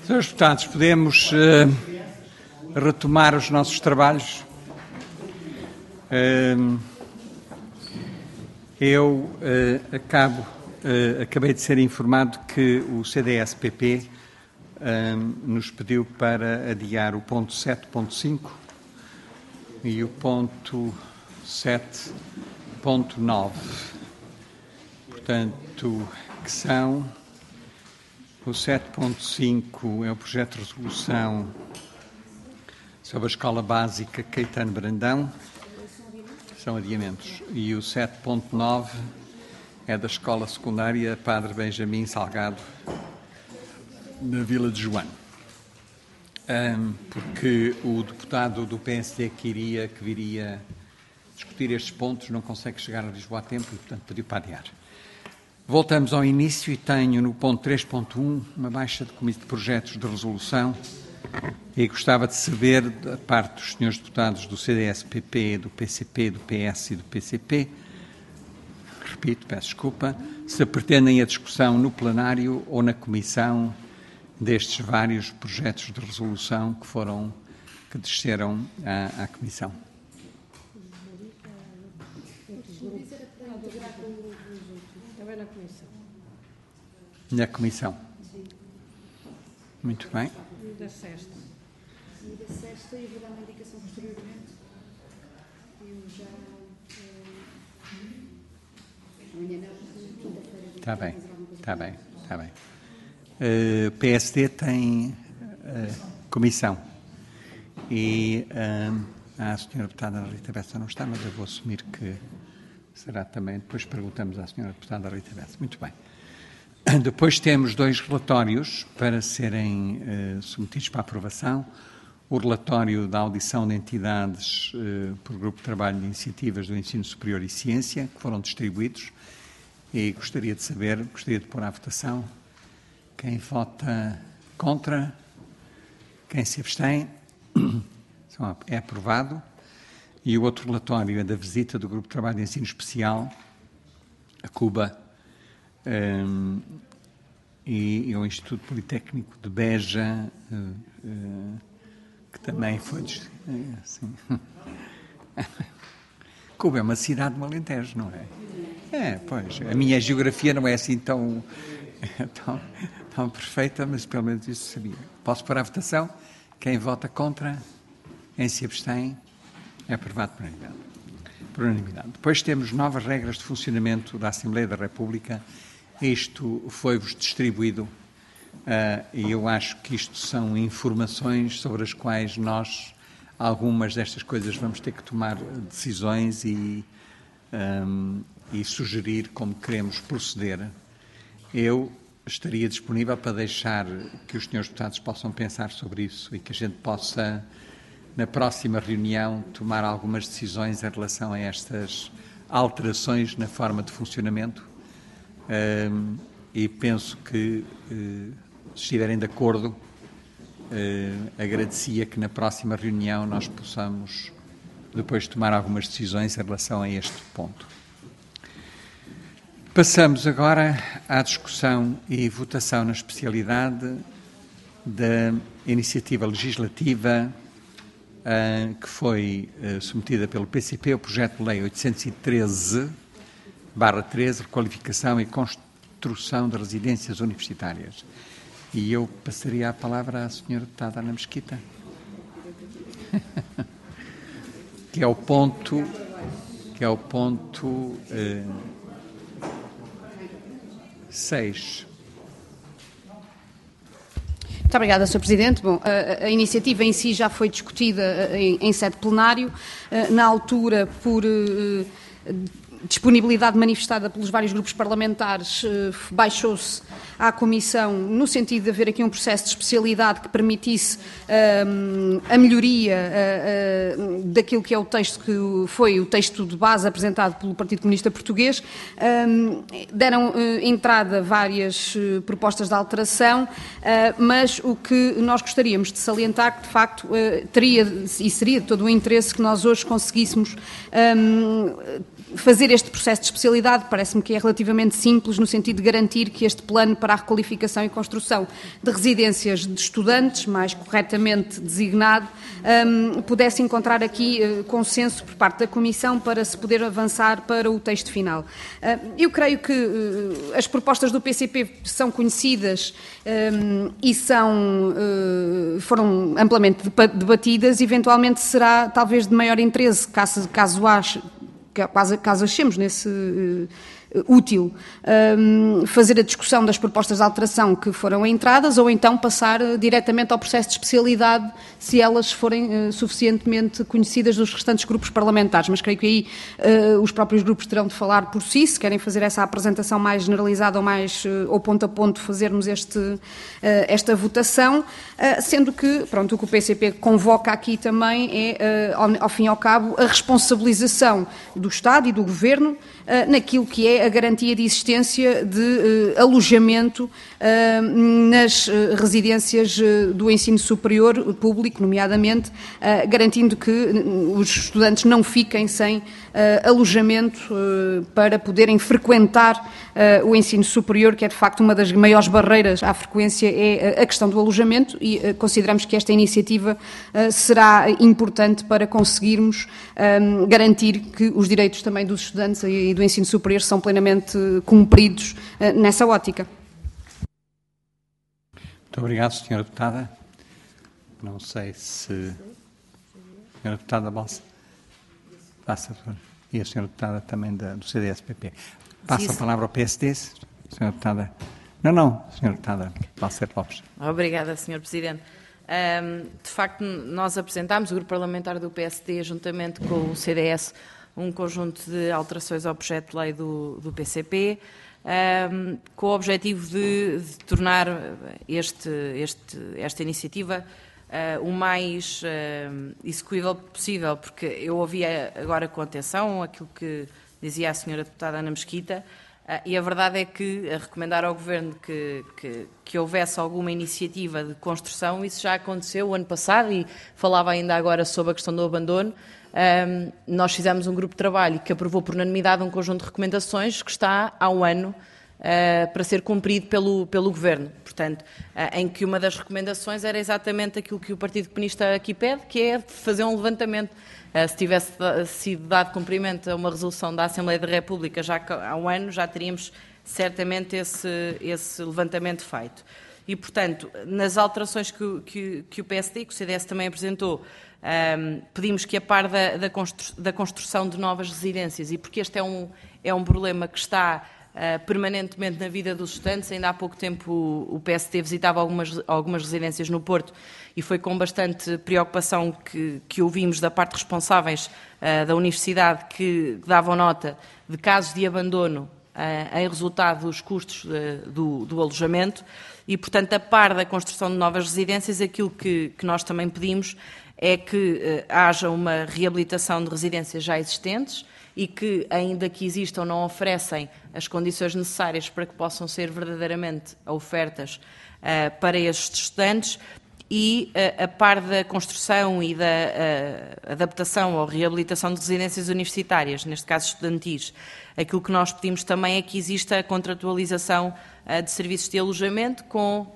Senhores deputados, podemos retomar os nossos trabalhos. Eu acabei de ser informado que o CDS-PP nos pediu para adiar o ponto 7.5 e o ponto 7.9. Portanto, que são... O 7.5 é o projeto de resolução sobre a Escola Básica Caetano Brandão, são adiamentos, e o 7.9 é da Escola Secundária Padre Benjamin Salgado, na Vila de João. Porque o deputado do PSD que viria discutir estes pontos não consegue chegar a Lisboa a tempo e, portanto, pediu para adiar. Voltamos ao início e tenho no ponto 3.1 uma baixa de projetos de resolução e gostava de saber, da parte dos senhores deputados do CDS-PP, do PCP, do PS e do PCP, repito, peço desculpa, se pretendem a discussão no plenário ou na comissão destes vários projetos de resolução que desceram à comissão. Na comissão. Muito bem. E da sexta. E da sexta, e vou dar uma indicação posteriormente. Eu já... amanhã não, quinta-feira. Está bem. PSD tem comissão. E a senhora deputada Rita Bessa não está, mas eu vou assumir que será também. Depois perguntamos à senhora deputada Rita Bessa. Muito bem. Depois temos dois relatórios para serem submetidos para aprovação. O relatório da audição de entidades por Grupo de Trabalho de Iniciativas do Ensino Superior e Ciência, que foram distribuídos, e gostaria de pôr à votação. Quem vota contra? Quem se abstém? É aprovado. E o outro relatório é da visita do Grupo de Trabalho de Ensino Especial a Cuba, e ao Instituto Politécnico de Beja, que também foi... Cuba é uma cidade do Alentejo, não é? Pois, a minha geografia não é assim tão perfeita, mas pelo menos isso sabia. Posso pôr à votação? Quem vota contra? Quem se abstém? É aprovado por unanimidade. Depois temos novas regras de funcionamento da Assembleia da República. Isto foi-vos distribuído e eu acho que isto são informações sobre as quais nós, algumas destas coisas, vamos ter que tomar decisões e sugerir como queremos proceder. Eu estaria disponível para deixar que os senhores deputados possam pensar sobre isso e que a gente possa, na próxima reunião, tomar algumas decisões em relação a estas alterações na forma de funcionamento. E penso que, se estiverem de acordo, agradecia que na próxima reunião nós possamos depois tomar algumas decisões em relação a este ponto. Passamos agora à discussão e votação na especialidade da iniciativa legislativa que foi submetida pelo PCP, o projeto de lei 813/13, requalificação e construção de residências universitárias. E eu passaria a palavra à senhora deputada Ana Mesquita, que é o ponto 6. Muito obrigada, Sr. Presidente. Bom, a iniciativa em si já foi discutida em sede plenário, na altura por disponibilidade manifestada pelos vários grupos parlamentares, baixou-se à Comissão no sentido de haver aqui um processo de especialidade que permitisse a melhoria daquilo que é o texto que foi o texto de base apresentado pelo Partido Comunista Português. Deram entrada várias propostas de alteração, mas o que nós gostaríamos de salientar que, de facto, teria e seria de todo o interesse que nós hoje conseguíssemos fazer este processo de especialidade parece-me que é relativamente simples, no sentido de garantir que este plano para a requalificação e construção de residências de estudantes, mais corretamente designado, pudesse encontrar aqui consenso por parte da Comissão para se poder avançar para o texto final. Eu creio que as propostas do PCP são conhecidas e foram amplamente debatidas, eventualmente será talvez de maior interesse, caso achemos nesse útil, fazer a discussão das propostas de alteração que foram entradas, ou então passar diretamente ao processo de especialidade, se elas forem suficientemente conhecidas dos restantes grupos parlamentares. Mas creio que aí os próprios grupos terão de falar por si, se querem fazer essa apresentação mais generalizada ou ponto a ponto fazermos esta votação, sendo que, pronto, o que o PCP convoca aqui também é, ao fim e ao cabo, a responsabilização do Estado e do Governo naquilo que é a garantia de existência de alojamento nas residências do ensino superior público, nomeadamente, garantindo que os estudantes não fiquem sem alojamento para poderem frequentar o ensino superior, que é de facto uma das maiores barreiras à frequência, é a questão do alojamento, e consideramos que esta iniciativa será importante para conseguirmos garantir que os direitos também dos estudantes e do ensino superior são plenamente cumpridos nessa ótica. Muito obrigado, Sra. Deputada. Não sei se... Sra. Deputada Balsa. E a Sra. Deputada também do CDS-PP. Passa a palavra ao PSD, Sra. Deputada. Não, Sra. Deputada Balsa Lopes. Obrigada, Sr. Presidente. De facto, nós apresentámos, o Grupo Parlamentar do PSD, juntamente com o CDS, um conjunto de alterações ao projeto de lei do PCP, com o objetivo de tornar esta iniciativa o mais execuível possível, porque eu ouvia agora com atenção aquilo que dizia a Sra. Deputada Ana Mesquita, e a verdade é que, a recomendar ao Governo que houvesse alguma iniciativa de construção, isso já aconteceu o ano passado, e falava ainda agora sobre a questão do abandono. Nós fizemos um grupo de trabalho que aprovou por unanimidade um conjunto de recomendações que está há um ano para ser cumprido pelo Governo. Portanto, em que uma das recomendações era exatamente aquilo que o Partido Comunista aqui pede, que é fazer um levantamento. Se tivesse sido dado cumprimento a uma resolução da Assembleia da República já há um ano, já teríamos certamente esse levantamento feito. E, portanto, nas alterações que o PSD e que o CDS também apresentou, pedimos que, a par da construção de novas residências, e porque este é um problema que está permanentemente na vida dos estudantes. Ainda há pouco tempo o PSD visitava algumas residências no Porto, e foi com bastante preocupação que ouvimos da parte responsáveis da Universidade, que davam nota de casos de abandono em resultado dos custos do alojamento. E, portanto, a par da construção de novas residências, aquilo que nós também pedimos é que haja uma reabilitação de residências já existentes e que, ainda que existam, não oferecem as condições necessárias para que possam ser verdadeiramente ofertas para estes estudantes, e a par da construção e da adaptação ou reabilitação de residências universitárias, neste caso estudantis, aquilo que nós pedimos também é que exista a contratualização de serviços de alojamento com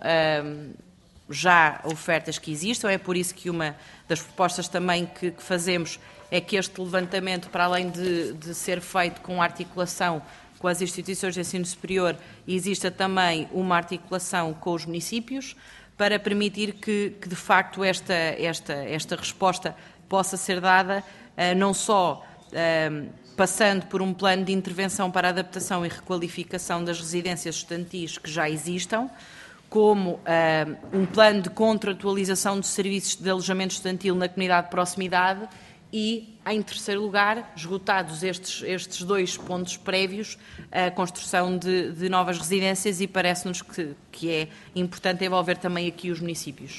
já ofertas que existam. É por isso que uma das propostas também que fazemos é que este levantamento, para além de ser feito com articulação com as instituições de ensino superior, exista também uma articulação com os municípios, para permitir que de facto esta resposta possa ser dada, não só passando por um plano de intervenção para a adaptação e requalificação das residências estudantis que já existam, como um plano de contratualização dos serviços de alojamento estudantil na comunidade de proximidade e, em terceiro lugar, esgotados estes dois pontos prévios, a construção de novas residências, e parece-nos que é importante envolver também aqui os municípios.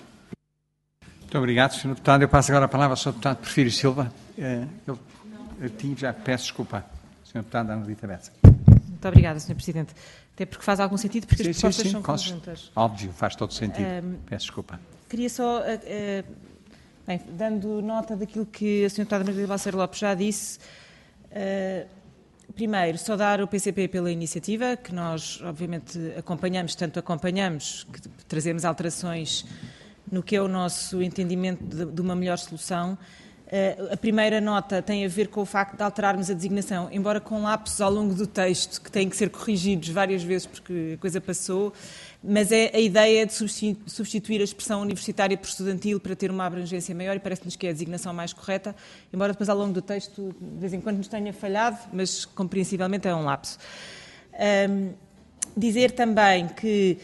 Muito obrigado, Sr. Deputado. Eu passo agora a palavra ao Sr. Deputado Porfírio Silva. Eu já peço desculpa, Sr. Deputado Ana Rita Bessa. Muito obrigada, Sr. Presidente. Até porque faz algum sentido, porque as propostas são conjuntas. Óbvio, faz todo sentido. Peço desculpa. Queria só, bem, dando nota daquilo que a Sra. Deputada Margarida Balseiro Lopes já disse, Primeiro, saudar o PCP pela iniciativa, que nós, obviamente, acompanhamos, que trazemos alterações no que é o nosso entendimento de uma melhor solução. A primeira nota tem a ver com o facto de alterarmos a designação, embora com lapsos ao longo do texto, que têm que ser corrigidos várias vezes porque a coisa passou, mas é a ideia de substituir a expressão universitária por estudantil para ter uma abrangência maior e parece-nos que é a designação mais correta, embora depois ao longo do texto de vez em quando nos tenha falhado, mas compreensivelmente é um lapso. Dizer também que,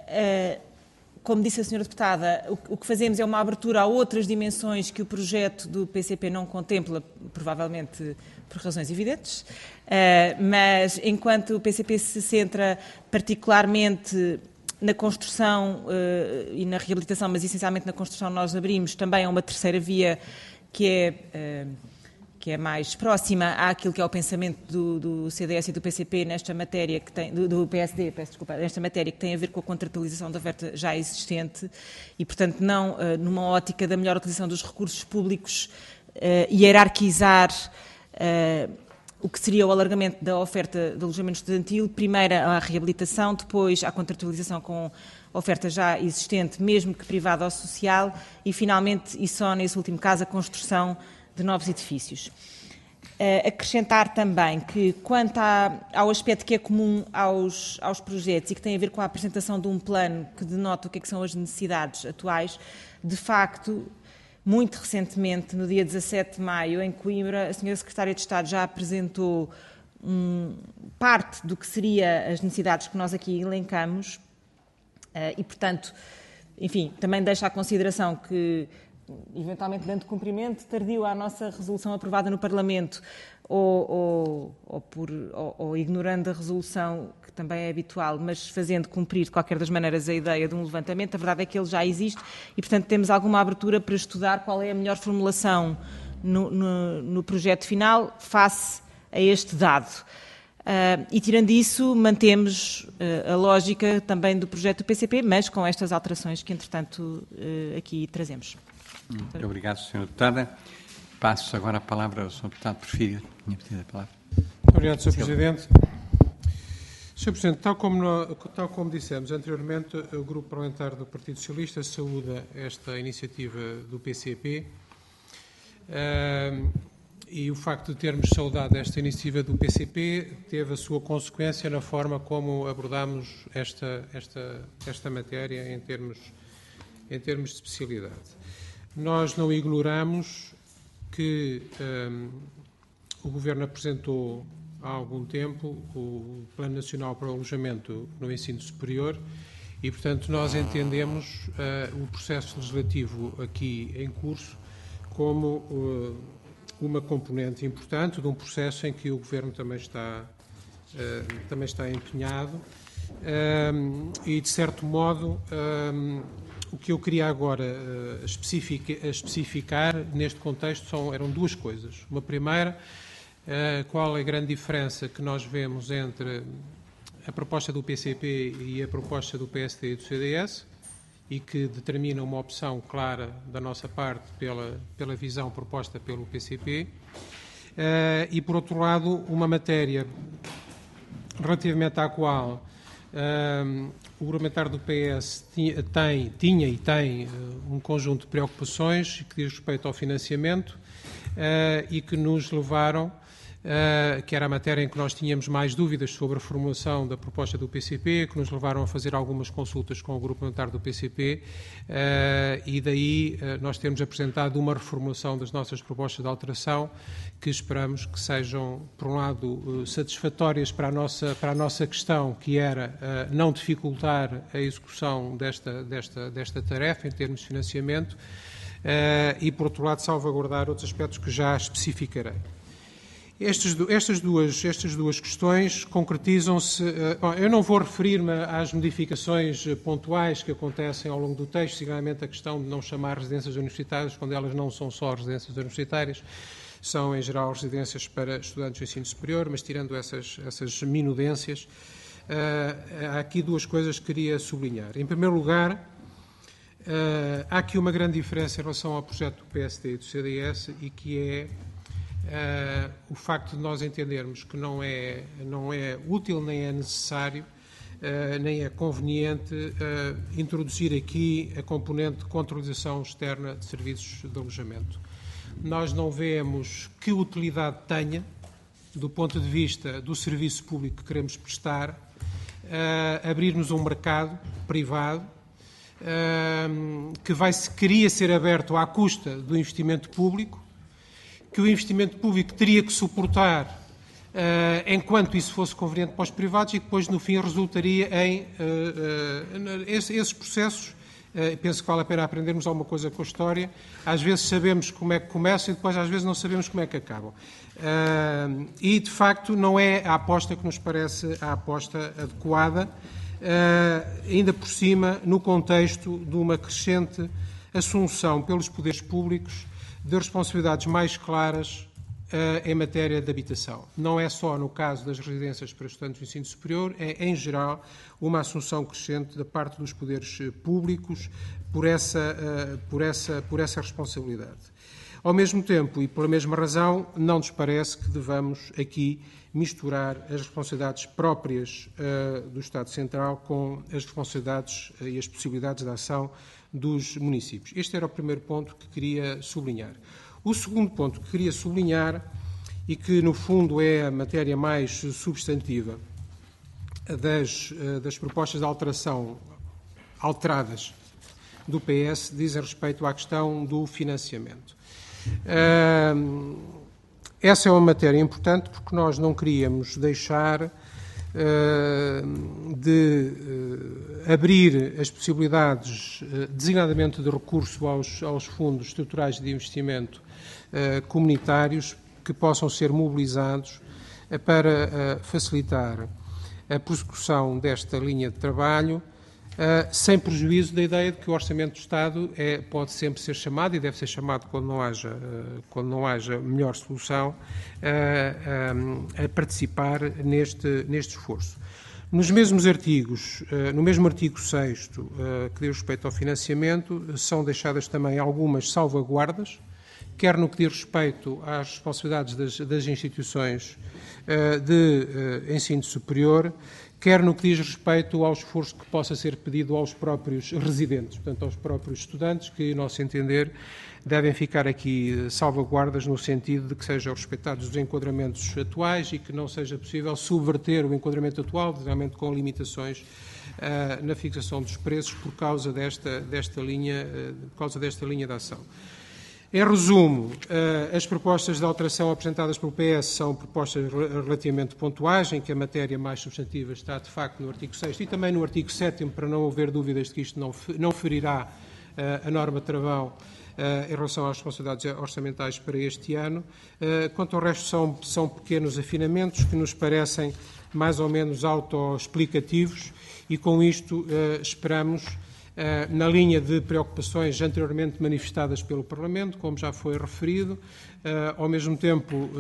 como disse a Sra. Deputada, o que fazemos é uma abertura a outras dimensões que o projeto do PCP não contempla, provavelmente por razões evidentes, mas enquanto o PCP se centra particularmente na construção e na reabilitação, mas essencialmente na construção, nós abrimos também a uma terceira via que é mais próxima àquilo que é o pensamento do CDS e do PCP nesta matéria, do PSD, nesta matéria que tem a ver com a contratualização da oferta já existente e, portanto, não numa ótica da melhor utilização dos recursos públicos, hierarquizar o que seria o alargamento da oferta de alojamento estudantil, primeiro à reabilitação, depois à contratualização com a oferta já existente, mesmo que privada ou social, e finalmente, e só nesse último caso, a construção de novos edifícios. Acrescentar também que, quanto ao aspecto que é comum aos projetos e que tem a ver com a apresentação de um plano que denota o que é que são as necessidades atuais, de facto, muito recentemente, no dia 17 de maio, em Coimbra, a Sra. Secretária de Estado já apresentou parte do que seriam as necessidades que nós aqui elencamos e, portanto, enfim, também deixa à consideração que, eventualmente dando cumprimento tardio à nossa resolução aprovada no Parlamento ou ignorando a resolução, que também é habitual, mas fazendo cumprir de qualquer das maneiras a ideia de um levantamento, a verdade é que ele já existe e, portanto, temos alguma abertura para estudar qual é a melhor formulação no projeto final face a este dado. E, tirando isso, mantemos a lógica também do projeto do PCP, mas com estas alterações que, entretanto, aqui trazemos. Muito obrigado, Sra. Deputada. Passo agora a palavra ao Sr. Deputado Porfírio. Tinha pedido a palavra. Obrigado, Sr. Presidente. Sr. Presidente, tal como dissemos anteriormente, o Grupo Parlamentar do Partido Socialista saúda esta iniciativa do PCP e o facto de termos saudado esta iniciativa do PCP teve a sua consequência na forma como abordámos esta matéria em termos de especialidade. Nós não ignoramos que o Governo apresentou há algum tempo o Plano Nacional para o Alojamento no Ensino Superior e, portanto, nós entendemos o processo legislativo aqui em curso como uma componente importante de um processo em que o Governo também está empenhado e, de certo modo, o que eu queria agora especificar neste contexto eram duas coisas. Uma primeira, qual é a grande diferença que nós vemos entre a proposta do PCP e a proposta do PSD e do CDS e que determina uma opção clara da nossa parte pela visão proposta pelo PCP e, por outro lado, uma matéria relativamente à qual o parlamentar do PS tinha e tem um conjunto de preocupações que diz respeito ao financiamento e que nos levaram, que era a matéria em que nós tínhamos mais dúvidas sobre a formulação da proposta do PCP, que nos levaram a fazer algumas consultas com o grupo parlamentar do PCP e daí nós temos apresentado uma reformulação das nossas propostas de alteração que esperamos que sejam, por um lado, satisfatórias para a nossa questão, que era não dificultar a execução desta tarefa em termos de financiamento e, por outro lado, salvaguardar outros aspectos que já especificarei. Estas duas questões concretizam-se. Eu não vou referir-me às modificações pontuais que acontecem ao longo do texto, seguramente a questão de não chamar residências universitárias, quando elas não são só residências universitárias, são em geral residências para estudantes de ensino superior, mas tirando essas minudências, há aqui duas coisas que queria sublinhar. Em primeiro lugar, há aqui uma grande diferença em relação ao projeto do PSD e do CDS e que é o facto de nós entendermos que não é útil nem é necessário, nem é conveniente introduzir aqui a componente de controlização externa de serviços de alojamento. Nós não vemos que utilidade tenha, do ponto de vista do serviço público que queremos prestar, abrir-nos um mercado privado que queria ser aberto à custa do investimento público, que o investimento público teria que suportar enquanto isso fosse conveniente para os privados e que depois, no fim, resultaria em esses processos. Penso que vale a pena aprendermos alguma coisa com a história. Às vezes sabemos como é que começam e depois às vezes não sabemos como é que acabam. E, de facto, não é a aposta que nos parece a aposta adequada, ainda por cima, no contexto de uma crescente assunção pelos poderes públicos de responsabilidades mais claras em matéria de habitação. Não é só no caso das residências para estudantes do ensino superior, é, em geral, uma assunção crescente da parte dos poderes públicos por essa responsabilidade. Ao mesmo tempo, e pela mesma razão, não nos parece que devamos aqui misturar as responsabilidades próprias do Estado Central com as responsabilidades e as possibilidades de ação dos municípios. Este era o primeiro ponto que queria sublinhar. O segundo ponto que queria sublinhar, e que no fundo é a matéria mais substantiva das propostas de alteração alteradas do PS, diz a respeito à questão do financiamento. Essa é uma matéria importante porque nós não queríamos deixar de abrir as possibilidades, designadamente de recurso aos fundos estruturais de investimento comunitários que possam ser mobilizados para facilitar a prossecução desta linha de trabalho, sem prejuízo da ideia de que o Orçamento do Estado pode sempre ser chamado, e deve ser chamado quando não haja melhor solução, a participar neste esforço. Nos mesmos artigos, no mesmo artigo 6º, que diz respeito ao financiamento, são deixadas também algumas salvaguardas, quer no que diz respeito às responsabilidades das instituições de ensino superior, quer no que diz respeito ao esforço que possa ser pedido aos próprios residentes, portanto, aos próprios estudantes, que, nosso entender, devem ficar aqui salvaguardas no sentido de que sejam respeitados os enquadramentos atuais e que não seja possível subverter o enquadramento atual, realmente com limitações na fixação dos preços por causa desta linha de ação. Em resumo, as propostas de alteração apresentadas pelo PS são propostas relativamente pontuais, em que a matéria mais substantiva está, de facto, no artigo 6º e também no artigo 7º, para não haver dúvidas de que isto não ferirá a norma travão em relação às responsabilidades orçamentais para este ano. Quanto ao resto, são pequenos afinamentos que nos parecem mais ou menos autoexplicativos e, com isto, esperamos, na linha de preocupações anteriormente manifestadas pelo Parlamento, como já foi referido, ao mesmo tempo,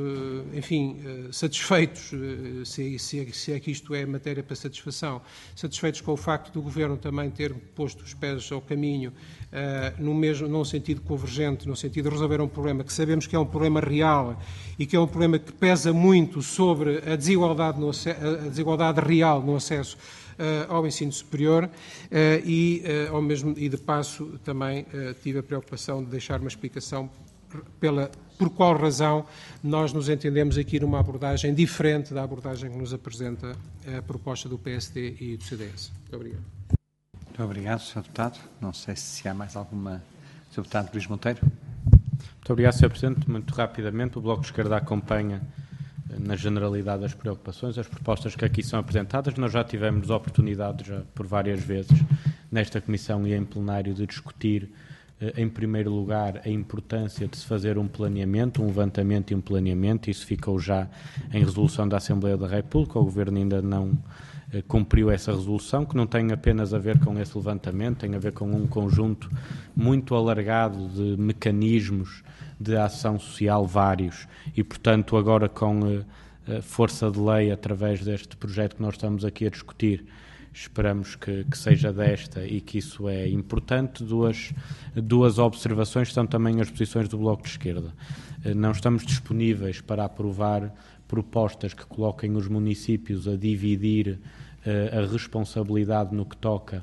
satisfeitos, se é que isto é matéria para satisfação, satisfeitos com o facto do Governo também ter posto os pés ao caminho num sentido convergente, no sentido de resolver um problema que sabemos que é um problema real e que é um problema que pesa muito sobre a desigualdade real no acesso ao ensino superior e de passo também tive a preocupação de deixar uma explicação por qual razão nós nos entendemos aqui numa abordagem diferente da abordagem que nos apresenta a proposta do PSD e do CDS. Muito obrigado. Muito obrigado, Sr. Deputado. Não sei se há mais alguma... Sr. Deputado Luís Monteiro. Muito obrigado, Sr. Presidente. Muito rapidamente, o Bloco de Esquerda acompanha na generalidade das preocupações, as propostas que aqui são apresentadas. Nós já tivemos oportunidade, por várias vezes, nesta Comissão e em plenário, de discutir, em primeiro lugar, a importância de se fazer um planeamento, um levantamento e um planeamento. Isso ficou já em resolução da Assembleia da República. O Governo ainda não cumpriu essa resolução, que não tem apenas a ver com esse levantamento, tem a ver com um conjunto muito alargado de mecanismos de ação social vários e, portanto, agora com força de lei, através deste projeto que nós estamos aqui a discutir, esperamos que seja desta e que isso é importante. Duas observações são também as posições do Bloco de Esquerda. Não estamos disponíveis para aprovar propostas que coloquem os municípios a dividir a responsabilidade no que toca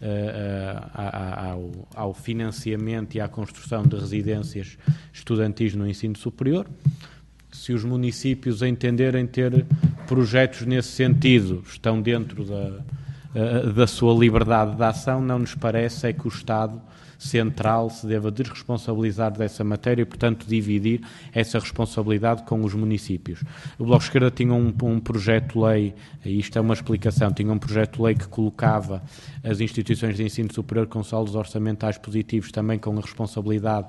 ao financiamento e à construção de residências estudantis no ensino superior. Se os municípios entenderem ter projetos nesse sentido, estão dentro da sua liberdade de ação. Não nos parece que o Estado Central se deva desresponsabilizar dessa matéria e, portanto, dividir essa responsabilidade com os municípios. O Bloco de Esquerda tinha um projeto-lei, e isto é uma explicação, tinha um projeto-lei que colocava as instituições de ensino superior com saldos orçamentais positivos, também com a responsabilidade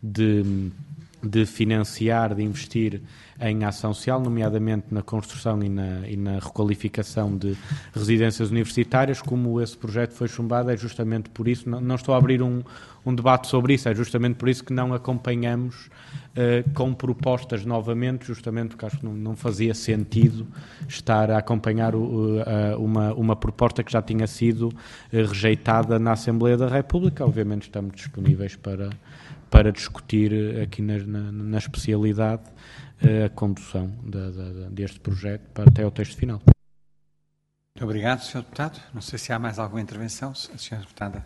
de financiar, de investir em ação social, nomeadamente na construção e na requalificação de residências universitárias. Como esse projeto foi chumbado, é justamente por isso, não estou a abrir um debate sobre isso, é justamente por isso que não acompanhamos com propostas novamente, justamente porque acho que não fazia sentido estar a acompanhar uma proposta que já tinha sido rejeitada na Assembleia da República. Obviamente estamos disponíveis para discutir aqui na especialidade a condução deste projeto até ao texto final. Muito obrigado, Sr. Deputado. Não sei se há mais alguma intervenção. A Sra. Deputada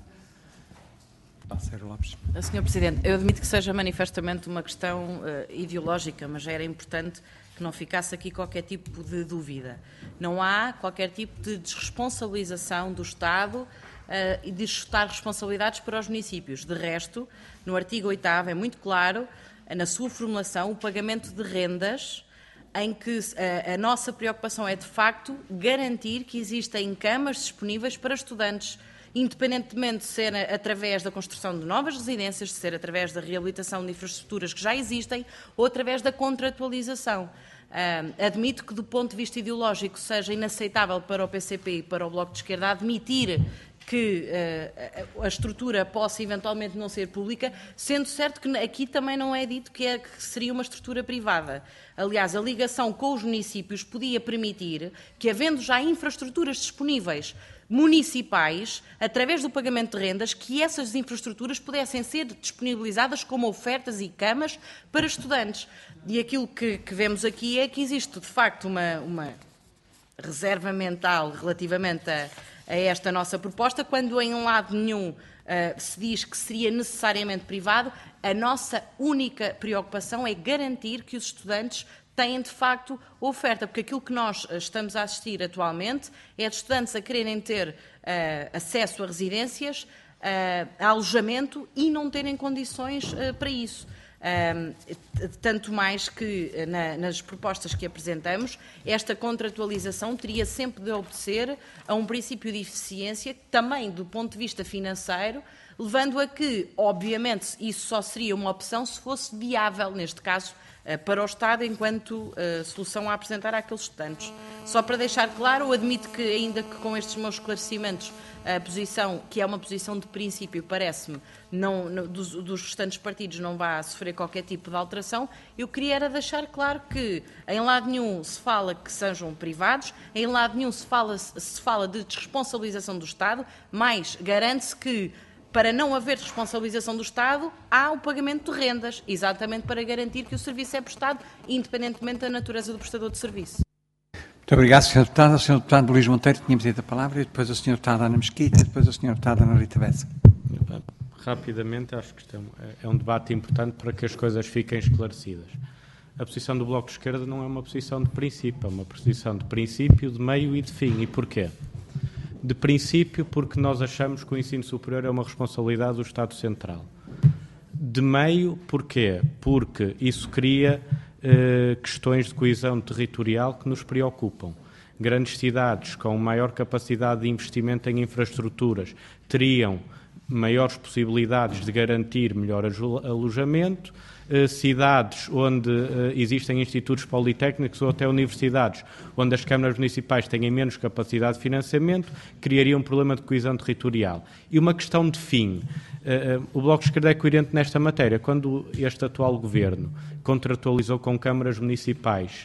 Balseiro Lopes. Sr. Presidente, eu admito que seja manifestamente uma questão ideológica, mas já era importante que não ficasse aqui qualquer tipo de dúvida. Não há qualquer tipo de desresponsabilização do Estado e de chutar responsabilidades para os municípios. De resto, no artigo 8º é muito claro, na sua formulação, o pagamento de rendas, em que a nossa preocupação é, de facto, garantir que existem camas disponíveis para estudantes, independentemente de ser através da construção de novas residências, de ser através da reabilitação de infraestruturas que já existem ou através da contratualização. Admito que, do ponto de vista ideológico, seja inaceitável para o PCP e para o Bloco de Esquerda admitir que a estrutura possa eventualmente não ser pública, sendo certo que aqui também não é dito que seria uma estrutura privada. Aliás, a ligação com os municípios podia permitir que, havendo já infraestruturas disponíveis municipais, através do pagamento de rendas, que essas infraestruturas pudessem ser disponibilizadas como ofertas e camas para estudantes. E aquilo que vemos aqui é que existe, de facto, uma reserva mental relativamente a esta nossa proposta, quando em lado nenhum se diz que seria necessariamente privado. A nossa única preocupação é garantir que os estudantes têm, de facto, oferta, porque aquilo que nós estamos a assistir atualmente é de estudantes a quererem ter acesso a residências, a alojamento e não terem condições para isso. Tanto mais que nas propostas que apresentamos, esta contratualização teria sempre de obedecer a um princípio de eficiência, também do ponto de vista financeiro, levando a que, obviamente, isso só seria uma opção se fosse viável, neste caso, para o Estado, enquanto solução a apresentar àqueles estudantes. Só para deixar claro, eu admito que, ainda que com estes meus esclarecimentos, a posição, que é uma posição de princípio, parece-me, dos restantes partidos não vai sofrer qualquer tipo de alteração. Eu queria era deixar claro que em lado nenhum se fala que sejam privados, em lado nenhum se fala de desresponsabilização do Estado, mas garante-se que, para não haver responsabilização do Estado, há o pagamento de rendas, exatamente para garantir que o serviço é prestado, independentemente da natureza do prestador de serviço. Muito obrigado, Sr. Deputado. O Sr. Deputado Luís Monteiro tinha pedido a palavra, e depois a Sra. Deputada Ana Mesquita, e depois a Sra. Deputada Ana Rita Bessa. Rapidamente, acho que isto é um debate importante para que as coisas fiquem esclarecidas. A posição do Bloco de Esquerda não é uma posição de princípio, é uma posição de princípio, de meio e de fim. E porquê? De princípio, porque nós achamos que o ensino superior é uma responsabilidade do Estado Central. De meio, porquê? Porque isso cria questões de coesão territorial que nos preocupam. Grandes cidades com maior capacidade de investimento em infraestruturas teriam maiores possibilidades de garantir melhor alojamento. Cidades onde existem institutos politécnicos ou até universidades, onde as câmaras municipais têm menos capacidade de financiamento, criaria um problema de coesão territorial. E uma questão de fim. O Bloco de Esquerda é coerente nesta matéria. Quando este atual governo contratualizou com câmaras municipais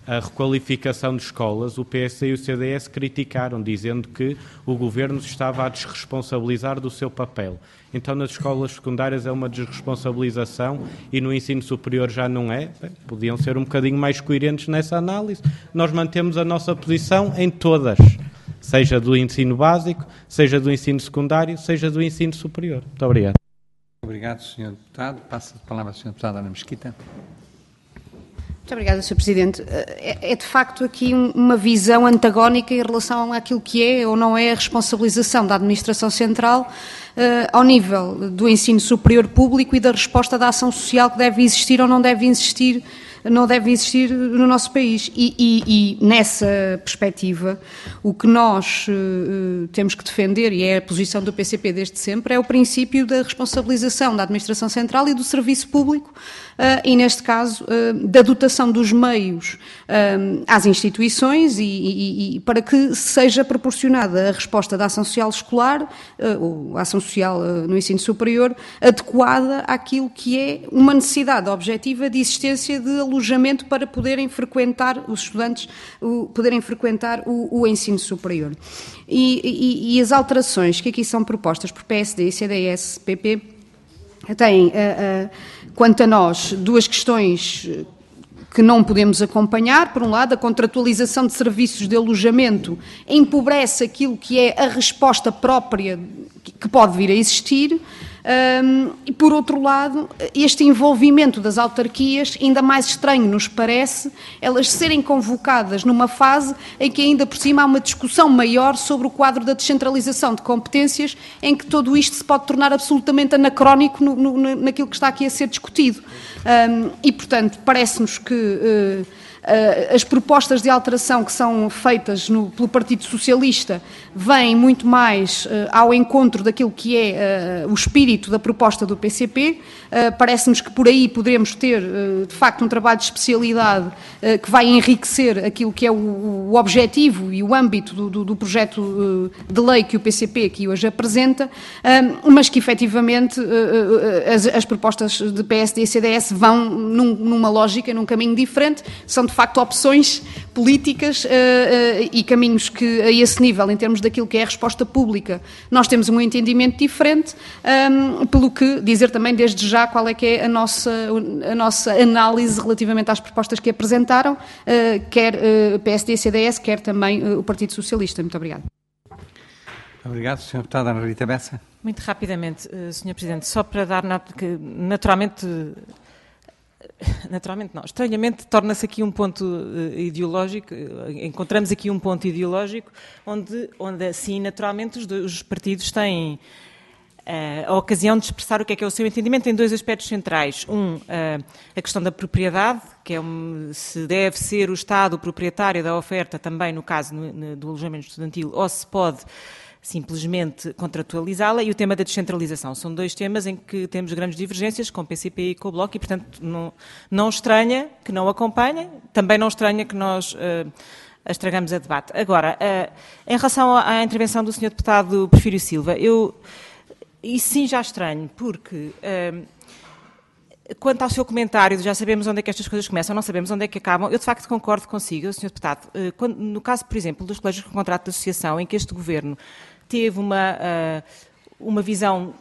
a requalificação de escolas, o PSD e o CDS criticaram, dizendo que o Governo estava a desresponsabilizar do seu papel. Então, nas escolas secundárias é uma desresponsabilização e no ensino superior já não é? Bem, podiam ser um bocadinho mais coerentes nessa análise. Nós mantemos a nossa posição em todas, seja do ensino básico, seja do ensino secundário, seja do ensino superior. Muito obrigado. Obrigado, Sr. Deputado. Passa a palavra à Sra. Deputada Ana Mesquita. Muito obrigada, Sr. Presidente. É de facto aqui uma visão antagónica em relação àquilo que é ou não é a responsabilização da Administração Central ao nível do ensino superior público e da resposta da ação social que deve existir ou não deve existir no nosso país. E nessa perspectiva, o que nós temos que defender, e é a posição do PCP desde sempre, é o princípio da responsabilização da Administração Central e do Serviço Público, e neste caso da dotação dos meios às instituições e para que seja proporcionada a resposta da ação social escolar, ou ação social no ensino superior, adequada àquilo que é uma necessidade objetiva de existência de alojamento para poderem frequentar, os estudantes poderem frequentar o ensino superior. E as alterações que aqui são propostas por PSD, CDS, PP, têm, quanto a nós, duas questões que não podemos acompanhar. Por um lado, a contratualização de serviços de alojamento empobrece aquilo que é a resposta própria que pode vir a existir. E, por outro lado, este envolvimento das autarquias, ainda mais estranho nos parece, elas serem convocadas numa fase em que ainda por cima há uma discussão maior sobre o quadro da descentralização de competências, em que tudo isto se pode tornar absolutamente anacrónico naquilo que está aqui a ser discutido. E, portanto, parece-nos que as propostas de alteração que são feitas pelo Partido Socialista vêm muito mais ao encontro daquilo que é o espírito da proposta do PCP. Parece-nos que por aí poderemos ter, de facto, um trabalho de especialidade que vai enriquecer aquilo que é o objetivo e o âmbito do projeto de lei que o PCP aqui hoje apresenta, mas que, efetivamente, as propostas de PSD e CDS vão numa lógica, num caminho diferente, são de facto opções políticas e caminhos que a esse nível, em termos daquilo que é a resposta pública, nós temos um entendimento diferente, pelo que dizer também desde já qual é que é a nossa análise relativamente às propostas que apresentaram, quer PSD e CDS, quer também o Partido Socialista. Muito obrigada. Obrigado, Sra. Deputada Ana Rita Bessa. Muito rapidamente, Sr. Presidente, só para dar nota que naturalmente não, estranhamente torna-se aqui um ponto ideológico, encontramos aqui um ponto ideológico onde assim, naturalmente, os partidos têm a ocasião de expressar o que é o seu entendimento em dois aspectos centrais. A questão da propriedade, que é se deve ser o Estado o proprietário da oferta também no caso do alojamento estudantil, ou se pode simplesmente contratualizá-la, e o tema da descentralização. São dois temas em que temos grandes divergências com o PCP e com o Bloco e, portanto, não estranha que não acompanhem, também não estranha que nós estragamos a debate. Agora, em relação à intervenção do Sr. Deputado Porfírio Silva, isso sim já estranho, porque quanto ao seu comentário, já sabemos onde é que estas coisas começam, não sabemos onde é que acabam. Eu, de facto, concordo consigo, Sr. Deputado. No caso, por exemplo, dos colégios com contrato de associação, em que este Governo teve uma visão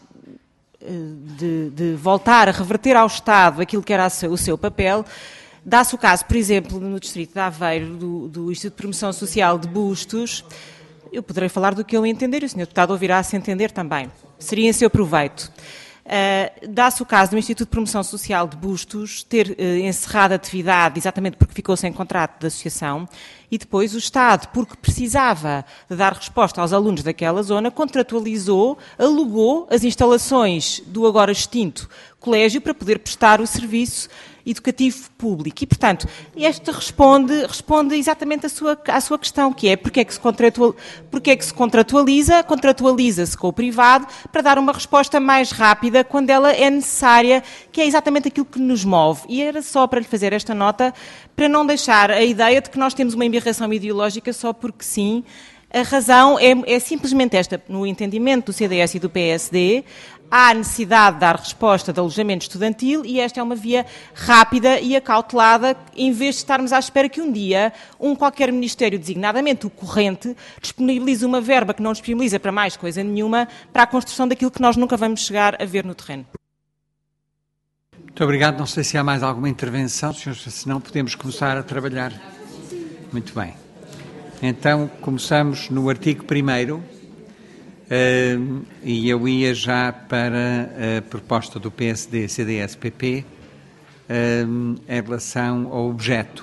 de voltar a reverter ao Estado aquilo que era o seu papel, dá-se o caso, por exemplo, no distrito de Aveiro, do Instituto de Promoção Social de Bustos. Eu poderei falar do que eu entender, e o Sr. Deputado ouvirá-se entender também. Seria em seu proveito. Dá-se o caso do Instituto de Promoção Social de Bustos ter encerrado a atividade exatamente porque ficou sem contrato de associação e depois o Estado, porque precisava de dar resposta aos alunos daquela zona, contratualizou, alugou as instalações do agora extinto colégio para poder prestar o serviço educativo público. E, portanto, este responde exatamente à sua questão, que é porque é que se contratualiza? Contratualiza-se com o privado para dar uma resposta mais rápida quando ela é necessária, que é exatamente aquilo que nos move. E era só para lhe fazer esta nota, para não deixar a ideia de que nós temos uma embirração ideológica só porque sim, A razão é simplesmente esta. No entendimento do CDS e do PSD, há necessidade de dar resposta de alojamento estudantil e esta é uma via rápida e acautelada, em vez de estarmos à espera que um dia qualquer Ministério, designadamente o corrente, disponibilize uma verba que não disponibiliza para mais coisa nenhuma para a construção daquilo que nós nunca vamos chegar a ver no terreno. Muito obrigado. Não sei se há mais alguma intervenção, se não podemos começar a trabalhar. Muito bem. Então, começamos no artigo 1º, e eu ia já para a proposta do PSD, CDS, PP, em relação ao objeto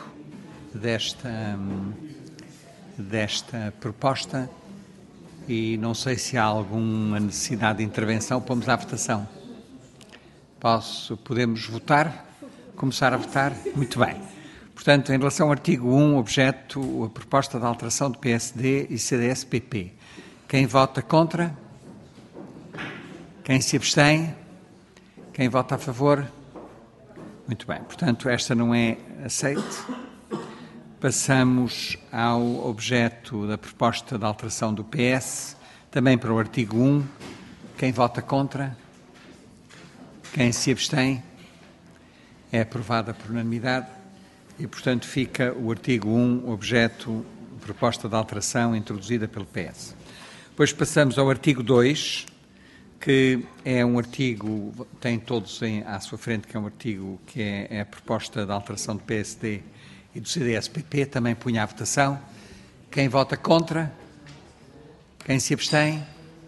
desta proposta, e não sei se há alguma necessidade de intervenção. Pomos à votação. Podemos votar? Começar a votar? Muito bem. Portanto, em relação ao artigo 1, objeto, a proposta de alteração do PSD e CDS-PP. Quem vota contra? Quem se abstém? Quem vota a favor? Muito bem. Portanto, esta não é aceite. Passamos ao objeto da proposta de alteração do PS, também para o artigo 1. Quem vota contra? Quem se abstém? É aprovada por unanimidade. E, portanto, fica o artigo 1, objeto, proposta de alteração introduzida pelo PS. Depois passamos ao artigo 2, que é um artigo, tem todos à sua frente, que é um artigo que é a proposta de alteração do PSD e do CDS-PP, também punha à votação. Quem vota contra? Quem se abstém?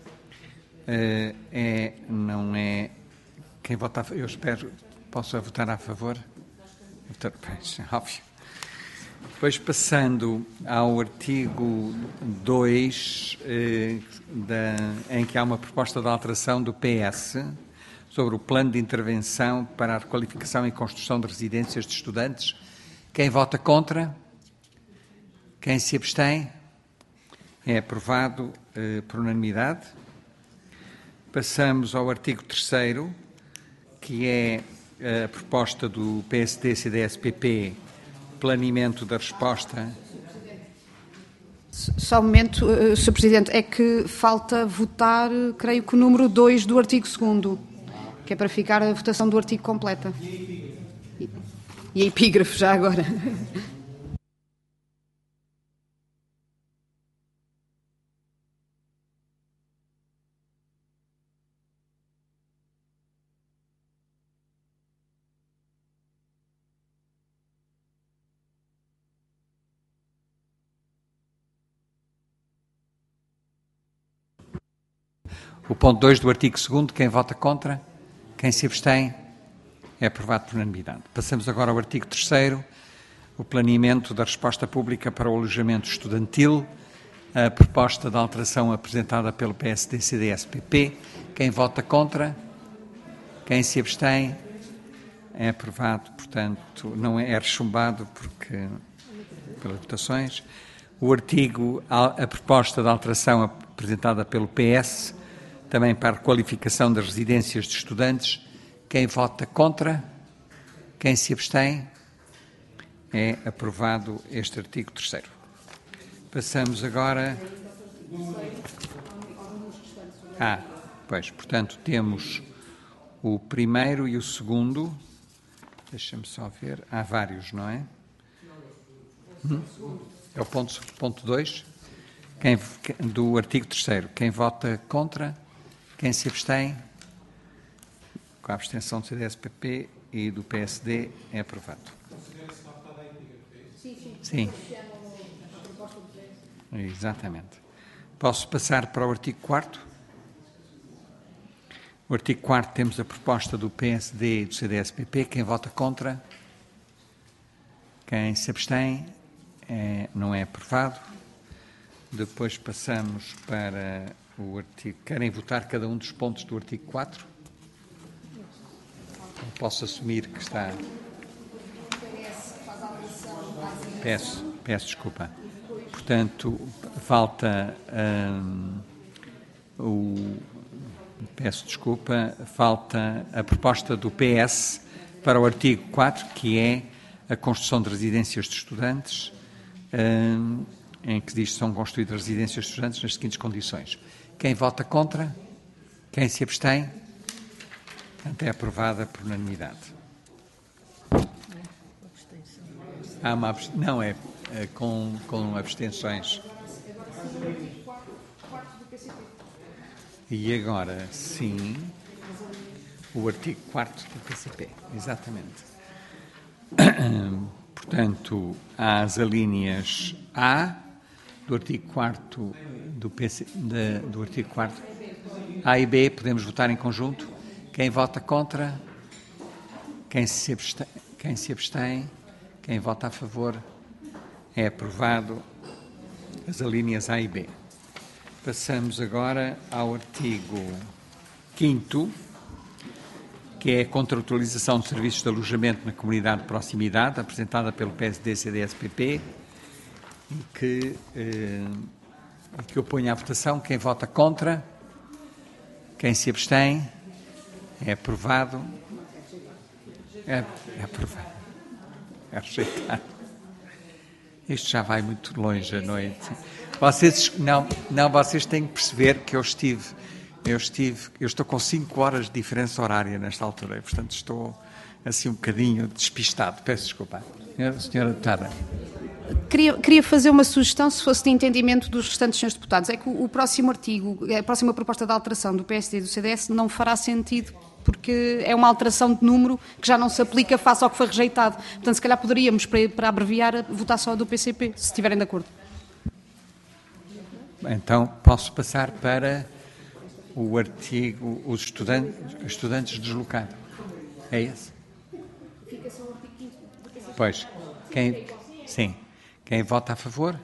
Não é... Quem vota... Eu espero... Posso votar a favor? Óbvio. Depois, passando ao artigo 2, em que há uma proposta de alteração do PS sobre o plano de intervenção para a requalificação e construção de residências de estudantes. Quem vota contra? Quem se abstém? É aprovado por unanimidade. Passamos ao artigo 3º, que é a proposta do PSD, CDS-PP, planeamento da resposta. Só um momento, Sr. Presidente, é que falta votar, creio que o número 2 do artigo 2º, que é para ficar a votação do artigo completa. E a epígrafe já agora. O ponto 2 do artigo 2º, quem vota contra, quem se abstém, é aprovado por unanimidade. Passamos agora ao artigo 3º, o planeamento da resposta pública para o alojamento estudantil, a proposta de alteração apresentada pelo PSD, CDS, PP. Quem vota contra, quem se abstém, é aprovado, portanto, não é rechumbado pelas votações. A proposta de alteração apresentada pelo PS, também para a qualificação das residências de estudantes. Quem vota contra? Quem se abstém? É aprovado este artigo 3º. Passamos agora... portanto, temos o 1º e o 2º. Deixa-me só ver. Há vários, não é? É o ponto 2 do artigo 3º. Quem vota contra? Quem se abstém? Com a abstenção do CDS-PP e do PSD, é aprovado. Sim. Exatamente. Posso passar para o artigo 4º? O artigo 4º temos a proposta do PSD e do CDS-PP. Quem vota contra? Quem se abstém? Não é aprovado. Depois passamos para o artigo... Querem votar cada um dos pontos do artigo 4? Não posso assumir que está... Peço desculpa. Portanto, falta falta a proposta do PS para o artigo 4, que é a construção de residências de estudantes. em que diz que são construídas residências de estudantes nas seguintes condições. Quem vota contra? Quem se abstém? Portanto, é aprovada por unanimidade. Há uma não, é com abstenções. E agora, sim, o artigo 4º do PCP, exatamente. Portanto, há as alíneas A do artigo 4º do artigo 4º. A e B, podemos votar em conjunto. Quem vota contra? Quem se abstém? Quem vota a favor? É aprovado as alíneas A e B. Passamos agora ao artigo 5º, que é a contratualização de serviços de alojamento na comunidade de proximidade, apresentada pelo PSD, CDS, PP, e que eu ponho à votação. Quem vota contra? Quem se abstém? É aprovado. É aprovado. É rejeitado. Isto já vai muito longe à noite. Vocês têm que perceber que eu estou com 5 horas de diferença horária nesta altura, e, portanto, estou assim um bocadinho despistado. Peço desculpa. Senhora Deputada. Queria fazer uma sugestão, se fosse de entendimento dos restantes senhores deputados. É que o próximo artigo, a próxima proposta de alteração do PSD e do CDS não fará sentido, porque é uma alteração de número que já não se aplica face ao que foi rejeitado. Portanto, se calhar poderíamos, para abreviar, votar só do PCP, se estiverem de acordo. Então, posso passar para o artigo, os estudantes deslocados. É esse? Fica só o artigo 5º. Pois. Sim. Quem vota a favor?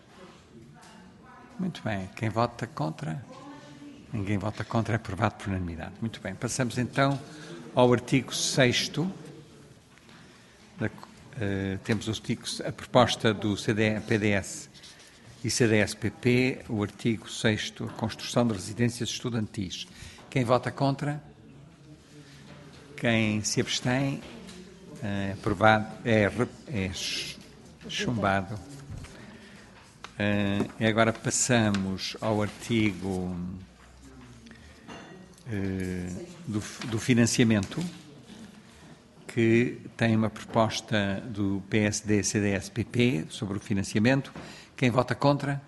Muito bem. Quem vota contra? Ninguém vota contra, é aprovado por unanimidade. Muito bem. Passamos então ao artigo 6º. Temos a proposta do PDS e CDS-PP, o artigo 6º, construção de residências estudantis. Quem vota contra? Quem se abstém? É aprovado, é chumbado. E agora passamos ao artigo do financiamento, que tem uma proposta do PSD, CDS, PP sobre o financiamento. Quem vota contra?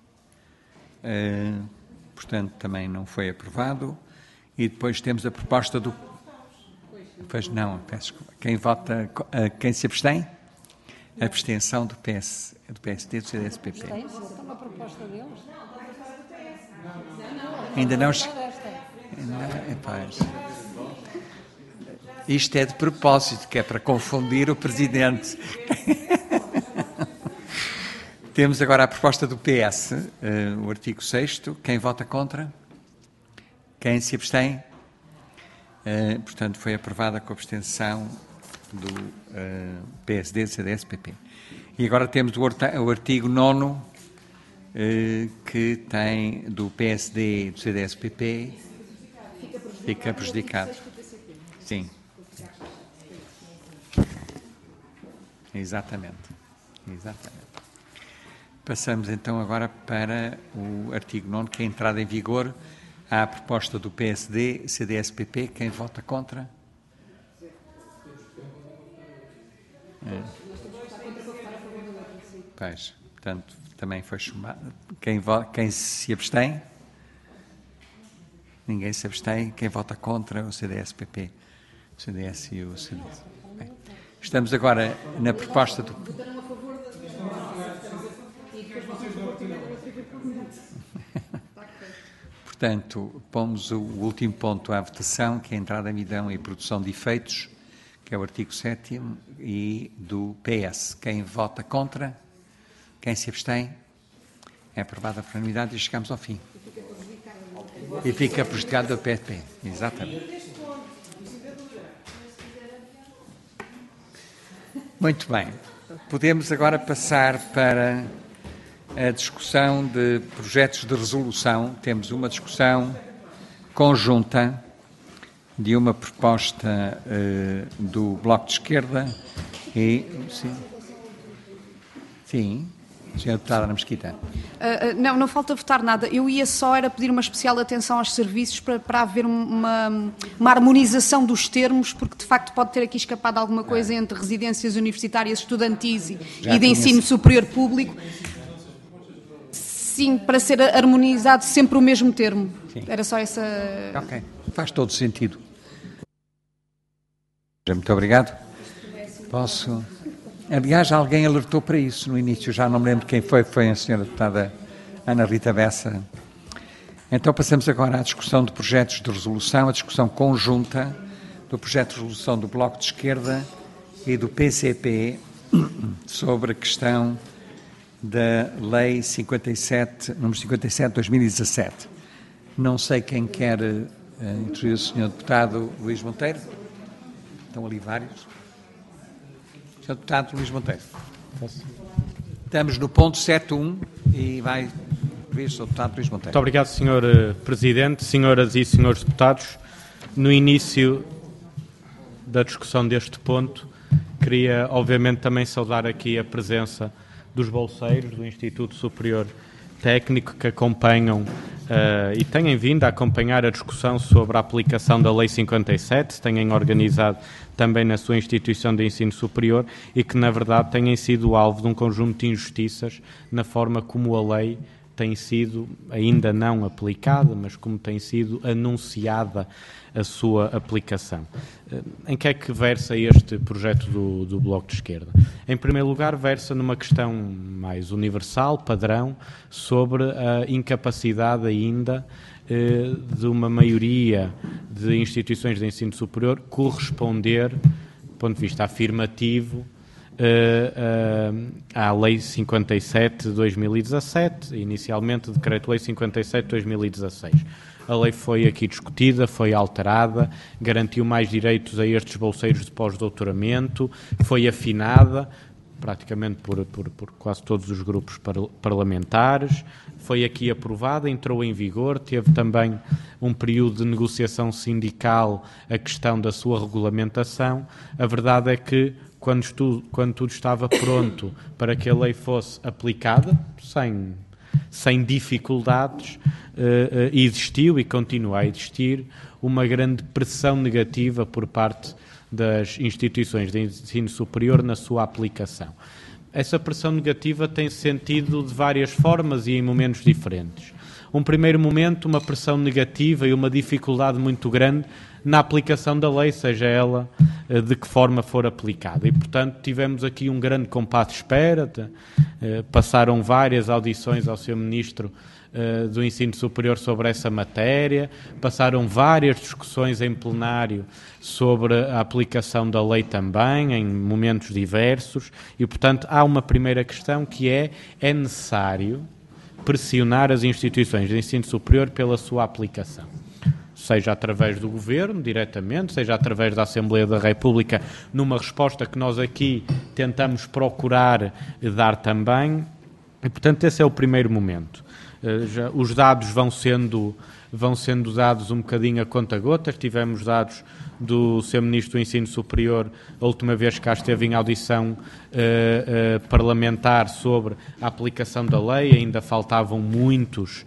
Portanto, também não foi aprovado. E depois temos a proposta do... Pois não, peço desculpa. Quem se abstém? A abstenção do PSD, do CDS, PP. Uma proposta deles? Ainda não... Isto é de propósito, que é para confundir o Presidente. Temos agora a proposta do PS, o artigo 6º. Quem vota contra? Quem se abstém? Portanto, foi aprovada com a abstenção do PSD, CDS, PP. E agora temos o artigo 9º, que tem do PSD e do CDS, PP. Fica prejudicado. Sim. Exatamente. Passamos então agora para o artigo 9º, que é a entrada em vigor. Há a proposta do PSD, CDS-PP. Quem vota contra? Pois, portanto, também foi chumbado. Quem se abstém? Ninguém se abstém. Quem vota contra? O CDS-PP. O CDS e o CDS. Bem, estamos agora na proposta do... Portanto, pomos o último ponto à votação, que é a entrada em vigor e produção de efeitos, que é o artigo 7º, e do PS. Quem vota contra? Quem se abstém? É aprovada por unanimidade e chegamos ao fim. E fica prejudicado do PSP. Exatamente. Muito bem. Podemos agora passar para a discussão de projetos de resolução. Temos uma discussão conjunta de uma proposta do Bloco de Esquerda e... Sim. Senhora Deputada Ana Mesquita. Não falta votar nada. Eu ia só era pedir uma especial atenção aos serviços para haver uma harmonização dos termos, porque de facto pode ter aqui escapado alguma coisa entre residências universitárias estudantis e de ensino superior público. Sim, para ser harmonizado sempre o mesmo termo. Sim. Era só essa... Ok, faz todo sentido. Muito obrigado. Posso... Aliás, alguém alertou para isso no início, já não me lembro quem foi a senhora deputada Ana Rita Bessa. Então passamos agora à discussão de projetos de resolução, a discussão conjunta do projeto de resolução do Bloco de Esquerda e do PCP sobre a questão da Lei 57, número 57 de 2017. Não sei quem quer introduzir o senhor deputado Luís Monteiro. Estão ali vários. Senhor deputado Luís Monteiro. Estamos no ponto 7.1 e vai ouvir o senhor deputado Luís Monteiro. Muito obrigado, Sr. Presidente, senhoras e senhores deputados. No início da discussão deste ponto, queria, obviamente, também saudar aqui a presença dos bolseiros do Instituto Superior Técnico que acompanham e têm vindo a acompanhar a discussão sobre a aplicação da Lei 57, se têm organizado também na sua instituição de ensino superior e que, na verdade, têm sido alvo de um conjunto de injustiças na forma como a lei tem sido, ainda não aplicada, mas como tem sido anunciada a sua aplicação. Em que é que versa este projeto do Bloco de Esquerda? Em primeiro lugar, versa numa questão mais universal, padrão, sobre a incapacidade ainda de uma maioria de instituições de ensino superior corresponder, do ponto de vista afirmativo, à Lei 57 de 2017, inicialmente Decreto-Lei 57 de 2016. A lei foi aqui discutida, foi alterada, garantiu mais direitos a estes bolseiros de pós-doutoramento, foi afinada, praticamente por quase todos os grupos parlamentares, foi aqui aprovada, entrou em vigor, teve também um período de negociação sindical a questão da sua regulamentação. A verdade é que, quando tudo estava pronto para que a lei fosse aplicada, sem dificuldades, existiu e continua a existir uma grande pressão negativa por parte das instituições de ensino superior na sua aplicação. Essa pressão negativa tem sentido de várias formas e em momentos diferentes. Um primeiro momento, uma pressão negativa e uma dificuldade muito grande na aplicação da lei, seja ela de que forma for aplicada. E, portanto, tivemos aqui um grande compasso de espera, passaram várias audições ao Sr. Ministro do Ensino Superior sobre essa matéria, passaram várias discussões em plenário sobre a aplicação da lei também, em momentos diversos, e, portanto, há uma primeira questão que é necessário pressionar as instituições de ensino superior pela sua aplicação. Seja através do Governo, diretamente, seja através da Assembleia da República, numa resposta que nós aqui tentamos procurar dar também. E, portanto, esse é o primeiro momento. Os dados vão sendo dados um bocadinho a conta-gotas. Tivemos dados do Sr. Ministro do Ensino Superior, a última vez que cá esteve em audição parlamentar sobre a aplicação da lei. Ainda faltavam muitos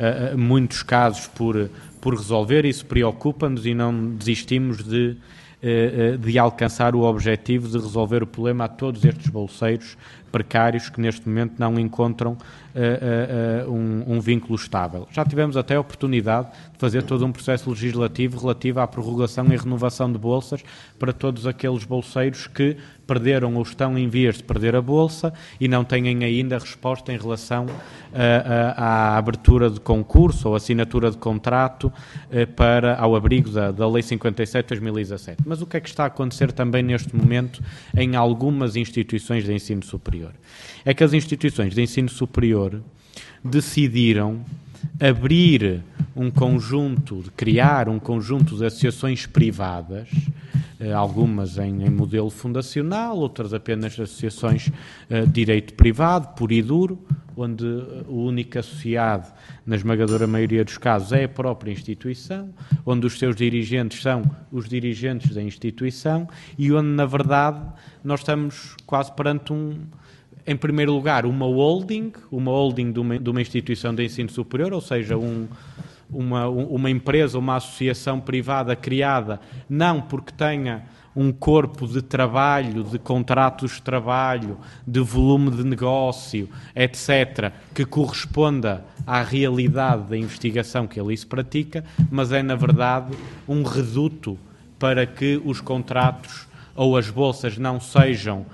casos por resolver. Isso preocupa-nos e não desistimos de alcançar o objetivo de resolver o problema a todos estes bolseiros precários que neste momento não encontram um vínculo estável. Já tivemos até a oportunidade de fazer todo um processo legislativo relativo à prorrogação e renovação de bolsas para todos aqueles bolseiros que perderam ou estão em vias de perder a bolsa e não têm ainda resposta em relação à abertura de concurso ou assinatura de contrato ao abrigo da Lei 57 de 2017. Mas o que é que está a acontecer também neste momento em algumas instituições de ensino superior? É que as instituições de ensino superior decidiram criar um conjunto de associações privadas, algumas em modelo fundacional, outras apenas associações de direito privado, puro e duro, onde o único associado, na esmagadora maioria dos casos, é a própria instituição, onde os seus dirigentes são os dirigentes da instituição e onde, na verdade, nós estamos quase perante em primeiro lugar, uma holding de uma instituição de ensino superior, ou seja, uma empresa, uma associação privada criada, não porque tenha um corpo de trabalho, de contratos de trabalho, de volume de negócio, etc., que corresponda à realidade da investigação que ali se pratica, mas é, na verdade, um reduto para que os contratos ou as bolsas não sejam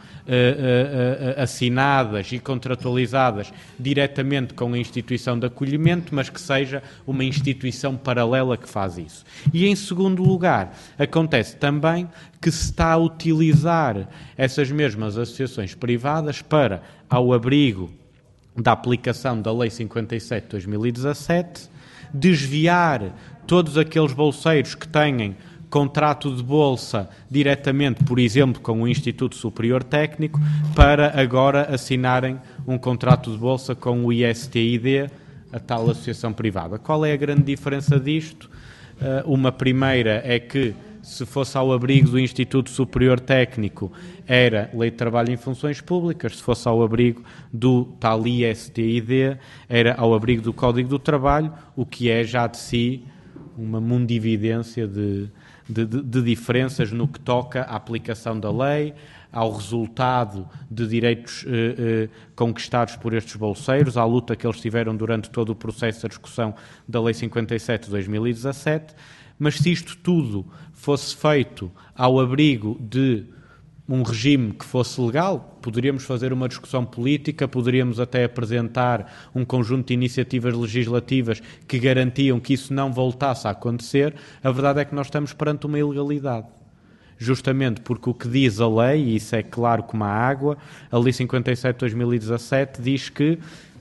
assinadas e contratualizadas diretamente com a instituição de acolhimento, mas que seja uma instituição paralela que faz isso. E, em segundo lugar, acontece também que se está a utilizar essas mesmas associações privadas para, ao abrigo da aplicação da Lei 57 de 2017, desviar todos aqueles bolseiros que têm contrato de bolsa diretamente, por exemplo, com o Instituto Superior Técnico, para agora assinarem um contrato de bolsa com o ISTID, a tal associação privada. Qual é a grande diferença disto? Uma primeira é que, se fosse ao abrigo do Instituto Superior Técnico, era Lei de Trabalho em Funções Públicas; se fosse ao abrigo do tal ISTID, era ao abrigo do Código do Trabalho, o que é já de si uma mundividência de diferenças no que toca à aplicação da lei, ao resultado de direitos conquistados por estes bolseiros, à luta que eles tiveram durante todo o processo da discussão da Lei 57 de 2017, mas se isto tudo fosse feito ao abrigo de um regime que fosse legal, poderíamos fazer uma discussão política, poderíamos até apresentar um conjunto de iniciativas legislativas que garantiam que isso não voltasse a acontecer. A verdade é que nós estamos perante uma ilegalidade. Justamente porque o que diz a lei, e isso é claro como a água, a Lei 57 de 2017 diz que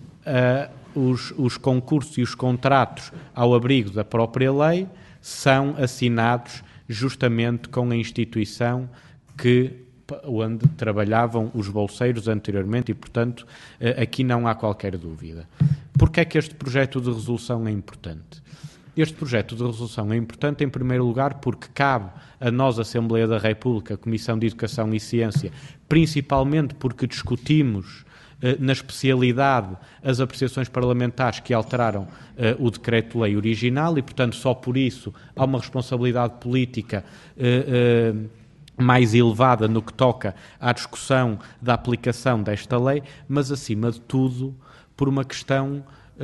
os concursos e os contratos ao abrigo da própria lei são assinados justamente com a instituição onde trabalhavam os bolseiros anteriormente e, portanto, aqui não há qualquer dúvida. Porquê é que este projeto de resolução é importante? Este projeto de resolução é importante, em primeiro lugar, porque cabe a nós, Assembleia da República, Comissão de Educação e Ciência, principalmente porque discutimos na especialidade as apreciações parlamentares que alteraram o decreto-lei original e, portanto, só por isso há uma responsabilidade política mais elevada no que toca à discussão da aplicação desta lei, mas, acima de tudo, por uma questão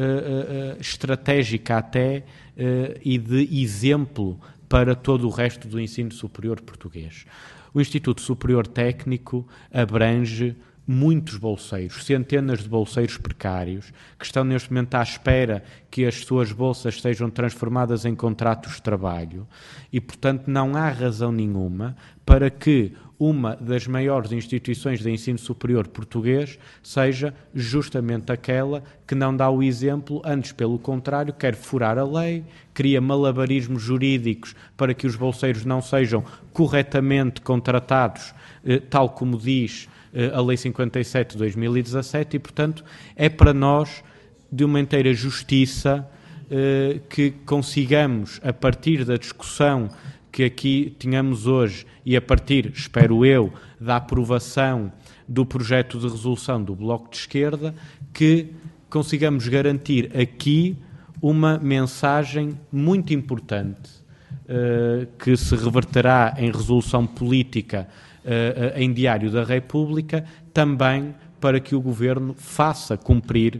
estratégica até e de exemplo para todo o resto do ensino superior português. O Instituto Superior Técnico abrange muitos bolseiros, centenas de bolseiros precários, que estão neste momento à espera que as suas bolsas sejam transformadas em contratos de trabalho e, portanto, não há razão nenhuma para que uma das maiores instituições de ensino superior português seja justamente aquela que não dá o exemplo, antes, pelo contrário, quer furar a lei, cria malabarismos jurídicos para que os bolseiros não sejam corretamente contratados, tal como diz a Lei 57 de 2017 e, portanto, é para nós de uma inteira justiça que consigamos, a partir da discussão que aqui tínhamos hoje e a partir, espero eu, da aprovação do projeto de resolução do Bloco de Esquerda, que consigamos garantir aqui uma mensagem muito importante que se reverterá em resolução política em Diário da República, também para que o Governo faça cumprir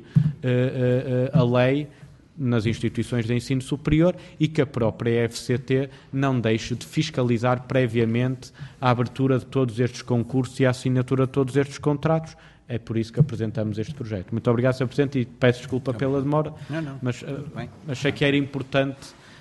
a lei nas instituições de ensino superior e que a própria FCT não deixe de fiscalizar previamente a abertura de todos estes concursos e a assinatura de todos estes contratos. É por isso que apresentamos este projeto. Muito obrigado, Sr. Presidente, e peço desculpa pela demora, mas achei que era importante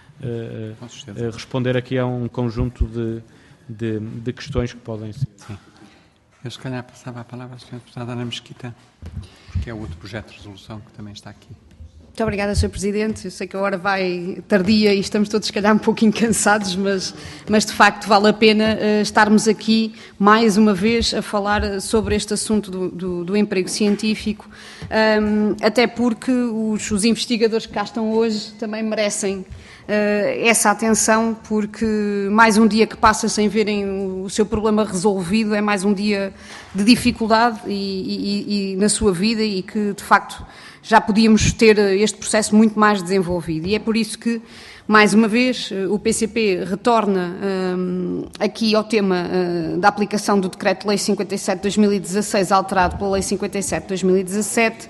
responder aqui a um conjunto de questões que podem ser. Sim. Eu, se calhar, passava a palavra à Sra. Deputada Ana Mesquita, porque é o outro projeto de resolução que também está aqui. Muito obrigada, Sr. Presidente. Eu sei que a hora vai tardia e estamos todos, se calhar, um pouquinho cansados, mas de facto vale a pena estarmos aqui mais uma vez a falar sobre este assunto do emprego científico, até porque os investigadores que cá estão hoje também merecem essa atenção, porque mais um dia que passa sem verem o seu problema resolvido é mais um dia de dificuldade e na sua vida, e que, de facto, já podíamos ter este processo muito mais desenvolvido. E é por isso que, mais uma vez, o PCP retorna aqui ao tema da aplicação do Decreto-Lei 57/2016, alterado pela Lei 57/2017,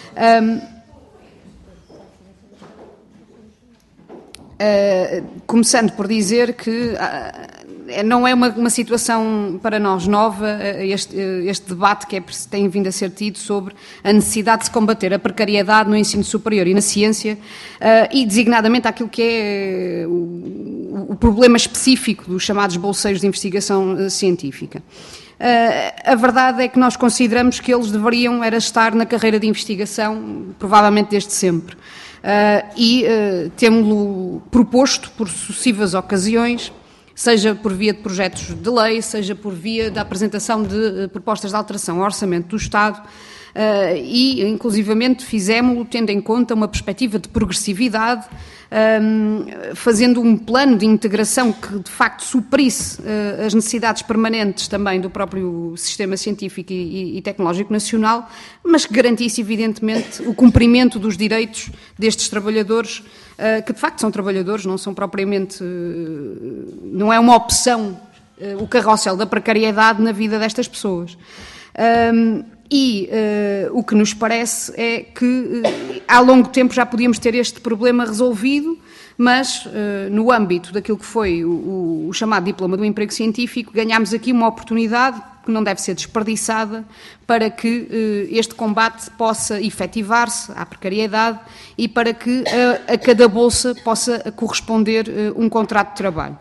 começando por dizer que não é uma situação para nós nova este debate que tem vindo a ser tido sobre a necessidade de se combater a precariedade no ensino superior e na ciência, e designadamente aquilo que é o problema específico dos chamados bolseiros de investigação científica. A verdade é que nós consideramos que eles deveriam estar na carreira de investigação, provavelmente desde sempre. Temos-lo proposto por sucessivas ocasiões, seja por via de projetos de lei, seja por via da apresentação de propostas de alteração ao orçamento do Estado, e inclusivamente fizemos-lo tendo em conta uma perspectiva de progressividade, fazendo um plano de integração que de facto suprisse as necessidades permanentes também do próprio sistema científico e tecnológico nacional, mas que garantisse evidentemente o cumprimento dos direitos destes trabalhadores, que de facto são trabalhadores, não são propriamente, não é uma opção o carrossel da precariedade na vida destas pessoas. O que nos parece é que há longo tempo já podíamos ter este problema resolvido, mas no âmbito daquilo que foi o chamado diploma do emprego científico, ganhámos aqui uma oportunidade que não deve ser desperdiçada para que este combate possa efetivar-se à precariedade e para que a cada bolsa possa corresponder um contrato de trabalho.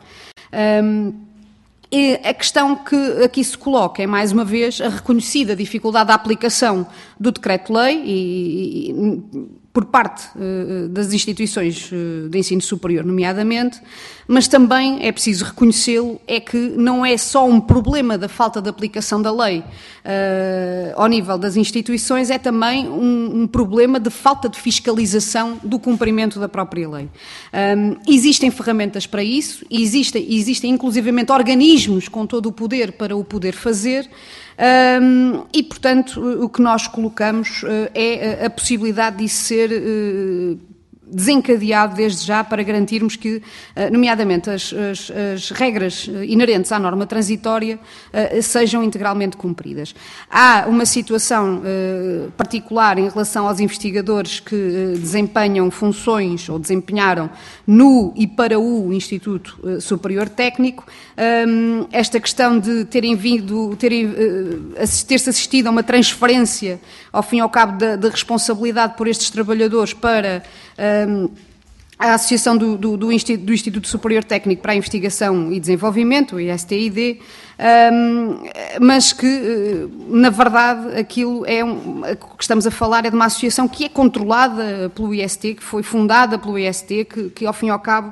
E a questão que aqui se coloca é, mais uma vez, a reconhecida dificuldade da aplicação do Decreto-Lei por parte das instituições de ensino superior, nomeadamente, mas também é preciso reconhecê-lo, é que não é só um problema da falta de aplicação da lei ao nível das instituições, é também um problema de falta de fiscalização do cumprimento da própria lei. Existem ferramentas para isso, existem inclusivamente organismos com todo o poder para o poder fazer, e, portanto, o que nós colocamos é a possibilidade disso ser desencadeado desde já para garantirmos que, nomeadamente, as regras inerentes à norma transitória sejam integralmente cumpridas. Há uma situação particular em relação aos investigadores que desempenham funções ou desempenharam no e para o Instituto Superior Técnico. Esta questão de ter-se assistido a uma transferência, ao fim e ao cabo, da responsabilidade por estes trabalhadores para a Associação do Instituto Superior Técnico para a Investigação e Desenvolvimento, o ISTID, mas que, na verdade, aquilo que estamos a falar é de uma associação que é controlada pelo IST, que foi fundada pelo IST, que ao fim e ao cabo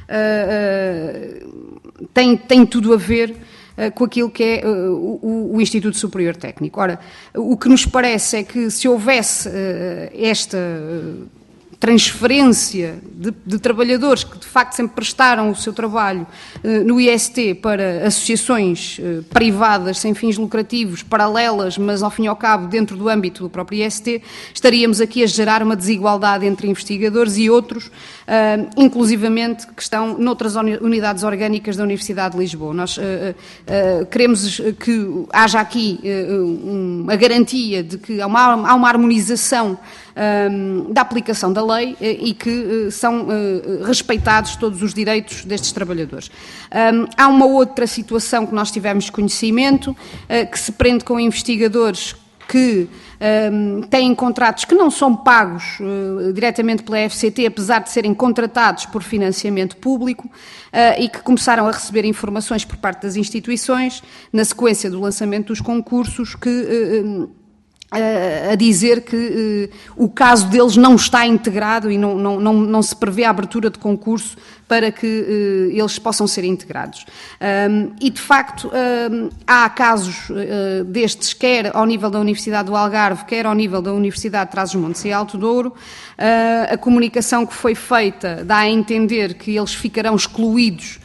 tem tudo a ver com aquilo que é o Instituto Superior Técnico. Ora, o que nos parece é que se houvesse esta transferência de trabalhadores que de facto sempre prestaram o seu trabalho no IST para associações privadas sem fins lucrativos, paralelas, mas ao fim e ao cabo dentro do âmbito do próprio IST, estaríamos aqui a gerar uma desigualdade entre investigadores e outros, inclusivamente que estão noutras unidades orgânicas da Universidade de Lisboa. Nós queremos que haja aqui a garantia de que há uma harmonização da aplicação da lei e que são respeitados todos os direitos destes trabalhadores. Há uma outra situação que nós tivemos conhecimento, que se prende com investigadores que têm contratos que não são pagos diretamente pela FCT, apesar de serem contratados por financiamento público, e que começaram a receber informações por parte das instituições, na sequência do lançamento dos concursos, que a dizer que o caso deles não está integrado e não se prevê a abertura de concurso para que eles possam ser integrados. E, de facto, há casos destes, quer ao nível da Universidade do Algarve, quer ao nível da Universidade de Trás-os-Montes e Alto Douro. A comunicação que foi feita dá a entender que eles ficarão excluídos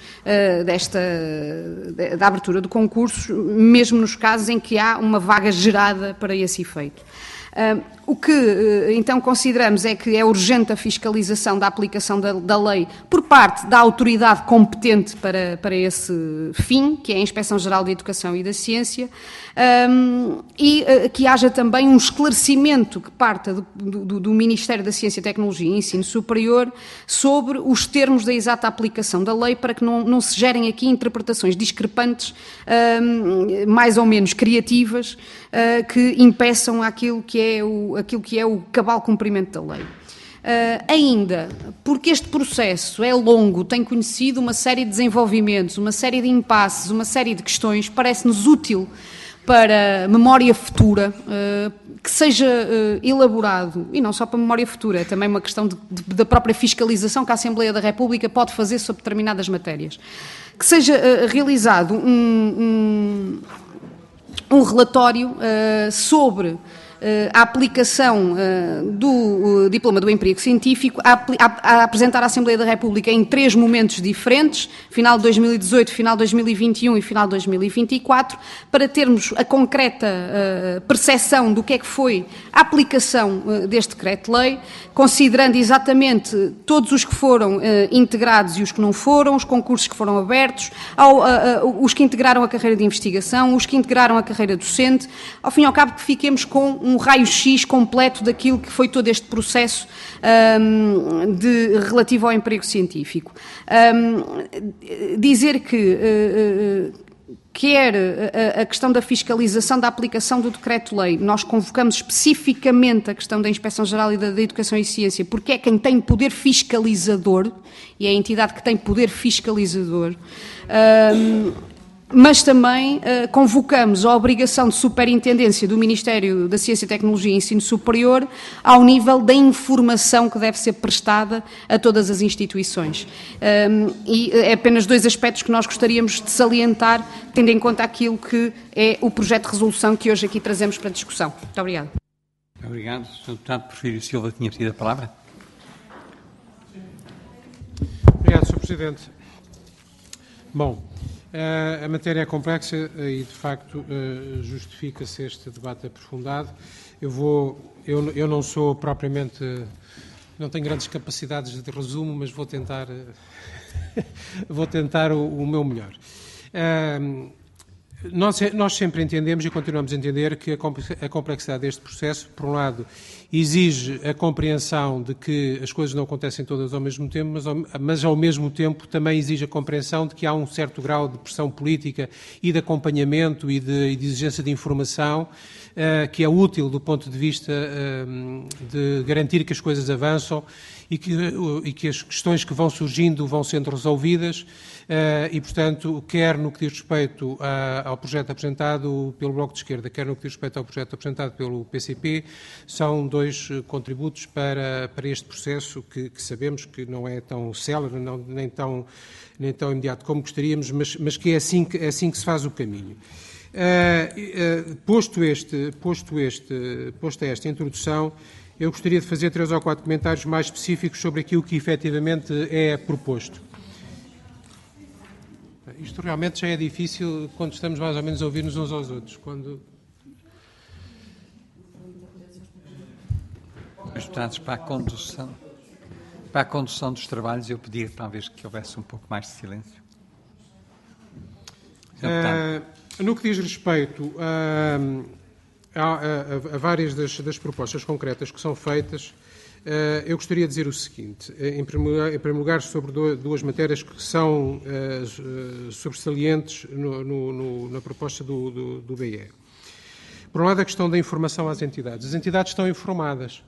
da abertura do concurso, mesmo nos casos em que há uma vaga gerada para esse efeito. O que, então, consideramos é que é urgente a fiscalização da aplicação da lei por parte da autoridade competente para esse fim, que é a Inspeção-Geral de Educação e da Ciência, e que haja também um esclarecimento que parta do Ministério da Ciência, Tecnologia e Ensino Superior sobre os termos da exata aplicação da lei, para que não se gerem aqui interpretações discrepantes, mais ou menos criativas, que impeçam aquilo que é o cabal cumprimento da lei. Ainda, porque este processo é longo, tem conhecido uma série de desenvolvimentos, uma série de impasses, uma série de questões, parece-nos útil para memória futura, que seja elaborado, e não só para memória futura, é também uma questão da própria fiscalização que a Assembleia da República pode fazer sobre determinadas matérias, que seja realizado um relatório sobre a aplicação do diploma do emprego científico a apresentar à Assembleia da República em 3 momentos diferentes, final de 2018, final de 2021 e final de 2024, para termos a concreta percepção do que é que foi a aplicação deste decreto-lei, considerando exatamente todos os que foram integrados e os que não foram, os concursos que foram abertos, os que integraram a carreira de investigação, os que integraram a carreira docente, ao fim e ao cabo que fiquemos com um raio-x completo daquilo que foi todo este processo relativo ao emprego científico. Dizer que quer a questão da fiscalização da aplicação do decreto-lei, nós convocamos especificamente a questão da Inspeção-Geral da Educação e Ciência, porque é quem tem poder fiscalizador, e é a entidade que tem poder fiscalizador, mas também convocamos a obrigação de superintendência do Ministério da Ciência, Tecnologia e Ensino Superior ao nível da informação que deve ser prestada a todas as instituições. E é apenas 2 aspectos que nós gostaríamos de salientar, tendo em conta aquilo que é o projeto de resolução que hoje aqui trazemos para discussão. Muito obrigada. Obrigado. Sr. Deputado Porfírio Silva tinha pedido a palavra. Obrigado, Sr. Presidente. Bom, a matéria é complexa e, de facto, justifica-se este debate aprofundado. Eu não sou propriamente, não tenho grandes capacidades de resumo, mas vou tentar o meu melhor. Nós sempre entendemos e continuamos a entender que a complexidade deste processo, por um lado, exige a compreensão de que as coisas não acontecem todas ao mesmo tempo, mas ao mesmo tempo também exige a compreensão de que há um certo grau de pressão política e de acompanhamento e de exigência de informação que é útil do ponto de vista de garantir que as coisas avançam e que as questões que vão surgindo vão sendo resolvidas e, portanto, quer no que diz respeito ao projeto apresentado pelo Bloco de Esquerda, quer no que diz respeito ao projeto apresentado pelo PCP, são 2 contributos para este processo que sabemos que não é tão célere, nem tão imediato como gostaríamos, mas que é assim que se faz o caminho. Posto esta introdução, eu gostaria de fazer 3 ou 4 comentários mais específicos sobre aquilo que efetivamente é proposto. Isto realmente já é difícil quando estamos mais ou menos a ouvir-nos uns aos outros. Os deputados, para a condução dos trabalhos, eu pedia talvez que houvesse um pouco mais de silêncio. No que diz respeito a várias das propostas concretas que são feitas, eu gostaria de dizer o seguinte, em primeiro lugar sobre 2 matérias que são sobressalientes na proposta do BE. Por um lado, a questão da informação às entidades. As entidades estão informadas.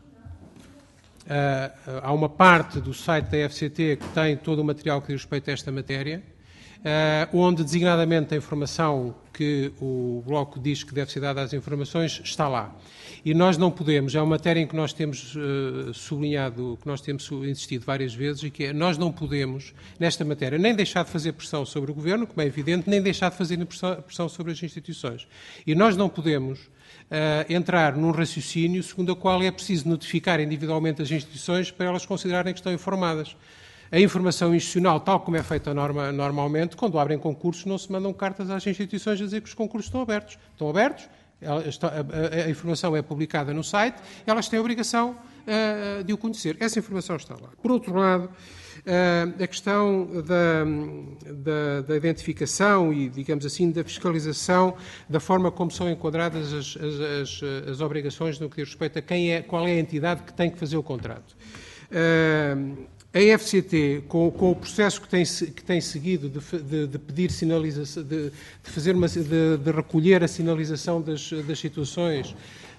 Há uma parte do site da FCT que tem todo o material que diz respeito a esta matéria, onde designadamente a informação que o Bloco diz que deve ser dada às informações está lá. E nós não podemos, é uma matéria em que nós temos sublinhado, que nós temos insistido várias vezes, e que é, nós não podemos, nesta matéria, nem deixar de fazer pressão sobre o Governo, como é evidente, nem deixar de fazer pressão sobre as instituições. E nós não podemos entrar num raciocínio segundo o qual é preciso notificar individualmente as instituições para elas considerarem que estão informadas. A informação institucional, tal como é feita normalmente, quando abrem concursos, não se mandam cartas às instituições a dizer que os concursos estão abertos. Estão abertos, a informação é publicada no site, elas têm a obrigação de o conhecer. Essa informação está lá. Por outro lado, a questão da identificação e, digamos assim, da fiscalização da forma como são enquadradas as obrigações no que diz respeito a qual é a entidade que tem que fazer o contrato. A FCT, com o processo que tem seguido de pedir sinalização, de recolher a sinalização das situações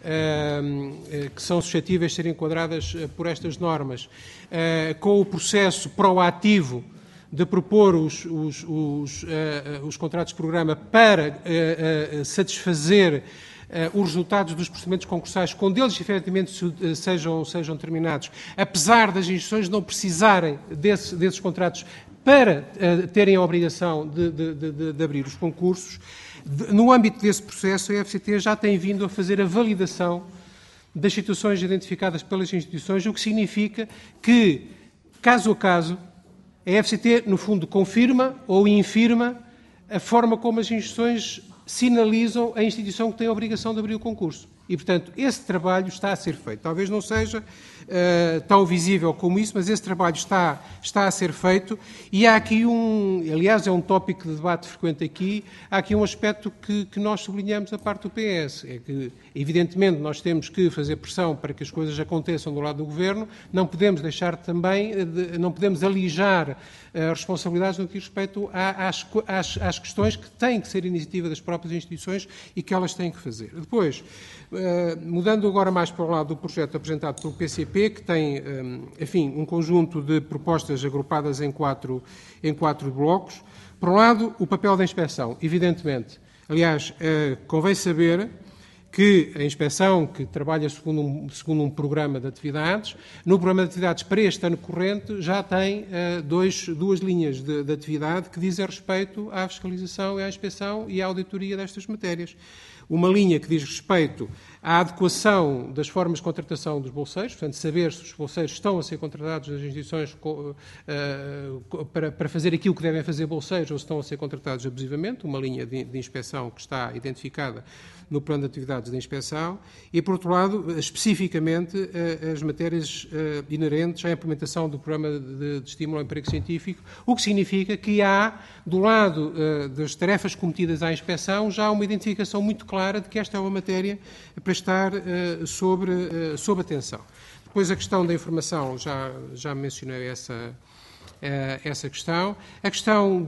que são suscetíveis de serem enquadradas por estas normas, com o processo proativo de propor os contratos de programa para satisfazer os resultados dos procedimentos concursais, quando eles efetivamente sejam terminados, apesar das instituições não precisarem desses contratos para terem a obrigação de abrir os concursos. No âmbito desse processo, a FCT já tem vindo a fazer a validação das situações identificadas pelas instituições, o que significa que, caso a caso, a FCT, no fundo, confirma ou infirma a forma como as instituições sinalizam a instituição que tem a obrigação de abrir o concurso. E, portanto, esse trabalho está a ser feito. Talvez não seja tão visível como isso, mas esse trabalho está a ser feito, e há aqui aliás, é um tópico de debate frequente aqui, há aqui um aspecto que nós sublinhamos da parte do PS, é que, evidentemente, nós temos que fazer pressão para que as coisas aconteçam do lado do Governo, não podemos deixar também, não podemos alijar responsabilidades no que diz respeito às questões que têm que ser iniciativa das próprias instituições e que elas têm que fazer. Depois, mudando agora mais para o lado do projeto apresentado pelo PCP, que tem, enfim, um conjunto de propostas agrupadas em quatro blocos. Por um lado, o papel da inspeção, evidentemente. Aliás, convém saber que a inspeção, que trabalha segundo um programa de atividades, no programa de atividades para este ano corrente já tem duas linhas de atividade que dizem respeito à fiscalização e à inspeção e à auditoria destas matérias. Uma linha que diz respeito à adequação das formas de contratação dos bolseiros, portanto, saber se os bolseiros estão a ser contratados nas instituições para fazer aquilo que devem fazer bolseiros ou se estão a ser contratados abusivamente, uma linha de inspeção que está identificada no plano de atividades da inspeção, e, por outro lado, especificamente as matérias inerentes à implementação do programa de estímulo ao emprego científico, o que significa que há, do lado das tarefas cometidas à inspeção, já uma identificação muito clara de que esta é uma matéria para estar sob atenção. Depois, a questão da informação, já mencionei essa questão. A questão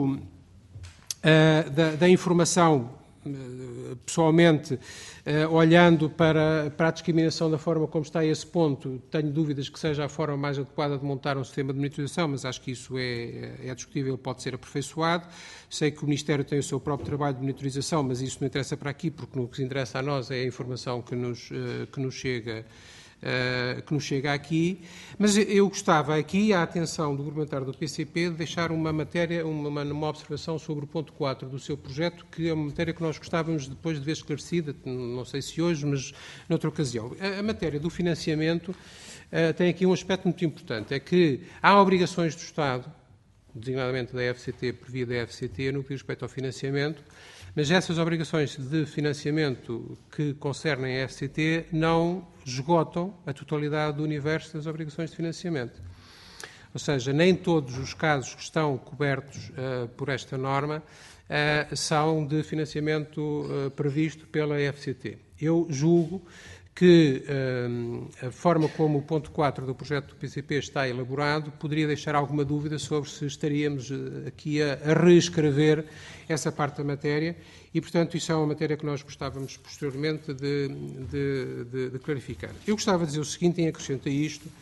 da informação, pessoalmente, olhando para a discriminação da forma como está a esse ponto, tenho dúvidas que seja a forma mais adequada de montar um sistema de monitorização, mas acho que isso é discutível, pode ser aperfeiçoado. Sei que o Ministério tem o seu próprio trabalho de monitorização, mas isso não interessa para aqui, porque o que nos interessa a nós é a informação que nos chega aqui, mas eu gostava aqui, à atenção do parlamentar do PCP, de deixar uma observação sobre o ponto 4 do seu projeto, que é uma matéria que nós gostávamos depois de ver esclarecida, não sei se hoje, mas noutra ocasião. A matéria do financiamento tem aqui um aspecto muito importante, é que há obrigações do Estado, designadamente da FCT, por via da FCT, no que diz respeito ao financiamento, mas essas obrigações de financiamento que concernem a FCT não esgotam a totalidade do universo das obrigações de financiamento. Ou seja, nem todos os casos que estão cobertos por esta norma são de financiamento previsto pela FCT. Eu julgo que a forma como o ponto 4 do projeto do PCP está elaborado poderia deixar alguma dúvida sobre se estaríamos aqui a reescrever essa parte da matéria e, portanto, isso é uma matéria que nós gostávamos posteriormente de clarificar. Eu gostava de dizer o seguinte, em acrescento a isto,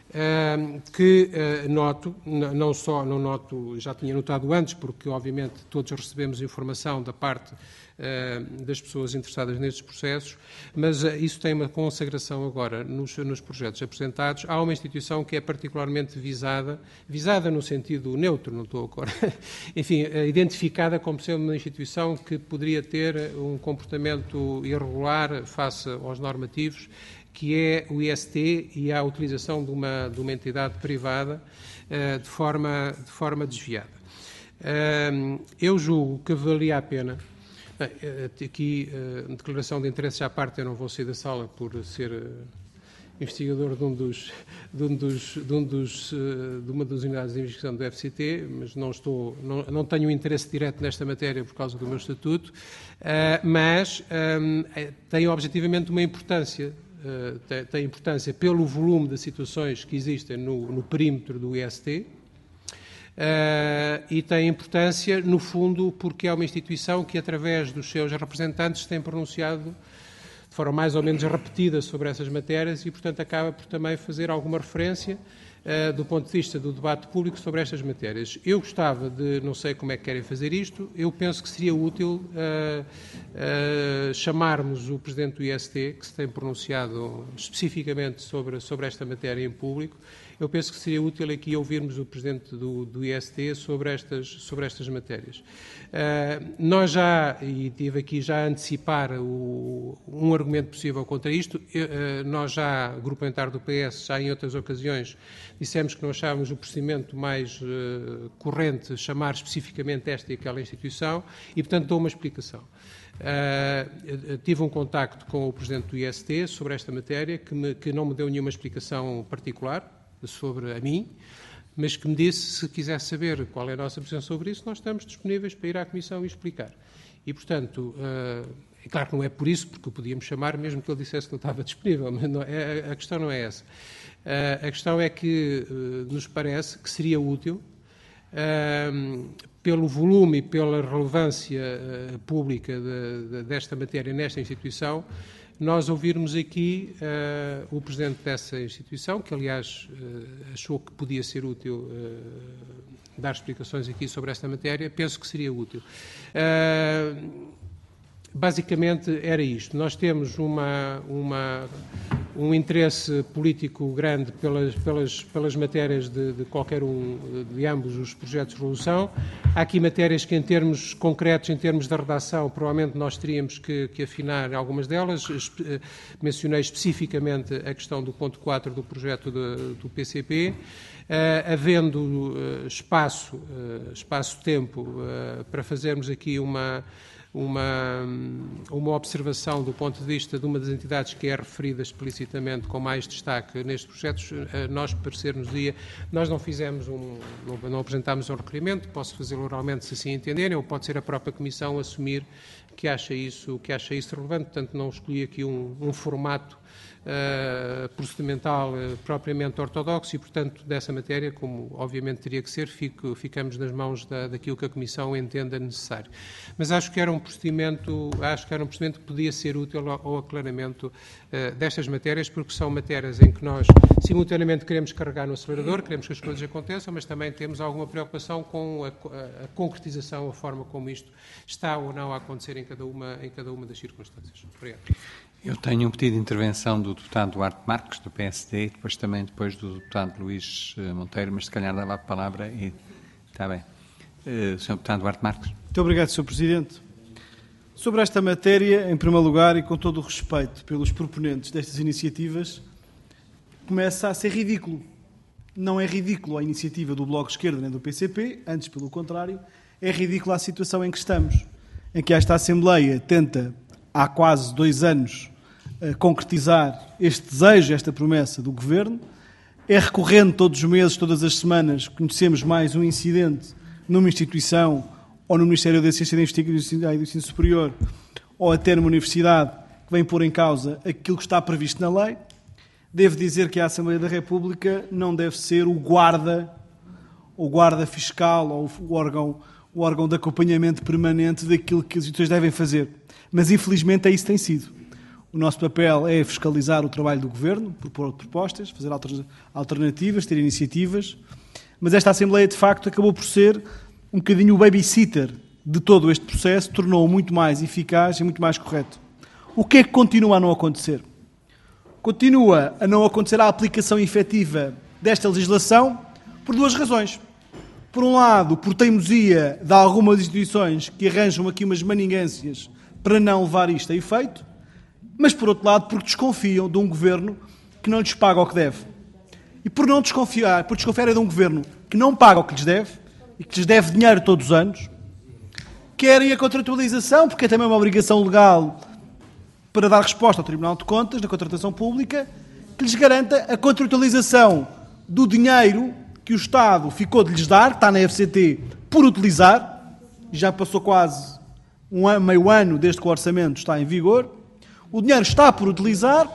que noto, não noto, já tinha notado antes, porque obviamente todos recebemos informação da parte das pessoas interessadas nestes processos, mas isso tem uma consagração agora nos projetos apresentados. Há uma instituição que é particularmente visada no sentido neutro, não estou agora, enfim, identificada como sendo uma instituição que poderia ter um comportamento irregular face aos normativos, que é o IST e a utilização de uma entidade privada de forma desviada. Eu julgo que valia a pena, aqui, declaração de interesses à parte, eu não vou sair da sala por ser investigador de uma das unidades de investigação do FCT, mas não tenho interesse direto nesta matéria por causa do meu estatuto, mas tem objetivamente uma importância. Tem importância pelo volume de situações que existem no perímetro do IST e tem importância, no fundo, porque é uma instituição que, através dos seus representantes, tem pronunciado de forma mais ou menos repetida sobre essas matérias e, portanto, acaba por também fazer alguma referência do ponto de vista do debate público sobre estas matérias. Eu gostava de, não sei como é que querem fazer isto, eu penso que seria útil chamarmos o Presidente do IST, que se tem pronunciado especificamente sobre esta matéria em público. Eu penso que seria útil aqui ouvirmos o Presidente do IST sobre estas matérias. Nós já, e tive aqui já a antecipar um argumento possível contra isto, nós já, Grupo Parlamentar do PS, já em outras ocasiões, dissemos que não achávamos o procedimento mais corrente chamar especificamente esta e aquela instituição e, portanto, dou uma explicação. Tive um contacto com o Presidente do IST sobre esta matéria, que não me deu nenhuma explicação particular sobre a mim, mas que me disse, se quisesse saber qual é a nossa posição sobre isso, nós estamos disponíveis para ir à Comissão e explicar. E, portanto, é claro que não é por isso, porque o podíamos chamar, mesmo que ele dissesse que não estava disponível, mas a questão não é essa. A questão é que nos parece que seria útil, pelo volume e pela relevância pública desta matéria nesta instituição, nós ouvirmos aqui o Presidente dessa instituição, que aliás achou que podia ser útil dar explicações aqui sobre esta matéria, penso que seria útil. Basicamente era isto. Nós temos um interesse político grande pelas matérias de qualquer de ambos os projetos de resolução. Há aqui matérias que, em termos concretos, em termos da redação, provavelmente nós teríamos que afinar algumas delas. Mencionei especificamente a questão do ponto 4 do projeto do PCP. Havendo espaço-tempo para fazermos aqui uma observação do ponto de vista de uma das entidades que é referida explicitamente com mais destaque nestes projetos, nós parecer-nos-ia, nós não fizemos não apresentámos um requerimento, posso fazê-lo oralmente se assim entenderem, ou pode ser a própria Comissão assumir que acha isso relevante, portanto não escolhi aqui um formato procedimental propriamente ortodoxo e, portanto, dessa matéria, como obviamente teria que ser, ficamos nas mãos daquilo que a Comissão entenda necessário. Mas acho que era um procedimento que podia ser útil ao aclaramento destas matérias, porque são matérias em que nós simultaneamente queremos carregar no acelerador, queremos que as coisas aconteçam, mas também temos alguma preocupação com a concretização, a forma como isto está ou não a acontecer em cada uma das circunstâncias. Obrigado. Eu tenho um pedido de intervenção do deputado Duarte Marques, do PSD, depois do deputado Luís Monteiro, mas se calhar dava a palavra e... Está bem. Sr. deputado Duarte Marques. Muito obrigado, Sr. Presidente. Sobre esta matéria, em primeiro lugar, e com todo o respeito pelos proponentes destas iniciativas, começa a ser ridículo. Não é ridículo a iniciativa do Bloco de Esquerda nem do PCP, antes, pelo contrário, é ridícula a situação em que estamos, em que esta Assembleia tenta, há quase 2 anos, concretizar este desejo, esta promessa do Governo. É recorrente todos os meses, todas as semanas, conhecemos mais um incidente numa instituição ou no Ministério da Ciência, da Investigação e do Ensino Superior ou até numa universidade que vem pôr em causa aquilo que está previsto na lei. Devo dizer que a Assembleia da República não deve ser o guarda fiscal ou o órgão de acompanhamento permanente daquilo que as instituições devem fazer. Mas, infelizmente, é isso que tem sido. O nosso papel é fiscalizar o trabalho do Governo, propor propostas, fazer alternativas, ter iniciativas, mas esta Assembleia, de facto, acabou por ser um bocadinho o babysitter de todo este processo, tornou-o muito mais eficaz e muito mais correto. O que é que continua a não acontecer? Continua a não acontecer a aplicação efetiva desta legislação por duas razões. Por um lado, por teimosia de algumas instituições que arranjam aqui umas maningâncias para não levar isto a efeito, mas por outro lado, porque desconfiam de um governo que não lhes paga o que deve. E por desconfiarem de um governo que não paga o que lhes deve, e que lhes deve dinheiro todos os anos, querem a contratualização, porque é também uma obrigação legal para dar resposta ao Tribunal de Contas, na contratação pública, que lhes garanta a contratualização do dinheiro que o Estado ficou de lhes dar, que está na FCT, por utilizar, e já passou quase meio ano desde que o orçamento está em vigor. O dinheiro está por utilizar,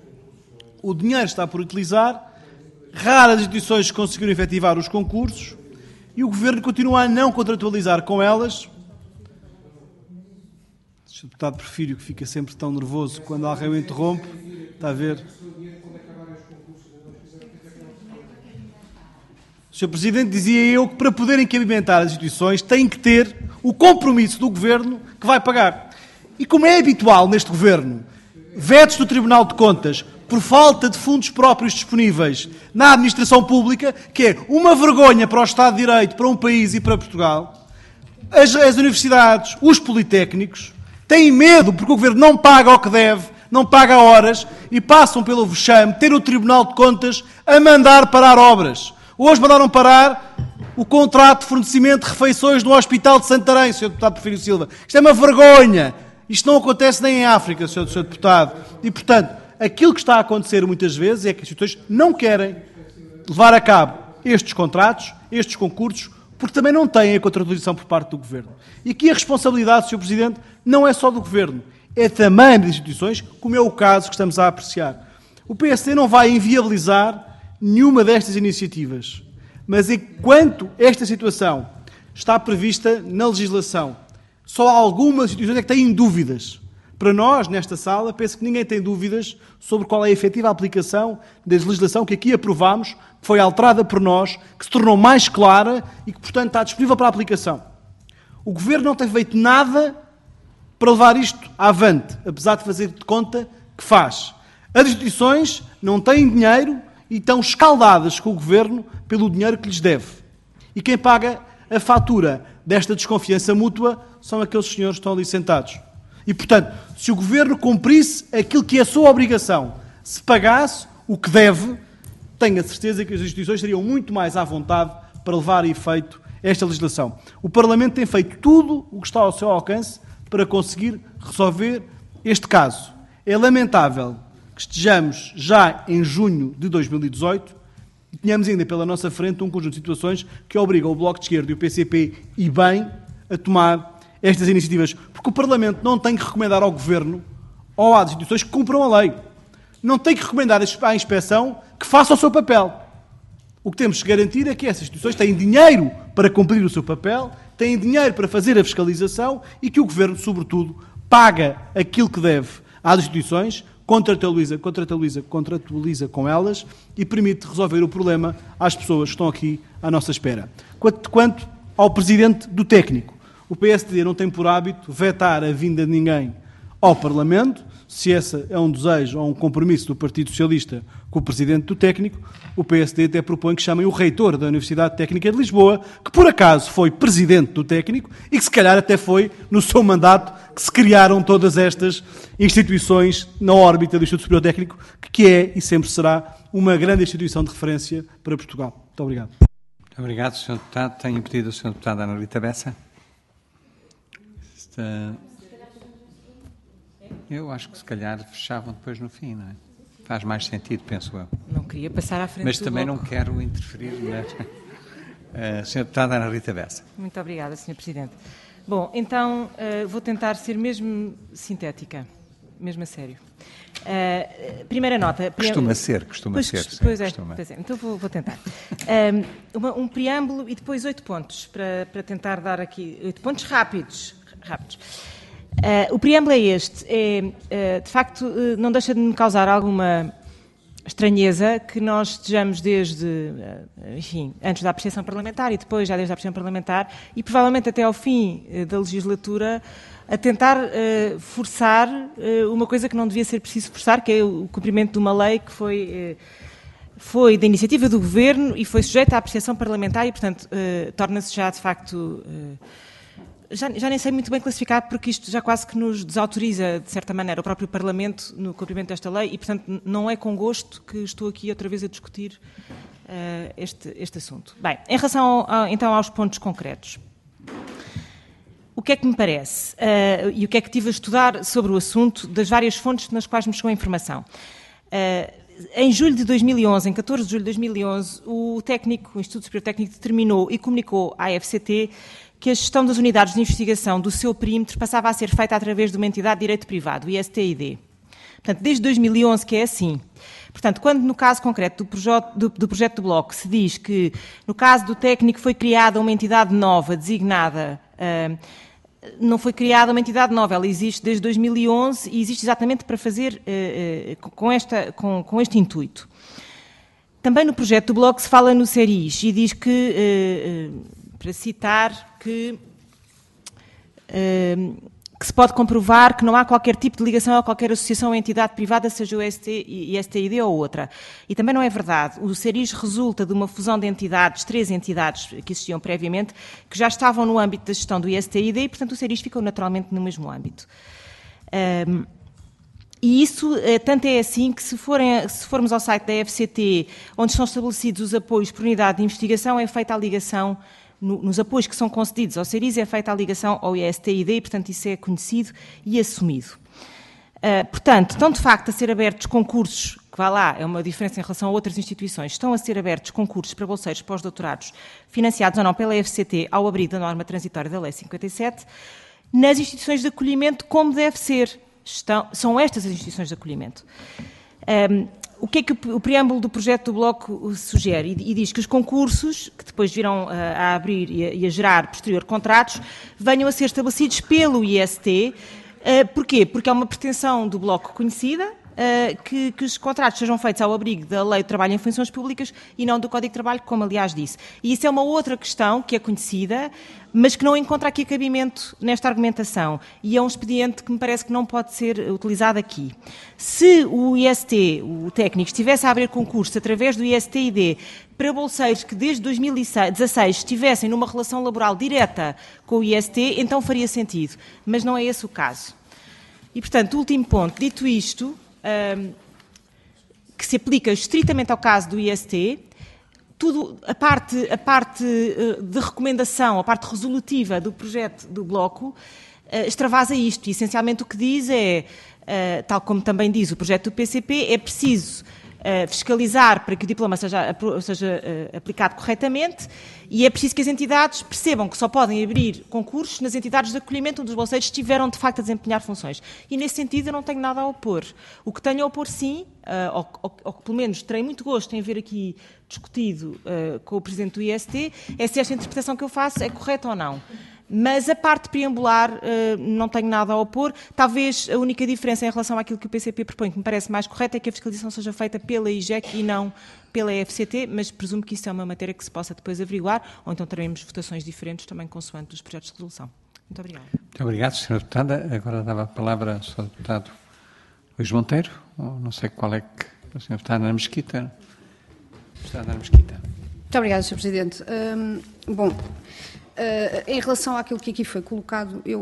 raras instituições conseguiram efetivar os concursos e o Governo continua a não contratualizar com elas. O deputado Porfírio, que fica sempre tão nervoso quando alguém o interrompe, está a ver? O Sr. Presidente, dizia eu que para poderem cabimentar as instituições têm que ter o compromisso do Governo que vai pagar. E como é habitual neste Governo, vetos do Tribunal de Contas por falta de fundos próprios disponíveis na administração pública, que é uma vergonha para o Estado de Direito, para um país e para Portugal, as universidades, os politécnicos, têm medo porque o Governo não paga o que deve, não paga horas e passam pelo vexame ter o Tribunal de Contas a mandar parar obras. Hoje mandaram parar o contrato de fornecimento de refeições no Hospital de Santarém, Sr. Deputado Porfírio Silva. Isto é uma vergonha. Isto não acontece nem em África, Sr. Deputado. E, portanto, aquilo que está a acontecer muitas vezes é que as instituições não querem levar a cabo estes contratos, estes concursos, porque também não têm a contratualização por parte do Governo. E aqui a responsabilidade, Sr. Presidente, não é só do Governo, é também das instituições, como é o caso que estamos a apreciar. O PSD não vai inviabilizar nenhuma destas iniciativas, mas enquanto esta situação está prevista na legislação, só algumas instituições é que têm dúvidas. Para nós, nesta sala, penso que ninguém tem dúvidas sobre qual é a efetiva aplicação da legislação que aqui aprovámos, que foi alterada por nós, que se tornou mais clara e que, portanto, está disponível para a aplicação. O Governo não tem feito nada para levar isto avante, apesar de fazer de conta que faz. As instituições não têm dinheiro e estão escaldadas com o Governo pelo dinheiro que lhes deve. E quem paga a fatura desta desconfiança mútua são aqueles senhores que estão ali sentados. E, portanto, se o Governo cumprisse aquilo que é a sua obrigação, se pagasse o que deve, tenho a certeza que as instituições seriam muito mais à vontade para levar a efeito esta legislação. O Parlamento tem feito tudo o que está ao seu alcance para conseguir resolver este caso. É lamentável que estejamos já em junho de 2018 e tenhamos ainda pela nossa frente um conjunto de situações que obrigam o Bloco de Esquerda e o PCP, e bem, a tomar estas iniciativas. Porque o Parlamento não tem que recomendar ao Governo ou às instituições que cumpram a lei. Não tem que recomendar à inspeção que faça o seu papel. O que temos que garantir é que essas instituições têm dinheiro para cumprir o seu papel, têm dinheiro para fazer a fiscalização e que o Governo, sobretudo, paga aquilo que deve às instituições, contratualiza com elas e permite resolver o problema às pessoas que estão aqui à nossa espera. Quanto ao Presidente do Técnico, o PSD não tem por hábito vetar a vinda de ninguém ao Parlamento. Se esse é um desejo ou um compromisso do Partido Socialista com o Presidente do Técnico, o PSD até propõe que chamem o Reitor da Universidade Técnica de Lisboa, que por acaso foi Presidente do Técnico e que se calhar até foi no seu mandato que se criaram todas estas instituições na órbita do Instituto Superior Técnico, que é e sempre será uma grande instituição de referência para Portugal. Muito obrigado. Muito obrigado, Sr. Deputado. Tenho pedido ao Sr. Deputado Ana Rita Bessa. Eu acho que se calhar fechavam depois no fim, não é? Faz mais sentido, penso eu. Não queria passar à frente mas do também bloco. Não quero interferir. Sr. Deputado Ana Rita Bessa. Muito obrigada, Sr. Presidente. Bom, então vou tentar ser mesmo sintética, mesmo a sério. Primeira nota. Costuma ser. Pois é. Então vou tentar. Um preâmbulo e depois 8 pontos, para tentar dar aqui 8 pontos rápidos. O preâmbulo é este. De facto, não deixa de me causar alguma estranheza que nós estejamos desde, enfim, antes da apreciação parlamentar e depois já desde a apreciação parlamentar e provavelmente até ao fim da legislatura a tentar forçar uma coisa que não devia ser preciso forçar, que é o cumprimento de uma lei que foi da iniciativa do Governo e foi sujeita à apreciação parlamentar e, portanto, torna-se já, de facto... Já nem sei muito bem classificar, porque isto já quase que nos desautoriza, de certa maneira, o próprio Parlamento no cumprimento desta lei e, portanto, não é com gosto que estou aqui outra vez a discutir este assunto. Bem, em relação, então, aos pontos concretos. O que é que me parece e o que é que tive a estudar sobre o assunto das várias fontes nas quais me chegou a informação? Em julho de 2011, em 14 de julho de 2011, o Instituto Superior Técnico determinou e comunicou à FCT que a gestão das unidades de investigação do seu perímetro passava a ser feita através de uma entidade de direito privado, o ISTID. Portanto, desde 2011 que é assim. Portanto, quando no caso concreto do projeto do Bloco se diz que no caso do técnico foi criada uma entidade nova, designada, não foi criada uma entidade nova, ela existe desde 2011 e existe exatamente para fazer com este intuito. Também no projeto do Bloco se fala no CERIS e diz que... para citar que se pode comprovar que não há qualquer tipo de ligação a qualquer associação ou entidade privada, seja o ISTID ou outra. E também não é verdade. O CERIS resulta de uma fusão de entidades, 3 entidades que existiam previamente, que já estavam no âmbito da gestão do ISTID e, portanto, o CERIS ficou naturalmente no mesmo âmbito. E isso, tanto é assim que se formos ao site da FCT, onde estão estabelecidos os apoios por unidade de investigação, é feita a ligação nos apoios que são concedidos ao CERIS é feita a ligação ao ISTID e, portanto, isso é conhecido e assumido. Portanto, estão de facto a ser abertos concursos, que vá lá, é uma diferença em relação a outras instituições, estão a ser abertos concursos para bolseiros pós-doutorados, financiados ou não pela FCT, ao abrigo da norma transitória da Lei 57, nas instituições de acolhimento, como deve ser. São estas as instituições de acolhimento. O que é que o preâmbulo do projeto do Bloco sugere? E diz que os concursos, que depois virão a abrir e a gerar posterior contratos, venham a ser estabelecidos pelo IST. Porquê? Porque é uma pretensão do Bloco conhecida, que os contratos sejam feitos ao abrigo da Lei do Trabalho em Funções Públicas e não do Código de Trabalho, como aliás disse. E isso é uma outra questão que é conhecida, mas que não encontra aqui cabimento nesta argumentação. E é um expediente que me parece que não pode ser utilizado aqui. Se o IST, o técnico, estivesse a abrir concursos através do ISTID para bolseiros que desde 2016 estivessem numa relação laboral direta com o IST, então faria sentido. Mas não é esse o caso. E, portanto, o último ponto, dito isto, que se aplica estritamente ao caso do IST, a parte de recomendação, a parte resolutiva do projeto do Bloco, extravasa isto. E, essencialmente, o que diz é, tal como também diz o projeto do PCP, é preciso fiscalizar para que o diploma seja aplicado corretamente e é preciso que as entidades percebam que só podem abrir concursos nas entidades de acolhimento onde os bolseiros estiveram, de facto, a desempenhar funções. E, nesse sentido, eu não tenho nada a opor. O que tenho a opor, sim, ou que, pelo menos, terei muito gosto em ver aqui discutido com o Presidente do IST, é se esta interpretação que eu faço é correta ou não. Mas a parte preambular não tenho nada a opor. Talvez a única diferença em relação àquilo que o PCP propõe, que me parece mais correto, é que a fiscalização seja feita pela IGEC e não pela FCT, mas presumo que isso é uma matéria que se possa depois averiguar, ou então teremos votações diferentes também consoante os projetos de resolução. Muito obrigada. Muito obrigado, Sra. Deputada. Agora dava a palavra ao Sr. Deputado Luís Monteiro, ou não sei qual é que... A Sra. Deputada Ana Mesquita. Deputada Ana Mesquita. Muito obrigada, Sr. Presidente. Em relação àquilo que aqui foi colocado, eu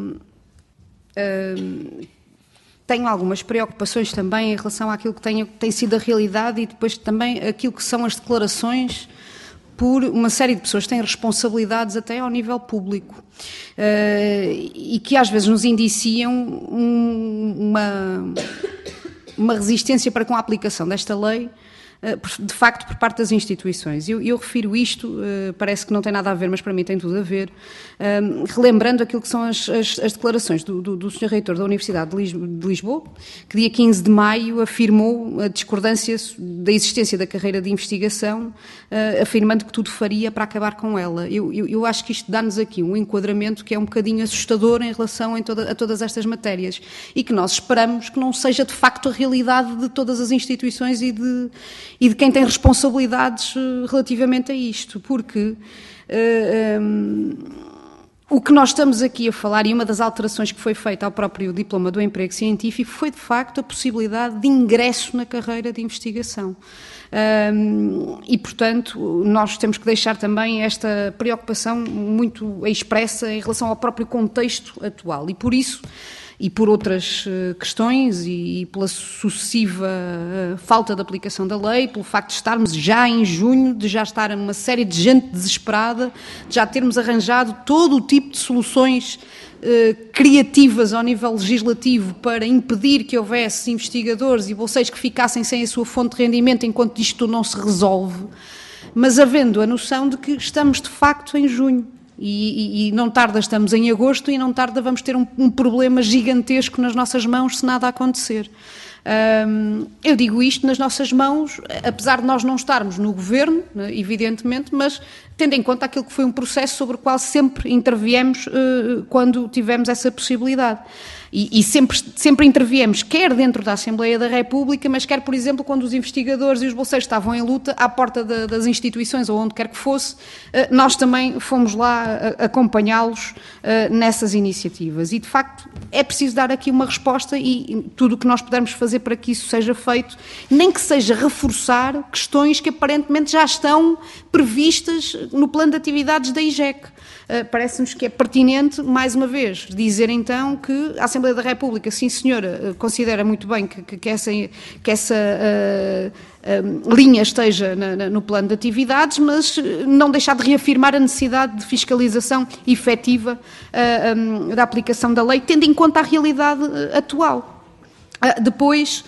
tenho algumas preocupações também em relação àquilo que tem sido a realidade e depois também aquilo que são as declarações por uma série de pessoas que têm responsabilidades até ao nível público e que às vezes nos indiciam uma resistência para com a aplicação desta lei de facto, por parte das instituições. Eu refiro isto, parece que não tem nada a ver, mas para mim tem tudo a ver, relembrando aquilo que são as declarações do Sr. Reitor da Universidade de Lisboa, que dia 15 de maio afirmou a discordância da existência da carreira de investigação, afirmando que tudo faria para acabar com ela. Eu acho que isto dá-nos aqui um enquadramento que é um bocadinho assustador em relação a todas estas matérias e que nós esperamos que não seja de facto a realidade de todas as instituições e de quem tem responsabilidades relativamente a isto, porque o que nós estamos aqui a falar, e uma das alterações que foi feita ao próprio diploma do emprego científico, foi de facto a possibilidade de ingresso na carreira de investigação. E, portanto, nós temos que deixar também esta preocupação muito expressa em relação ao próprio contexto atual. E por isso, e por outras questões, e pela sucessiva falta de aplicação da lei, pelo facto de estarmos já em junho, de já estar uma série de gente desesperada, de já termos arranjado todo o tipo de soluções criativas ao nível legislativo para impedir que houvesse investigadores e bolseiros que ficassem sem a sua fonte de rendimento enquanto isto não se resolve, mas havendo a noção de que estamos de facto em junho. E não tarda estamos em agosto e não tarda vamos ter um problema gigantesco nas nossas mãos se nada acontecer. Eu digo isto nas nossas mãos, apesar de nós não estarmos no governo, evidentemente, mas tendo em conta aquilo que foi um processo sobre o qual sempre interviemos quando tivemos essa possibilidade. E sempre interviemos, quer dentro da Assembleia da República, mas quer, por exemplo, quando os investigadores e os bolseiros estavam em luta à porta das instituições ou onde quer que fosse, nós também fomos lá acompanhá-los nessas iniciativas. E, de facto, é preciso dar aqui uma resposta e tudo o que nós pudermos fazer para que isso seja feito, nem que seja reforçar questões que aparentemente já estão previstas no plano de atividades da IGEC. Parece-nos que é pertinente, mais uma vez, dizer então que a Assembleia da República, sim senhora, considera muito bem que essa linha esteja no plano de atividades, mas não deixar de reafirmar a necessidade de fiscalização efetiva da aplicação da lei, tendo em conta a realidade atual. Depois,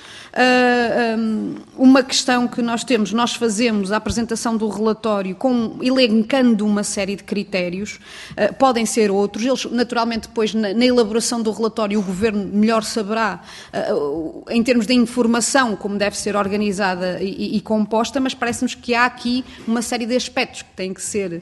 uma questão que nós temos, nós fazemos a apresentação do relatório elencando uma série de critérios, podem ser outros, eles naturalmente depois na elaboração do relatório o Governo melhor saberá em termos de informação como deve ser organizada e composta, mas parece-nos que há aqui uma série de aspectos que têm que ser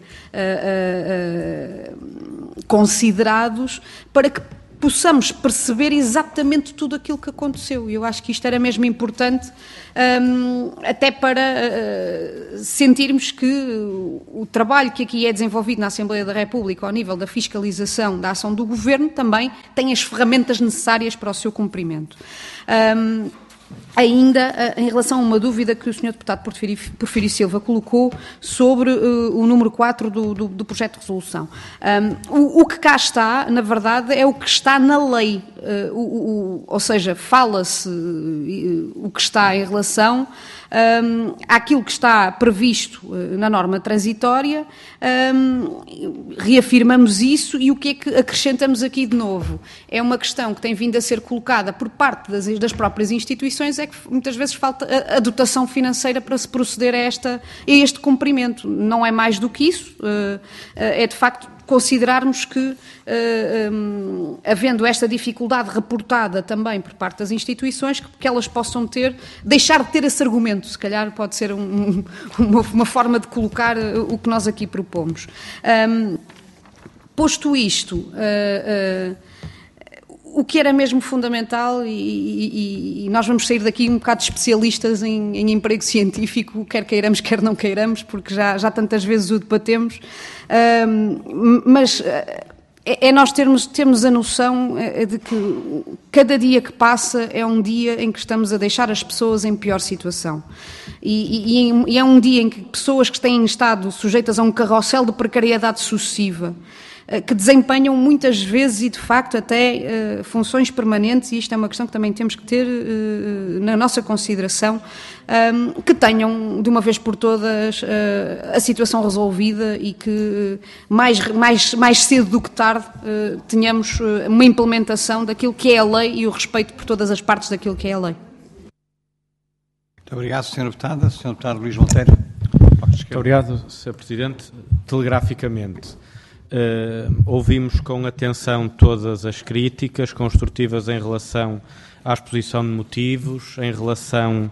considerados para que possamos perceber exatamente tudo aquilo que aconteceu. Eu acho que isto era mesmo importante, até para sentirmos que o trabalho que aqui é desenvolvido na Assembleia da República ao nível da fiscalização da ação do Governo também tem as ferramentas necessárias para o seu cumprimento. Ainda em relação a uma dúvida que o Sr. Deputado Porfírio Silva colocou sobre o número 4 do projeto de resolução. O que cá está, na verdade, é o que está na lei, ou seja, fala-se o que está em relação àquilo que está previsto na norma transitória, reafirmamos isso e o que é que acrescentamos aqui de novo? É uma questão que tem vindo a ser colocada por parte das próprias instituições, é que muitas vezes falta a dotação financeira para se proceder a este cumprimento. Não é mais do que isso, é de facto considerarmos que, havendo esta dificuldade reportada também por parte das instituições, que elas possam deixar de ter esse argumento, se calhar pode ser uma forma de colocar o que nós aqui propomos. Posto isto, o que era mesmo fundamental, e nós vamos sair daqui um bocado especialistas em emprego científico, quer queiramos, quer não queiramos, porque já tantas vezes o debatemos, mas é nós termos a noção de que cada dia que passa é um dia em que estamos a deixar as pessoas em pior situação. E é um dia em que pessoas que têm estado sujeitas a um carrossel de precariedade sucessiva, que desempenham muitas vezes e de facto até funções permanentes, e isto é uma questão que também temos que ter na nossa consideração, que tenham de uma vez por todas a situação resolvida e que mais cedo do que tarde tenhamos uma implementação daquilo que é a lei e o respeito por todas as partes daquilo que é a lei. Muito Muito obrigado, Sr. Deputado. Sr. Deputado Luís Monteiro. Muito obrigado, Sr. Presidente. Telegraficamente, ouvimos com atenção todas as críticas construtivas em relação à exposição de motivos, em relação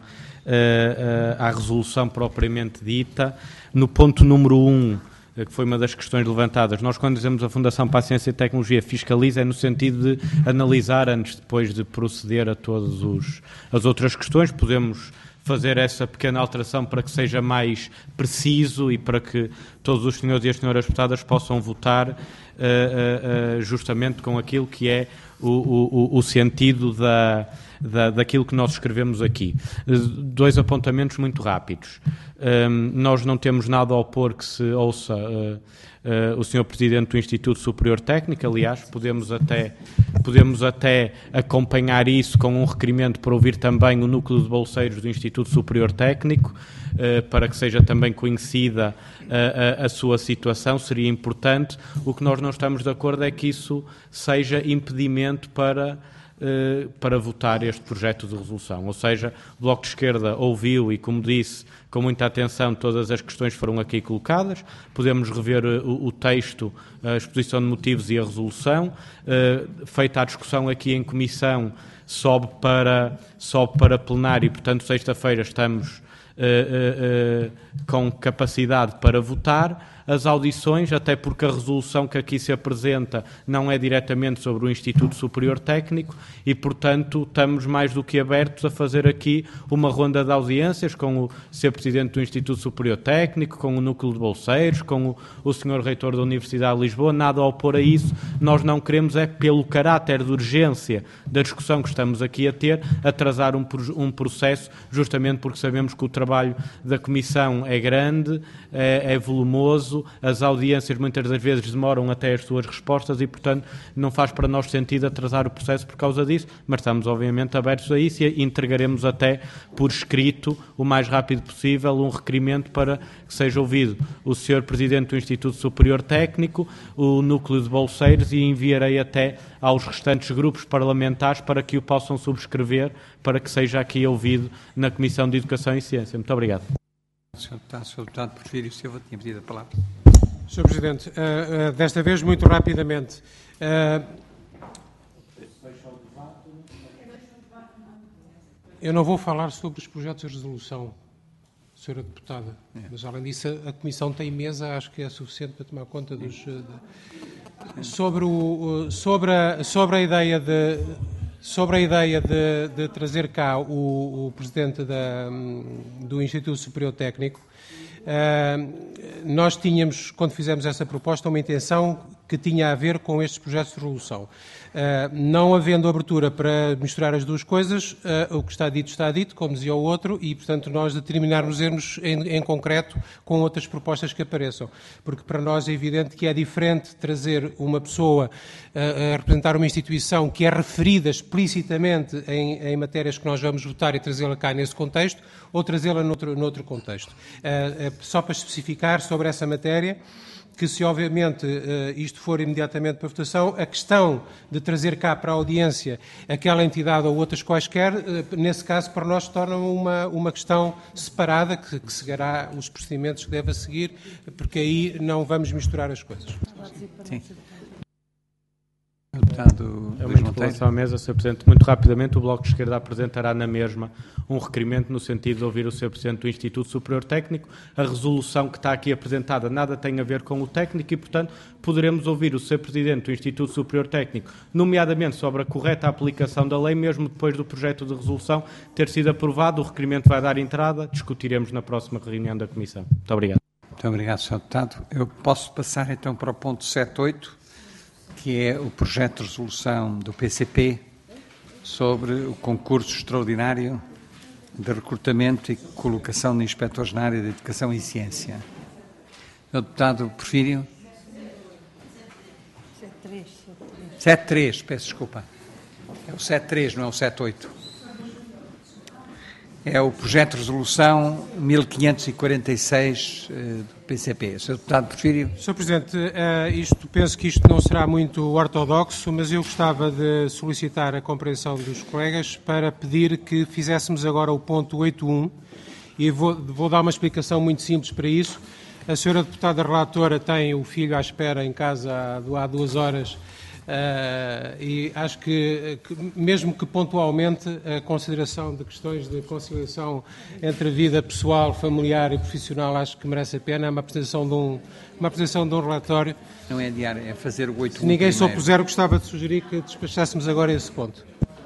à resolução propriamente dita. No ponto número 1, que foi uma das questões levantadas, nós quando dizemos a Fundação para a Ciência e Tecnologia fiscaliza é no sentido de analisar antes depois de proceder a todas as outras questões. Podemos fazer essa pequena alteração para que seja mais preciso e para que todos os senhores e as senhoras deputadas possam votar justamente com aquilo que é o sentido daquilo que nós escrevemos aqui. 2 apontamentos muito rápidos. Nós não temos nada a opor que se ouça o Sr. Presidente do Instituto Superior Técnico. Aliás, podemos até acompanhar isso com um requerimento para ouvir também o Núcleo de Bolseiros do Instituto Superior Técnico, para que seja também conhecida a sua situação. Seria importante. O que nós não estamos de acordo é que isso seja impedimento para votar este projeto de resolução. Ou seja, o Bloco de Esquerda ouviu e, como disse, com muita atenção, todas as questões foram aqui colocadas. Podemos rever o texto, a exposição de motivos e a resolução. Feita a discussão aqui em comissão, sobe para plenário e, portanto, sexta-feira estamos com capacidade para votar. As audições, até porque a resolução que aqui se apresenta não é diretamente sobre o Instituto Superior Técnico e, portanto, estamos mais do que abertos a fazer aqui uma ronda de audiências com o Sr. Presidente do Instituto Superior Técnico, com o Núcleo de Bolseiros, com o Sr. Reitor da Universidade de Lisboa. Nada a opor a isso. Nós não queremos é, pelo caráter de urgência da discussão que estamos aqui a ter, atrasar um processo, justamente porque sabemos que o trabalho da Comissão é grande, é volumoso. As audiências muitas das vezes demoram até as suas respostas e, portanto, não faz para nós sentido atrasar o processo por causa disso, mas estamos obviamente abertos a isso e entregaremos até por escrito, o mais rápido possível, um requerimento para que seja ouvido o Sr. Presidente do Instituto Superior Técnico, o Núcleo de Bolseiros, e enviarei até aos restantes grupos parlamentares para que o possam subscrever, para que seja aqui ouvido na Comissão de Educação e Ciência. Muito obrigado. Sr. Deputado Porfírio Silva tinha pedido a palavra. Sr. Presidente, desta vez muito rapidamente. Eu não vou falar sobre os projetos de resolução, Sra. Deputada, mas além disso a Comissão tem mesa, acho que é suficiente para tomar conta dos... Sobre a ideia de trazer cá o Presidente do Instituto Superior Técnico, nós tínhamos, quando fizemos essa proposta, uma intenção que tinha a ver com estes projetos de resolução. Não havendo abertura para misturar as duas coisas, o que está dito, como dizia o outro, e, portanto, nós determinarmos em concreto com outras propostas que apareçam. Porque para nós é evidente que é diferente trazer uma pessoa a representar uma instituição que é referida explicitamente em matérias que nós vamos votar e trazê-la cá nesse contexto, ou trazê-la noutro contexto. Só para especificar sobre essa matéria, que se obviamente isto for imediatamente para votação, a questão de trazer cá para a audiência aquela entidade ou outras quaisquer, nesse caso para nós torna uma questão separada, que seguirá os procedimentos que deve seguir, porque aí não vamos misturar as coisas. Sim. Deputado Luís Monteiro. Em relação à mesa, Sr. Presidente, muito rapidamente, o Bloco de Esquerda apresentará na mesma um requerimento no sentido de ouvir o Sr. Presidente do Instituto Superior Técnico. A resolução que está aqui apresentada nada tem a ver com o técnico e, portanto, poderemos ouvir o Sr. Presidente do Instituto Superior Técnico, nomeadamente sobre a correta aplicação da lei, mesmo depois do projeto de resolução ter sido aprovado. O requerimento vai dar entrada, discutiremos na próxima reunião da Comissão. Muito obrigado. Muito obrigado, Sr. Deputado. Eu posso passar então para o ponto 7.8, que é o projeto de resolução do PCP sobre o concurso extraordinário de recrutamento e colocação de inspectores na área de Educação e Ciência. Sr. Deputado Porfírio. 7.3, peço desculpa. É o 7.3, não é o 7.8. É o projeto de resolução 1546 do PCP. Sr. Deputado Porfírio. Sr. Presidente, penso que isto não será muito ortodoxo, mas eu gostava de solicitar a compreensão dos colegas para pedir que fizéssemos agora o ponto 8.1 e vou dar uma explicação muito simples para isso. A senhora deputada relatora tem o filho à espera em casa há 2 horas e acho que mesmo que pontualmente a consideração de questões de conciliação entre a vida pessoal, familiar e profissional acho que merece a pena. É uma apresentação de um relatório. Não é adiar, é fazer o 8.1. Se ninguém se opuser, eu gostava de sugerir que despachássemos agora esse ponto.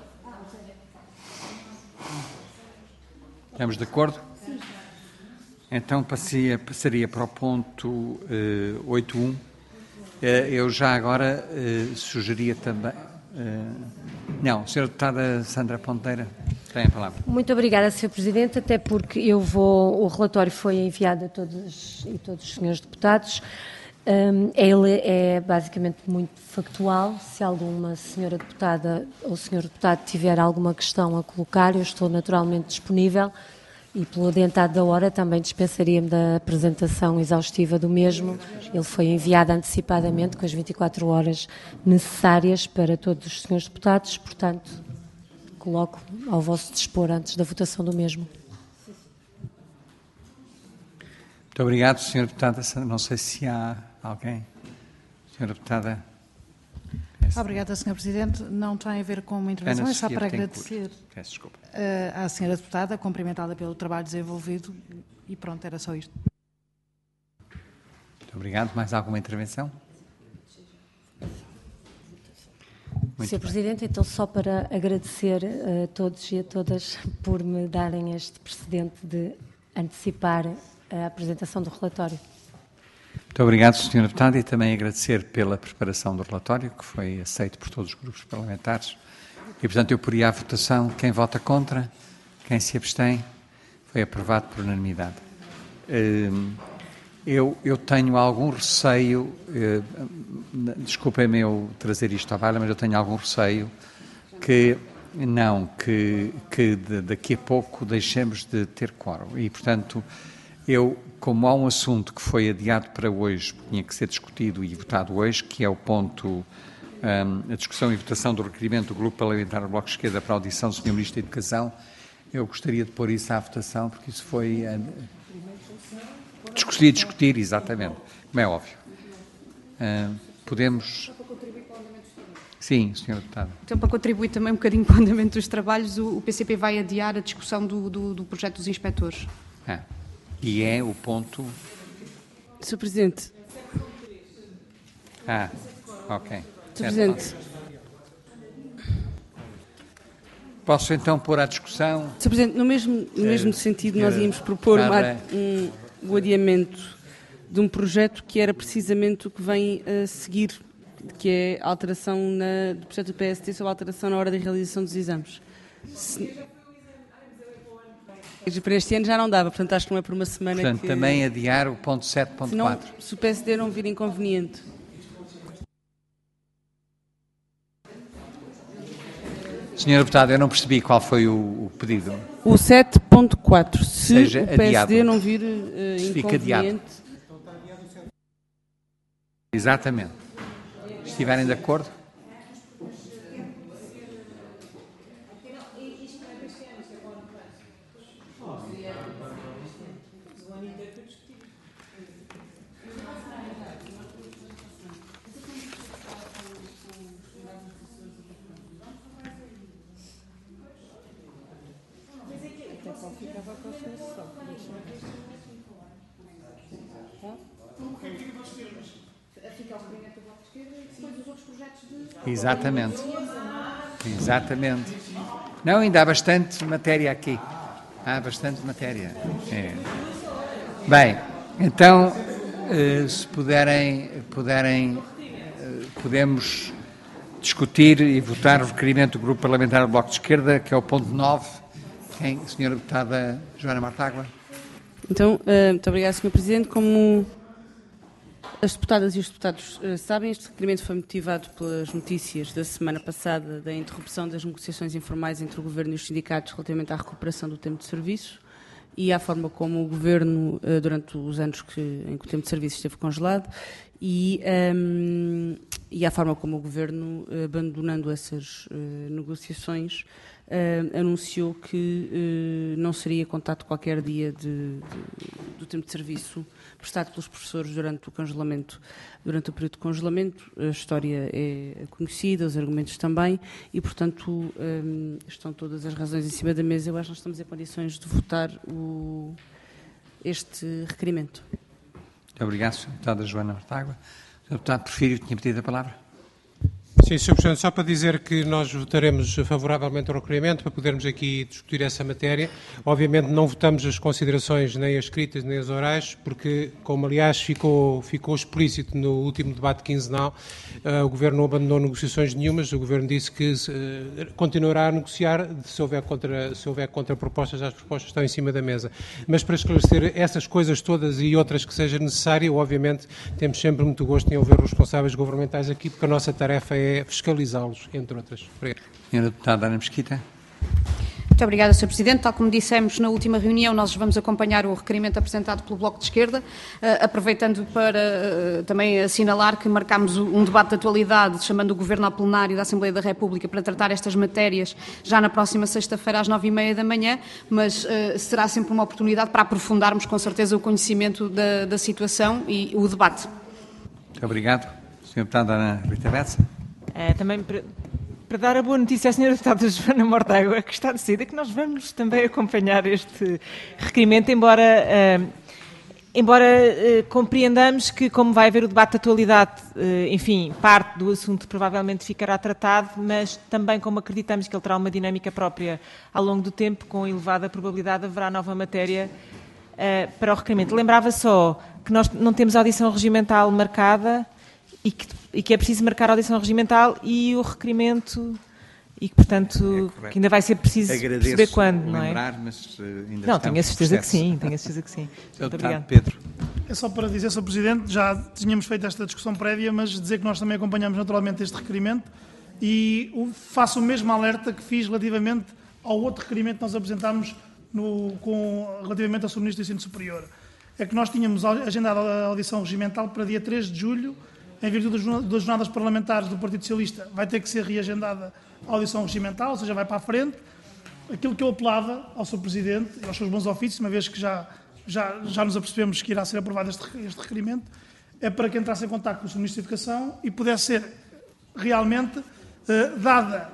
Estamos de acordo? Então passaria para o ponto 8.1. Eu já agora sugeria também... Não, a senhora deputada Sandra Ponteira tem a palavra. Muito obrigada, Sr. Presidente, até porque o relatório foi enviado a todos os senhores deputados. Ele é basicamente muito factual. Se alguma senhora deputada ou senhor deputado tiver alguma questão a colocar, eu estou naturalmente disponível. E pelo adiantado da hora também dispensaria-me da apresentação exaustiva do mesmo. Ele foi enviado antecipadamente com as 24 horas necessárias para todos os senhores deputados, portanto, coloco ao vosso dispor antes da votação do mesmo. Muito obrigado, Sra. Deputada. Não sei se há alguém. Sra. Deputada. Obrigada, Sr. Presidente. Não tem a ver com uma intervenção, é só para agradecer à Sra. Deputada, cumprimentá-la pelo trabalho desenvolvido e pronto, era só isto. Muito obrigado. Mais alguma intervenção? Sr. Presidente, então só para agradecer a todos e a todas por me darem este precedente de antecipar a apresentação do relatório. Muito obrigado, Sr. Deputado, e também agradecer pela preparação do relatório, que foi aceito por todos os grupos parlamentares. E, portanto, eu poria à votação quem vota contra, quem se abstém. Foi aprovado por unanimidade. Eu tenho algum receio, desculpem-me eu trazer isto à baila, mas eu tenho algum receio que daqui a pouco deixemos de ter quórum. E, portanto, como há um assunto que foi adiado para hoje, tinha que ser discutido e votado hoje, que é o ponto, a discussão e votação do requerimento do Grupo Parlamentar do Bloco de Esquerda para a audição do Sr. Ministro da Educação, eu gostaria de pôr isso à votação, porque isso foi discutir, exatamente, como é óbvio. Podemos... Sim, Sr. Deputado. Então, para contribuir também um bocadinho para o andamento dos trabalhos, o PCP vai adiar a discussão do projeto dos inspectores. E é o ponto... Sr. Presidente. Ok. Sr. Presidente. Posso então pôr à discussão? Sr. Presidente, no mesmo sentido, nós íamos propor o adiamento de um projeto que era precisamente o que vem a seguir, que é a alteração do projeto do PST sobre a alteração na hora da realização dos exames. Para este ano já não dava, portanto acho que não é por uma semana. Portanto, também adiar o ponto 7.4. Se o PSD não vir inconveniente. Senhora Deputada, eu não percebi qual foi o pedido. O 7.4, se seja o PSD adiado. não vir Fica adiado. inconveniente. Exatamente. Estiverem de acordo? Exatamente. Não, ainda há bastante matéria aqui. Bem, então, se podemos discutir e votar o requerimento do Grupo Parlamentar do Bloco de Esquerda, que é o ponto 9. Senhora Deputada Joana Mortágua. Então, muito obrigada, Sr. Presidente. Como As deputadas e os deputados sabem, este requerimento foi motivado pelas notícias da semana passada da interrupção das negociações informais entre o Governo e os sindicatos relativamente à recuperação do tempo de serviço e à forma como o Governo, durante os anos em que o tempo de serviço esteve congelado, e à forma como o Governo, abandonando essas negociações, anunciou que não seria contado qualquer dia do tempo de serviço prestado pelos professores durante o período de congelamento. A história é conhecida, os argumentos também, e, portanto, estão todas as razões em cima da mesa. Eu acho que nós estamos em condições de votar este requerimento. Muito obrigado, Sra. Deputada Joana Mortágua. Sr. Deputado Porfírio tinha pedido a palavra. Sim, Sr. Presidente, só para dizer que nós votaremos favoravelmente ao requerimento para podermos aqui discutir essa matéria. Obviamente não votamos as considerações nem as escritas nem as orais, porque, como aliás ficou explícito no último debate quinzenal, o Governo não abandonou negociações nenhumas. O Governo disse que continuará a negociar se houver contrapropostas. As propostas estão em cima da mesa. Mas para esclarecer essas coisas todas e outras que seja necessário, obviamente temos sempre muito gosto em ouvir os responsáveis governamentais aqui, porque a nossa tarefa é fiscalizá-los, entre outras. Obrigado. Senhora Deputada Ana Mesquita. Muito obrigada, Sr. Presidente. Tal como dissemos na última reunião, nós vamos acompanhar o requerimento apresentado pelo Bloco de Esquerda, aproveitando para também assinalar que marcámos um debate de atualidade, chamando o Governo ao plenário da Assembleia da República para tratar estas matérias já na próxima sexta-feira às 9h30 da manhã, mas será sempre uma oportunidade para aprofundarmos com certeza o conhecimento da situação e o debate. Muito obrigado. Sra. Deputada Ana Rita Bessa. Também para dar a boa notícia à Sra. Deputada Joana Mortágua, que está decidida, que nós vamos também acompanhar este requerimento, embora compreendamos que, como vai haver o debate de atualidade, enfim, parte do assunto provavelmente ficará tratado, mas também como acreditamos que ele terá uma dinâmica própria ao longo do tempo, com elevada probabilidade haverá nova matéria para o requerimento. Lembrava só que nós não temos audição regimental marcada, e que é preciso marcar a audição regimental e o requerimento, e que, portanto, que ainda vai ser preciso perceber quando, não é? Mas ainda não, tenho a certeza que sim, tenho a certeza que sim. Muito obrigado. Pedro. É só para dizer, Sr. Presidente, já tínhamos feito esta discussão prévia, mas dizer que nós também acompanhamos naturalmente este requerimento e faço o mesmo alerta que fiz relativamente ao outro requerimento que nós apresentámos relativamente ao Sr. Ministro do Ensino Superior. É que nós tínhamos agendado a audição regimental para dia 3 de julho, em virtude das jornadas parlamentares do Partido Socialista, vai ter que ser reagendada a audição regimental, ou seja, vai para a frente. Aquilo que eu apelava ao Sr. Presidente e aos seus bons ofícios, uma vez que já nos apercebemos que irá ser aprovado este requerimento, é para que entrasse em contacto com o Sr. Ministro da Educação e pudesse ser realmente dada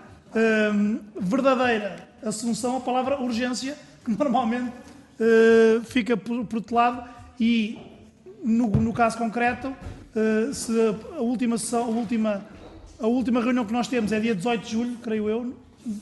verdadeira assunção à palavra urgência, que normalmente fica protelado e, no caso concreto, se a última reunião que nós temos é dia 18 de julho, creio eu,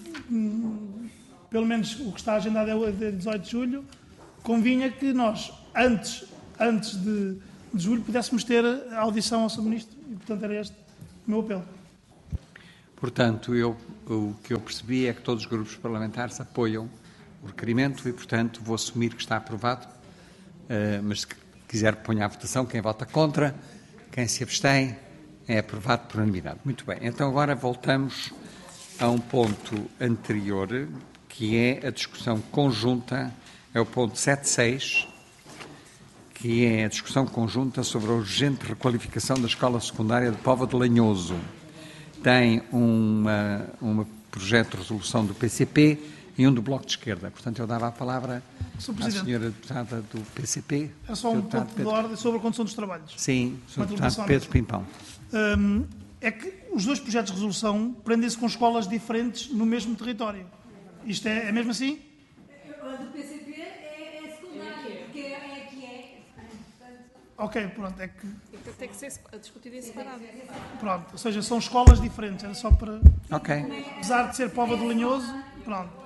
pelo menos o que está agendado é dia 18 de julho, convinha que nós, antes de julho, pudéssemos ter a audição ao Sr. Ministro e, portanto, era este o meu apelo. Portanto, o que eu percebi é que todos os grupos parlamentares apoiam o requerimento e, portanto, vou assumir que está aprovado, mas se quiser ponha à votação, quem vota contra, quem se abstém, é aprovado por unanimidade. Muito bem, então agora voltamos a um ponto anterior, que é a discussão conjunta, é o ponto 7.6, que é a discussão conjunta sobre a urgente requalificação da Escola Secundária de Póvoa de Lanhoso. Tem um projeto de resolução do PCP e um do Bloco de Esquerda. Portanto, eu dava a palavra à senhora deputada do PCP. É só um ponto de ordem sobre a condução dos trabalhos. Sim, Sr. Deputado Pedro Pimpão. É que os dois projetos de resolução prendem-se com escolas diferentes no mesmo território. Isto é mesmo assim? O do PCP é secundário, porque é que é. Ok, pronto, é que... Tem que ser discutido em separado. Pronto, ou seja, são escolas diferentes, era só para... Ok. Apesar de ser Póvoa de Lanhoso, pronto.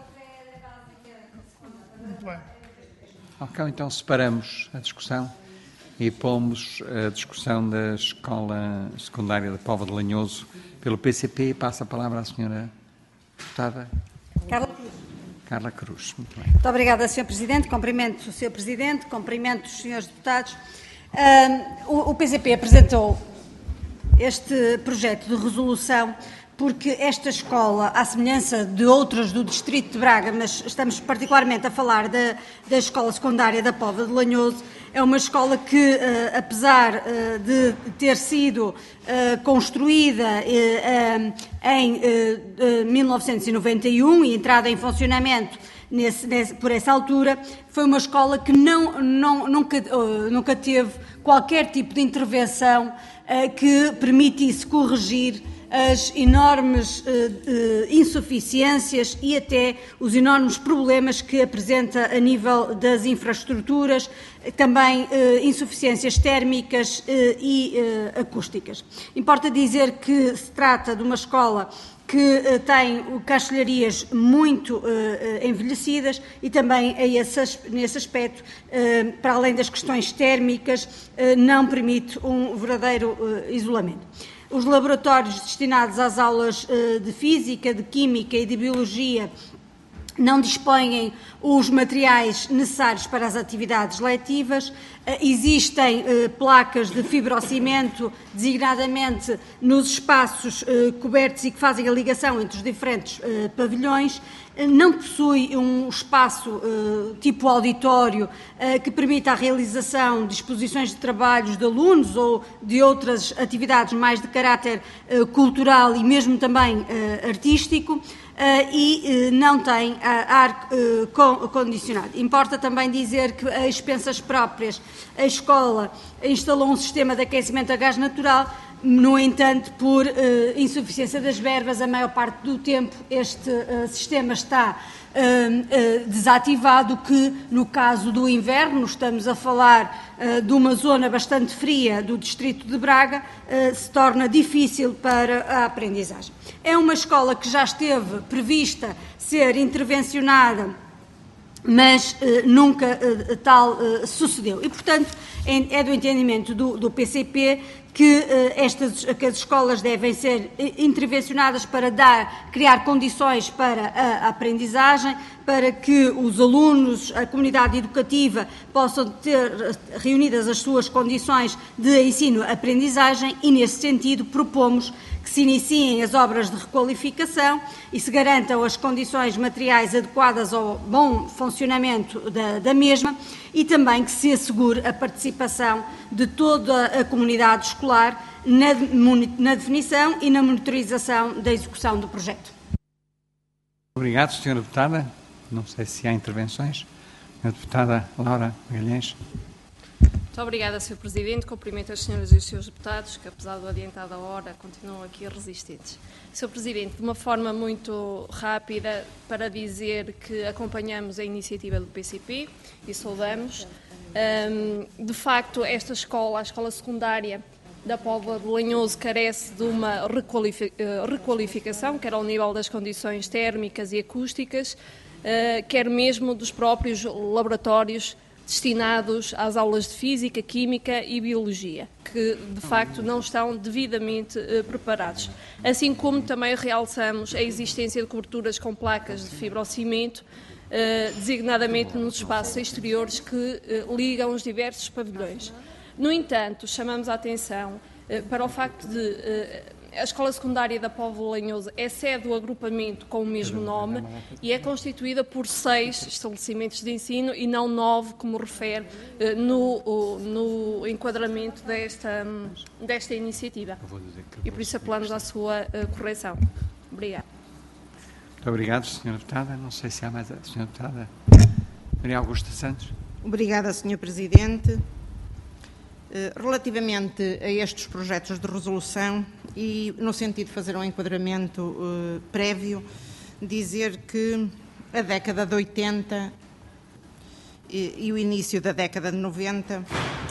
Muito bem. Ok, então separamos a discussão e pomos a discussão da Escola Secundária de Póvoa de Lanhoso pelo PCP e passa a palavra à senhora deputada Carla Cruz. Muito bem. Muito obrigada, Sr. Presidente. Cumprimento o Sr. Presidente, cumprimento os senhores deputados. O PCP apresentou este projeto de resolução porque esta escola, à semelhança de outras do Distrito de Braga, mas estamos particularmente a falar da escola secundária da Póvoa de Lanhoso, é uma escola que, apesar de ter sido construída em 1991 e entrada em funcionamento por essa altura, foi uma escola que nunca teve qualquer tipo de intervenção que permitisse corrigir as enormes insuficiências e até os enormes problemas que apresenta a nível das infraestruturas, também insuficiências térmicas e acústicas. Importa dizer que se trata de uma escola que tem canchelarias muito envelhecidas e também nesse aspecto, para além das questões térmicas, não permite um verdadeiro isolamento. Os laboratórios destinados às aulas de Física, de Química e de Biologia não dispõem os materiais necessários para as atividades letivas. Existem placas de fibrocimento, designadamente nos espaços cobertos e que fazem a ligação entre os diferentes pavilhões. Não possui um espaço tipo auditório que permita a realização de exposições de trabalhos de alunos ou de outras atividades mais de caráter cultural e mesmo também artístico. E não tem ar condicionado. Importa também dizer que, a expensas próprias, a escola instalou um sistema de aquecimento a gás natural. No entanto, por insuficiência das verbas, a maior parte do tempo este sistema está desativado, que no caso do inverno, estamos a falar de uma zona bastante fria do distrito de Braga, se torna difícil para a aprendizagem. É uma escola que já esteve prevista ser intervencionada, mas nunca tal sucedeu. E, portanto, é do entendimento do PCP que as escolas devem ser intervencionadas para criar condições para a aprendizagem, para que os alunos, a comunidade educativa, possam ter reunidas as suas condições de ensino-aprendizagem e, nesse sentido, propomos que se iniciem as obras de requalificação e se garantam as condições materiais adequadas ao bom funcionamento da mesma e também que se assegure a participação de toda a comunidade escolar na definição e na monitorização da execução do projeto. Obrigado, Sra. Deputada. Não sei se há intervenções. A Deputada Laura Magalhães. Muito obrigada, Sr. Presidente. Cumprimento as senhoras e os seus deputados, que apesar do adiantado da hora, continuam aqui resistentes. Sr. Presidente, de uma forma muito rápida, para dizer que acompanhamos a iniciativa do PCP e saudamos. De facto, esta escola, a escola secundária da Póvoa de Lanhoso, carece de uma requalificação, quer ao nível das condições térmicas e acústicas, quer mesmo dos próprios laboratórios destinados às aulas de Física, Química e Biologia, que de facto não estão devidamente preparados. Assim como também realçamos a existência de coberturas com placas de fibrocimento, designadamente nos espaços exteriores que ligam os diversos pavilhões. No entanto, chamamos a atenção para o facto de a Escola Secundária da Póvoa de Lanhoso é sede do agrupamento com o mesmo nome e é constituída por 6 estabelecimentos de ensino e não 9, como refere no enquadramento desta iniciativa. E por isso apelamos à sua correção. Obrigada. Muito obrigado, Sra. Deputada. Não sei se há mais a Sra. Deputada Maria Augusta Santos. Obrigada, Sr. Presidente. Relativamente a estes projetos de resolução e no sentido de fazer um enquadramento prévio, dizer que a década de 80 e o início da década de 90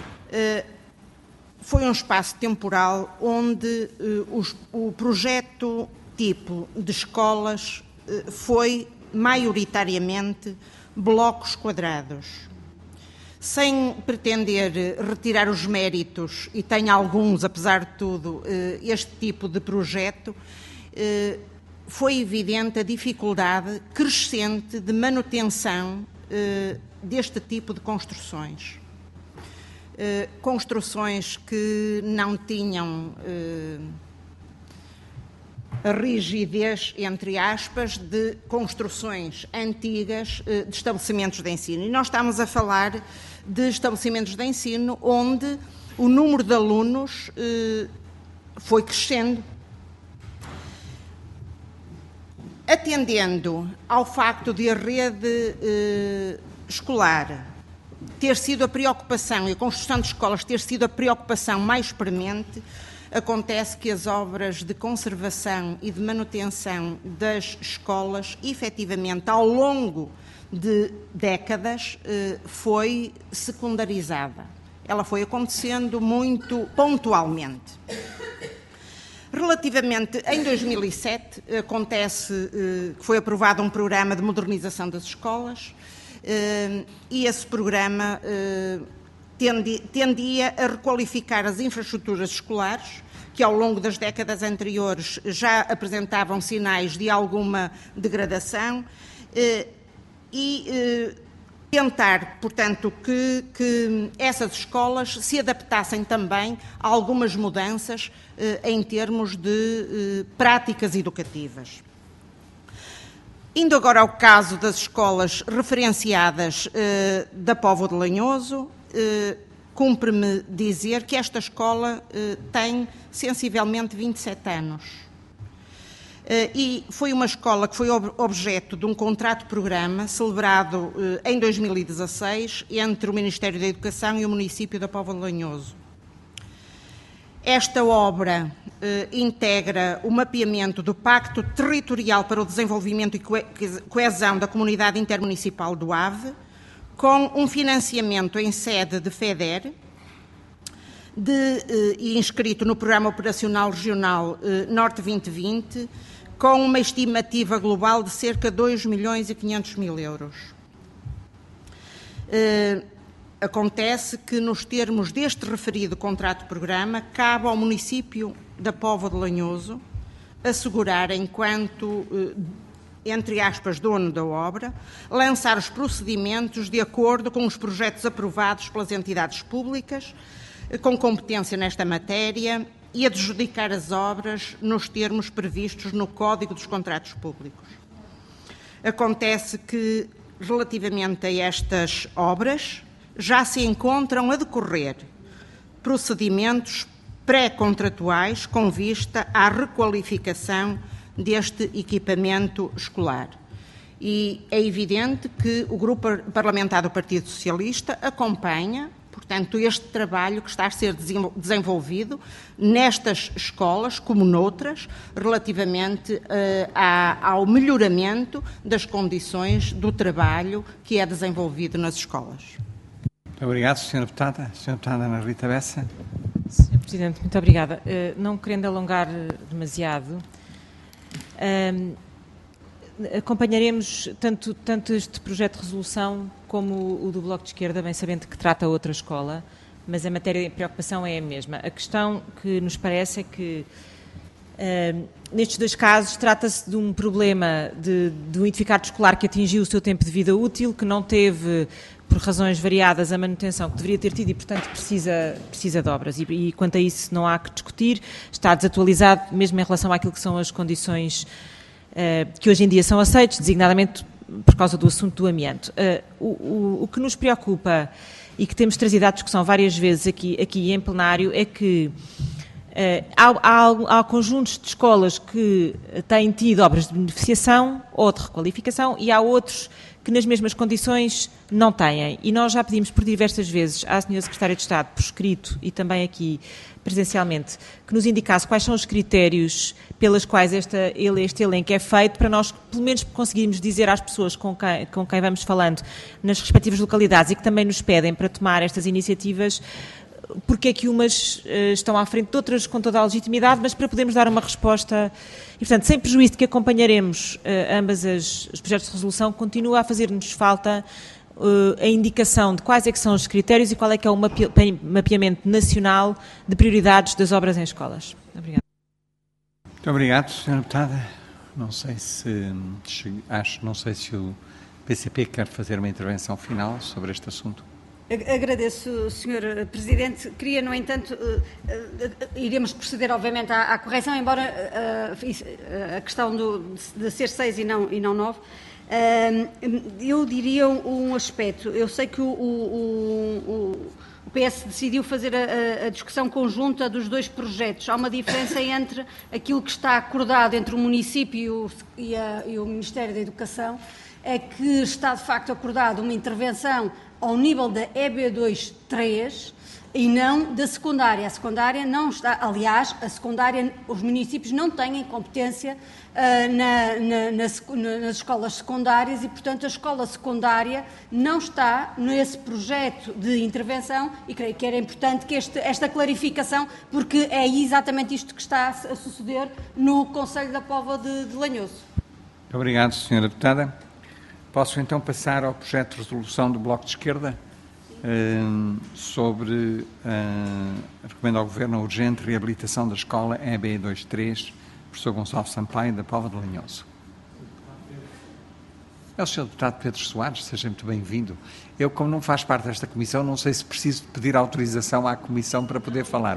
foi um espaço temporal onde o projeto tipo de escolas foi maioritariamente blocos quadrados. Sem pretender retirar os méritos, e tem alguns, apesar de tudo, este tipo de projeto, foi evidente a dificuldade crescente de manutenção deste tipo de construções. construções que não tinham a rigidez, entre aspas, de construções antigas de estabelecimentos de ensino. E nós estamos a falar de estabelecimentos de ensino onde o número de alunos foi crescendo. Atendendo ao facto de a rede escolar ter sido a preocupação e a construção de escolas ter sido a preocupação mais premente, acontece que as obras de conservação e de manutenção das escolas, efetivamente, ao longo de décadas, foi secundarizada. Ela foi acontecendo muito pontualmente. Relativamente, em 2007, acontece que foi aprovado um programa de modernização das escolas e esse programa tendia a requalificar as infraestruturas escolares, que ao longo das décadas anteriores já apresentavam sinais de alguma degradação, e tentar, portanto, que essas escolas se adaptassem também a algumas mudanças em termos de práticas educativas. Indo agora ao caso das escolas referenciadas da Póvoa de Lanhoso, cumpre-me dizer que esta escola tem sensivelmente 27 anos. E foi uma escola que foi objeto de um contrato-programa celebrado em 2016 entre o Ministério da Educação e o município da Póvoa de Lanhoso. Esta obra integra o mapeamento do Pacto Territorial para o Desenvolvimento e Coesão da Comunidade Intermunicipal do Ave, com um financiamento em sede de FEDER e inscrito no Programa Operacional Regional Norte 2020, com uma estimativa global de cerca de 2.500.000 euros. Acontece que, nos termos deste referido contrato-programa, cabe ao município da Póvoa de Lanhoso assegurar, enquanto, entre aspas, dono da obra, lançar os procedimentos de acordo com os projetos aprovados pelas entidades públicas com competência nesta matéria e adjudicar as obras nos termos previstos no Código dos Contratos Públicos. Acontece que, relativamente a estas obras, já se encontram a decorrer procedimentos pré-contratuais com vista à requalificação deste equipamento escolar. E é evidente que o Grupo Parlamentar do Partido Socialista acompanha, portanto, este trabalho que está a ser desenvolvido nestas escolas, como noutras, relativamente ao melhoramento das condições do trabalho que é desenvolvido nas escolas. Muito obrigado, Sra. Deputada. Sra. Deputada Ana Rita Bessa. Sr. Presidente, muito obrigada. Não querendo alongar demasiado, acompanharemos tanto este projeto de resolução como o do Bloco de Esquerda, bem sabendo que trata outra escola, mas a matéria de preocupação é a mesma. A questão que nos parece é que, nestes dois casos, trata-se de um problema de um edificado escolar que atingiu o seu tempo de vida útil, que não teve, por razões variadas, a manutenção que deveria ter tido e, portanto, precisa de obras. E quanto a isso não há que discutir, está desatualizado, mesmo em relação àquilo que são as condições que hoje em dia são aceitos, designadamente por causa do assunto do amianto. O que nos preocupa e que temos trazido à discussão várias vezes aqui em plenário é que há conjuntos de escolas que têm tido obras de beneficiação ou de requalificação e há outros que nas mesmas condições não têm. E nós já pedimos por diversas vezes à Sra. Secretária de Estado, por escrito e também aqui presencialmente, que nos indicasse quais são os critérios pelas quais este elenco é feito, para nós pelo menos conseguirmos dizer às pessoas com quem vamos falando nas respectivas localidades e que também nos pedem para tomar estas iniciativas, porque é que umas estão à frente de outras com toda a legitimidade, mas para podermos dar uma resposta. E, portanto, sem prejuízo de que acompanharemos ambas os projetos de resolução, continua a fazer-nos falta a indicação de quais é que são os critérios e qual é que é o mapeamento nacional de prioridades das obras em escolas. Obrigada. Muito obrigado, Sra. Deputada. Não sei se o PCP quer fazer uma intervenção final sobre este assunto. Agradeço, Sr. Presidente. Queria, no entanto, iremos proceder, obviamente, à correção, embora a questão de ser 6 e não 9. Eu diria um aspecto. Eu sei que o PS decidiu fazer a discussão conjunta dos dois projetos. Há uma diferença entre aquilo que está acordado entre o município e o Ministério da Educação, é que está, de facto, acordado uma intervenção ao nível da EB2-3 e não da secundária. A secundária não está, aliás, a secundária, os municípios não têm competência nas escolas secundárias e, portanto, a escola secundária não está nesse projeto de intervenção e creio que era importante que esta clarificação, porque é exatamente isto que está a suceder no Conselho da Póvoa de Lanhoso. Muito obrigado, Sra. Deputada. Posso então passar ao projeto de resolução do Bloco de Esquerda sobre recomenda ao Governo a urgente reabilitação da escola EB23, professor Gonçalo Sampaio, da Póvoa de Lanhoso. É o Sr. Deputado Pedro Soares, seja muito bem-vindo. Eu, como não faço parte desta comissão, não sei se preciso pedir autorização à comissão para poder falar.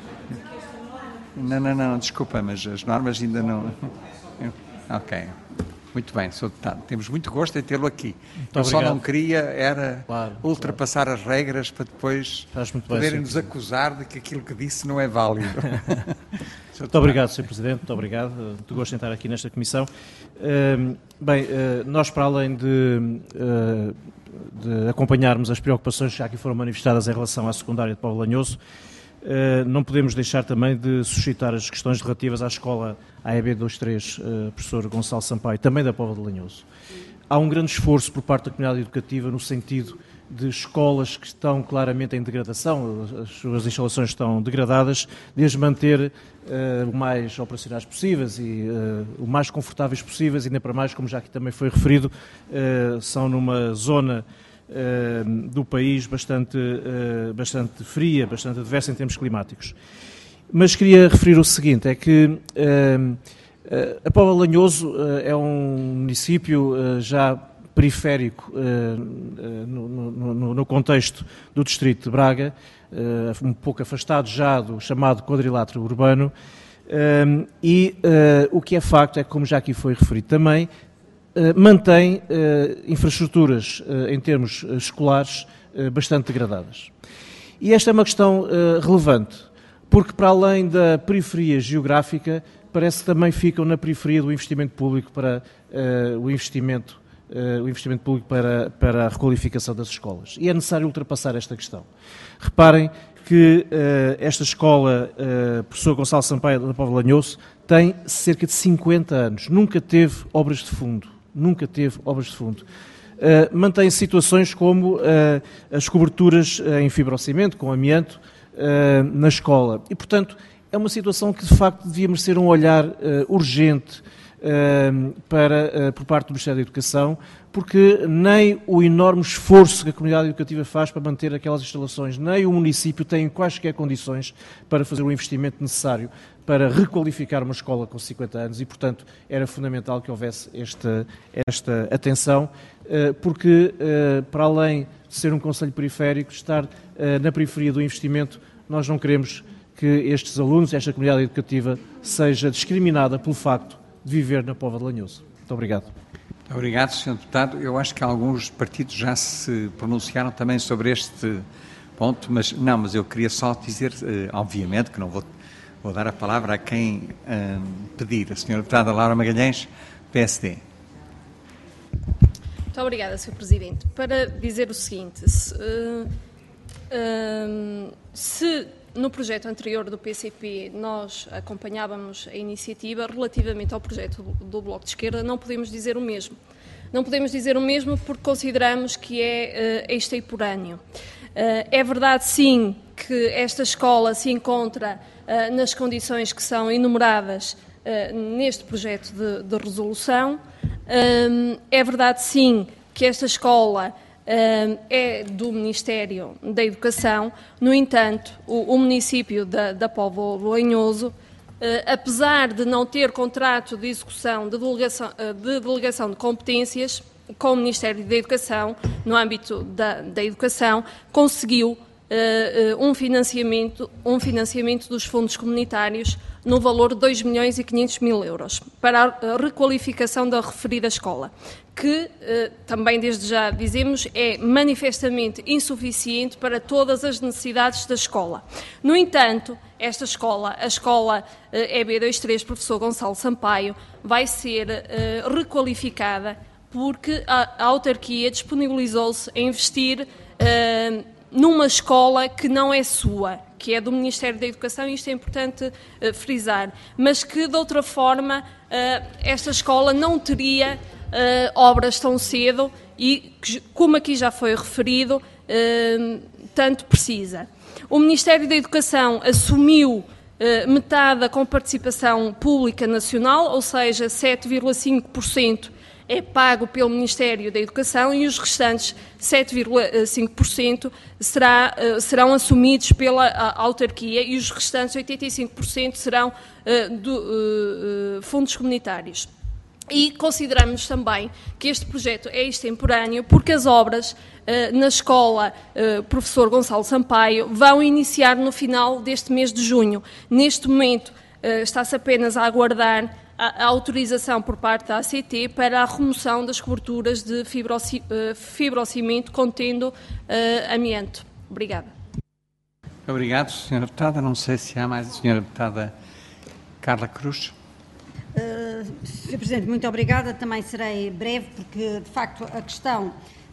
Não, desculpa, mas as normas ainda não... Ok. Muito bem, Sr. Deputado. Temos muito gosto em tê-lo aqui. Eu só não queria ultrapassar as regras para depois poderem nos acusar de que aquilo que disse não é válido. Muito obrigado, Sr. Presidente. Muito obrigado. Muito gosto em estar aqui nesta comissão. Nós, para além de acompanharmos as preocupações que já aqui foram manifestadas em relação à secundária de Póvoa de Lanhoso, não podemos deixar também de suscitar as questões relativas à escola AEB23, professor Gonçalo Sampaio, também da Póvoa de Lanhoso. Há um grande esforço por parte da comunidade educativa no sentido de escolas que estão claramente em degradação, as suas instalações estão degradadas, de as manter o mais operacionais possíveis e o mais confortáveis possíveis, ainda para mais, como já aqui também foi referido, são numa zona do país bastante fria, bastante adversa em termos climáticos. Mas queria referir o seguinte, é que a Póvoa de Lanhoso é um município já periférico no contexto do distrito de Braga, um pouco afastado já do chamado quadrilátero urbano, e o que é facto é que, como já aqui foi referido também, mantém infraestruturas em termos escolares bastante degradadas. E esta é uma questão relevante, porque para além da periferia geográfica, parece que também ficam na periferia do investimento público para o investimento público para a requalificação das escolas. E é necessário ultrapassar esta questão. Reparem que esta escola, professor Gonçalo Sampaio da Póvoa de Lanhoso, tem cerca de 50 anos, nunca teve obras de fundo. Mantém situações como as coberturas em fibrocimento, com amianto, na escola. E, portanto, é uma situação que, de facto, devia merecer um olhar urgente por parte do Ministério da Educação, porque nem o enorme esforço que a comunidade educativa faz para manter aquelas instalações, nem o município têm quaisquer condições para fazer o investimento necessário para requalificar uma escola com 50 anos e, portanto, era fundamental que houvesse esta atenção, porque, para além de ser um concelho periférico, estar na periferia do investimento, nós não queremos que estes alunos, esta comunidade educativa, seja discriminada pelo facto de viver na Póvoa de Lanhoso. Muito obrigado. Muito obrigado, Sr. Deputado. Eu acho que alguns partidos já se pronunciaram também sobre este ponto, mas eu queria só dizer, obviamente, que não vou dar a palavra a quem pedir. A Sra. Deputada Laura Magalhães, PSD. Muito obrigada, Sr. Presidente. Para dizer o seguinte, se no projeto anterior do PCP nós acompanhávamos a iniciativa, relativamente ao projeto do Bloco de Esquerda, não podemos dizer o mesmo. Não podemos dizer o mesmo porque consideramos que é extemporâneo. É verdade, sim, que esta escola se encontra nas condições que são enumeradas neste projeto de resolução. É verdade, sim, que esta escola é do Ministério da Educação. No entanto, o município da Póvoa de Lanhoso, apesar de não ter contrato de execução de delegação de competências, com o Ministério da Educação, no âmbito da educação, conseguiu um financiamento dos fundos comunitários no valor de 2.500.000 euros para a requalificação da referida escola, que, também desde já dizemos, é manifestamente insuficiente para todas as necessidades da escola. No entanto, esta escola, a escola EB23 Professor Gonçalo Sampaio, vai ser requalificada porque a autarquia disponibilizou-se a investir numa escola que não é sua, que é do Ministério da Educação, e isto é importante frisar, mas que, de outra forma, esta escola não teria obras tão cedo e, como aqui já foi referido, tanto precisa. O Ministério da Educação assumiu metade com participação pública nacional, ou seja, 7,5% é pago pelo Ministério da Educação e os restantes 7,5% serão assumidos pela autarquia e os restantes 85% serão fundos comunitários. E consideramos também que este projeto é extemporâneo porque as obras na escola Professor Gonçalo Sampaio vão iniciar no final deste mês de junho. Neste momento está-se apenas a aguardar a autorização por parte da ACT para a remoção das coberturas de fibrocimento contendo amianto. Obrigada. Obrigado, Sra. Deputada. Não sei se há mais a Sra. Deputada Carla Cruz. Sr. Presidente, muito obrigada. Também serei breve, porque, de facto, a questão,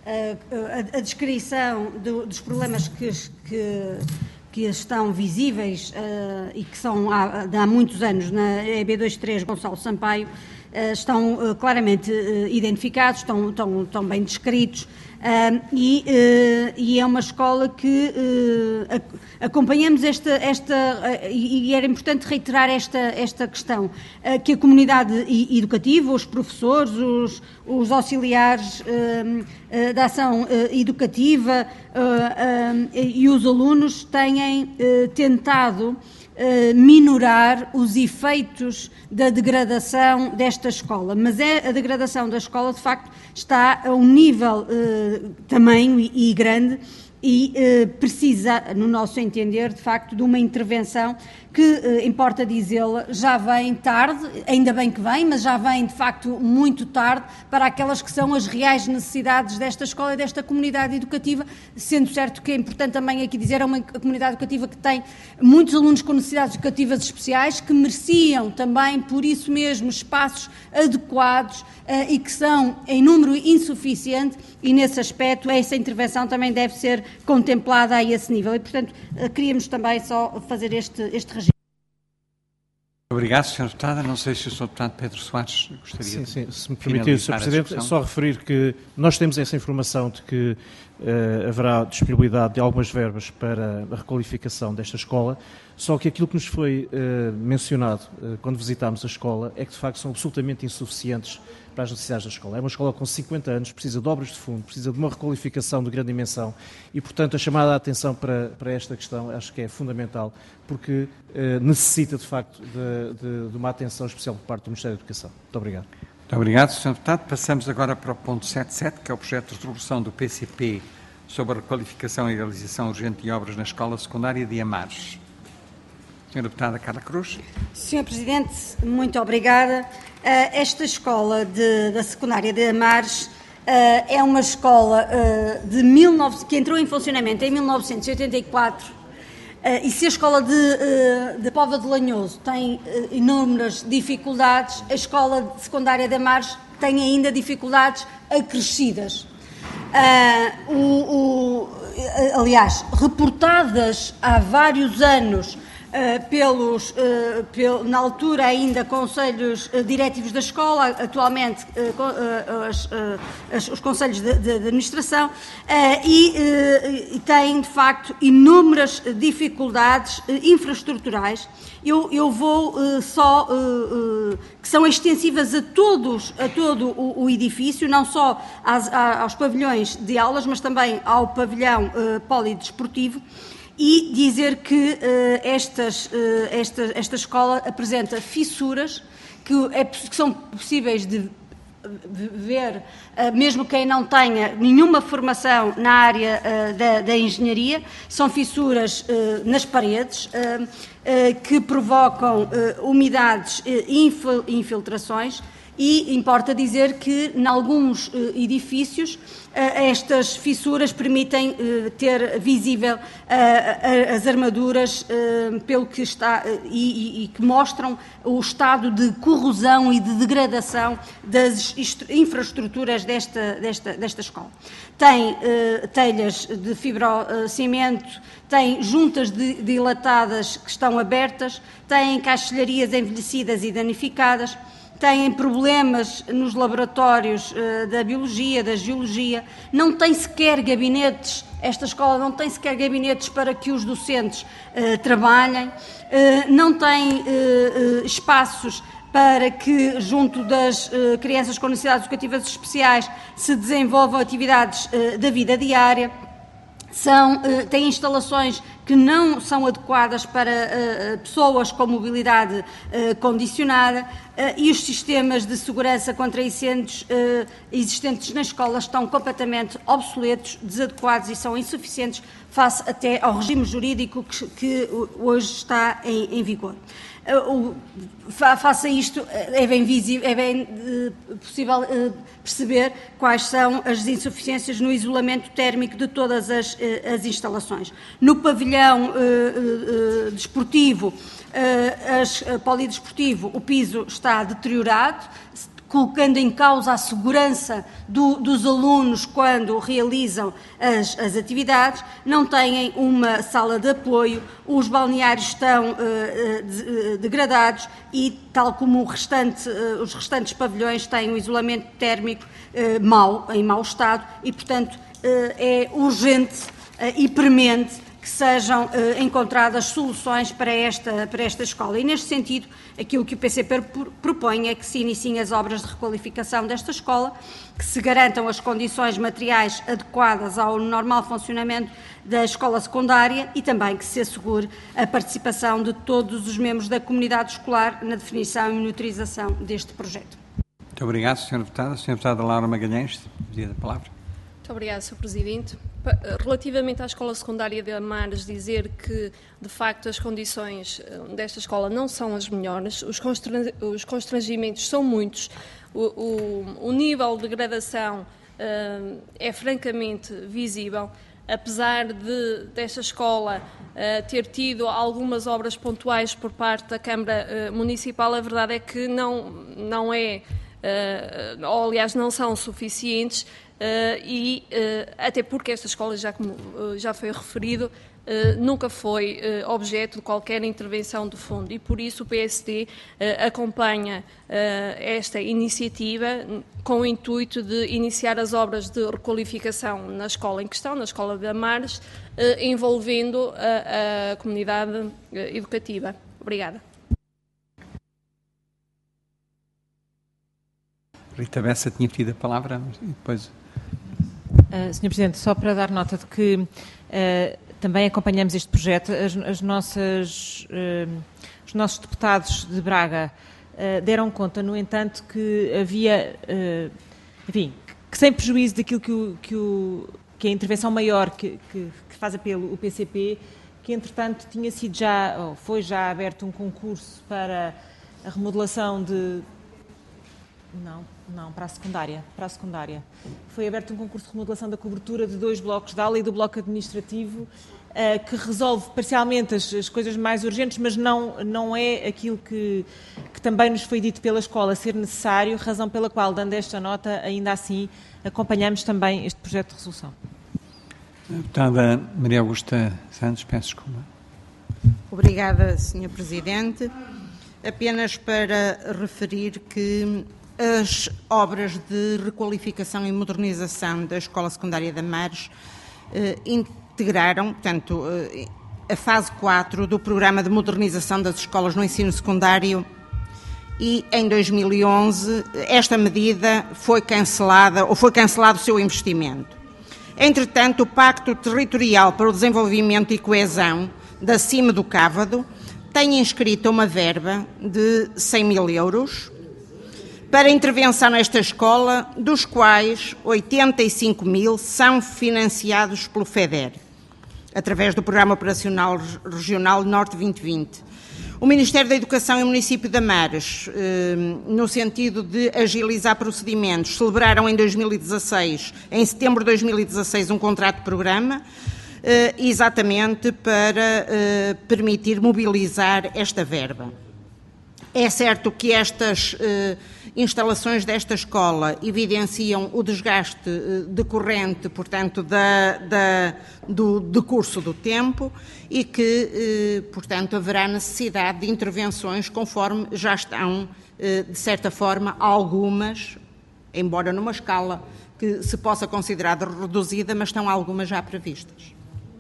a descrição dos problemas que estão visíveis e que são há muitos anos na EB23 Gonçalo Sampaio, estão claramente identificados, estão bem descritos, e é uma escola que acompanhamos e era importante reiterar esta questão, que a comunidade educativa, os professores, os auxiliares da ação educativa e os alunos têm tentado minorar os efeitos da degradação desta escola, mas a degradação da escola de facto está a um nível tamanho e grande e precisa, no nosso entender, de facto, de uma intervenção que, importa dizê-la, já vem tarde, ainda bem que vem, mas já vem, de facto, muito tarde para aquelas que são as reais necessidades desta escola e desta comunidade educativa, sendo certo que é importante também aqui dizer, é uma comunidade educativa que tem muitos alunos com necessidades educativas especiais, que mereciam também, por isso mesmo, espaços adequados e que são em número insuficiente, e nesse aspecto essa intervenção também deve ser contemplada a esse nível. E, portanto, queríamos também só fazer este registro. Obrigado, Sr. Deputada. Não sei se o Sr. Deputado Pedro Soares gostaria de Sim, se me permitir, Sr. Presidente, só referir que nós temos essa informação de que haverá disponibilidade de algumas verbas para a requalificação desta escola, só que aquilo que nos foi mencionado quando visitámos a escola é que, de facto, são absolutamente insuficientes para as necessidades da escola. É uma escola com 50 anos, precisa de obras de fundo, precisa de uma requalificação de grande dimensão e, portanto, a chamada de atenção para esta questão acho que é fundamental, porque necessita, de facto, de uma atenção especial por parte do Ministério da Educação. Muito obrigado. Muito obrigado, Sr. Deputado. Passamos agora para o ponto 7.7, que é o projeto de resolução do PCP sobre a requalificação e realização urgente de obras na Escola Secundária de Amares. Sra. Deputada Carla Cruz. Sr. Presidente, muito obrigada. Esta escola da secundária de Amares é uma escola que entrou em funcionamento em 1984 e se a escola de Póvoa de Lanhoso tem inúmeras dificuldades, a escola secundária de Amares tem ainda dificuldades acrescidas. Aliás, reportadas há vários anos na altura ainda conselhos diretivos da escola, atualmente os conselhos de administração, e têm de facto inúmeras dificuldades infraestruturais. Eu vou só que são extensivas a todo o edifício, não só aos pavilhões de aulas, mas também ao pavilhão polidesportivo. E dizer que esta escola apresenta fissuras que são possíveis de ver, mesmo quem não tenha nenhuma formação na área da engenharia, são fissuras nas paredes que provocam umidades e infiltrações. E importa dizer que, em alguns edifícios, estas fissuras permitem ter visível as armaduras pelo que está e que mostram o estado de corrosão e de degradação das infraestruturas desta escola. Tem telhas de fibrocimento, tem juntas dilatadas que estão abertas, tem caixilharias envelhecidas e danificadas, têm problemas nos laboratórios da biologia, da geologia, não tem sequer gabinetes, esta escola não tem sequer gabinetes para que os docentes trabalhem, não tem espaços para que, junto das crianças com necessidades educativas especiais, se desenvolvam atividades da vida diária. Têm instalações que não são adequadas para pessoas com mobilidade condicionada e os sistemas de segurança contra incêndios existentes na escola estão completamente obsoletos, desadequados e são insuficientes face até ao regime jurídico que hoje está em vigor. Face a isto, é bem possível perceber quais são as insuficiências no isolamento térmico de todas as instalações. No pavilhão desportivo, polidesportivo, o piso está deteriorado, colocando em causa a segurança dos alunos quando realizam as atividades, não têm uma sala de apoio, os balneários estão degradados e, tal como os restantes pavilhões, têm um isolamento térmico em mau estado e, portanto, é urgente e premente que sejam encontradas soluções para esta escola. E, neste sentido, aquilo que o PCP propõe é que se iniciem as obras de requalificação desta escola, que se garantam as condições materiais adequadas ao normal funcionamento da escola secundária e também que se assegure a participação de todos os membros da comunidade escolar na definição e monitorização deste projeto. Muito obrigado, Sra. Deputada. Sra. Deputada Laura Magalhães, pedia a palavra. Muito obrigada, Sr. Presidente. Relativamente à escola secundária de Amares, dizer que, de facto, as condições desta escola não são as melhores, os constrangimentos são muitos, o nível de degradação é francamente visível. Apesar desta escola ter tido algumas obras pontuais por parte da Câmara Municipal, a verdade é que não é, ou aliás não são suficientes, até porque esta escola, como já foi referido, nunca foi objeto de qualquer intervenção do fundo e por isso o PSD acompanha esta iniciativa com o intuito de iniciar as obras de requalificação na escola em questão, na escola de Amares, envolvendo a comunidade educativa. Obrigada. Rita Bessa tinha pedido a palavra, mas depois... Sr. Presidente, só para dar nota de que também acompanhamos este projeto, os nossos deputados de Braga deram conta, no entanto, que havia, enfim, que sem prejuízo daquilo que a intervenção maior que faz apelo o PCP, que entretanto tinha sido foi já aberto um concurso para a remodelação de... Não, para a secundária. Foi aberto um concurso de remodelação da cobertura de 2 blocos de aula e do bloco administrativo, que resolve parcialmente as coisas mais urgentes, mas não é aquilo que também nos foi dito pela escola ser necessário, razão pela qual, dando esta nota, ainda assim, acompanhamos também este projeto de resolução. Deputada Maria Augusta Santos, peço desculpa. Obrigada, Sr. Presidente. Apenas para referir que as obras de requalificação e modernização da Escola Secundária de Amares integraram, portanto, a fase 4 do Programa de Modernização das Escolas no Ensino Secundário e, em 2011, esta medida foi cancelada, ou foi cancelado o seu investimento. Entretanto, o Pacto Territorial para o Desenvolvimento e Coesão da Cima do Cávado tem inscrito uma verba de 100 mil euros para intervenção nesta escola, dos quais 85 mil são financiados pelo FEDER, através do Programa Operacional Regional Norte 2020. O Ministério da Educação e o município de Amares, no sentido de agilizar procedimentos, celebraram em 2016, em setembro de 2016, um contrato de programa, exatamente para permitir mobilizar esta verba. É certo que estas instalações desta escola evidenciam o desgaste decorrente, portanto, do decurso do tempo e que, portanto, haverá necessidade de intervenções conforme já estão, de certa forma, algumas, embora numa escala que se possa considerar reduzida, mas estão algumas já previstas.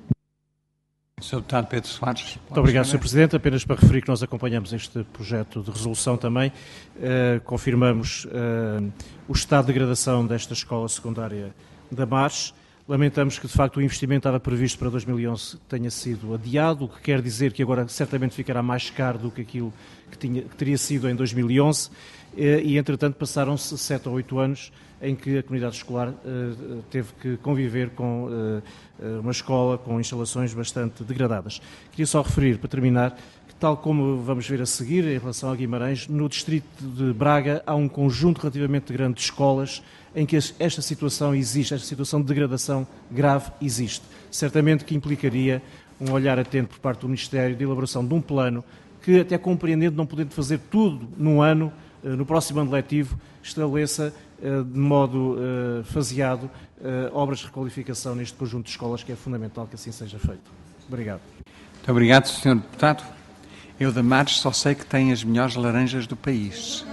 Sr. Deputado Pedro Soares. Muito obrigado, Sr. Presidente. Apenas para referir que nós acompanhamos este projeto de resolução também. Confirmamos o estado de degradação desta escola secundária da Amares. Lamentamos que, de facto, o investimento estava previsto para 2011 tenha sido adiado, o que quer dizer que agora certamente ficará mais caro do que aquilo que teria sido em 2011 e, entretanto, passaram-se 7 ou 8 anos em que a comunidade escolar teve que conviver com uma escola com instalações bastante degradadas. Queria só referir, para terminar, que tal como vamos ver a seguir em relação a Guimarães, no distrito de Braga há um conjunto relativamente grande de escolas em que esta situação existe, esta situação de degradação grave existe. Certamente que implicaria um olhar atento por parte do Ministério de elaboração de um plano que, até compreendendo, não podendo fazer tudo num ano, no próximo ano letivo, estabeleça de modo faseado obras de requalificação neste conjunto de escolas, que é fundamental que assim seja feito. Obrigado. Muito obrigado, Sr. Deputado. Eu de Amares só sei que tem as melhores laranjas do país.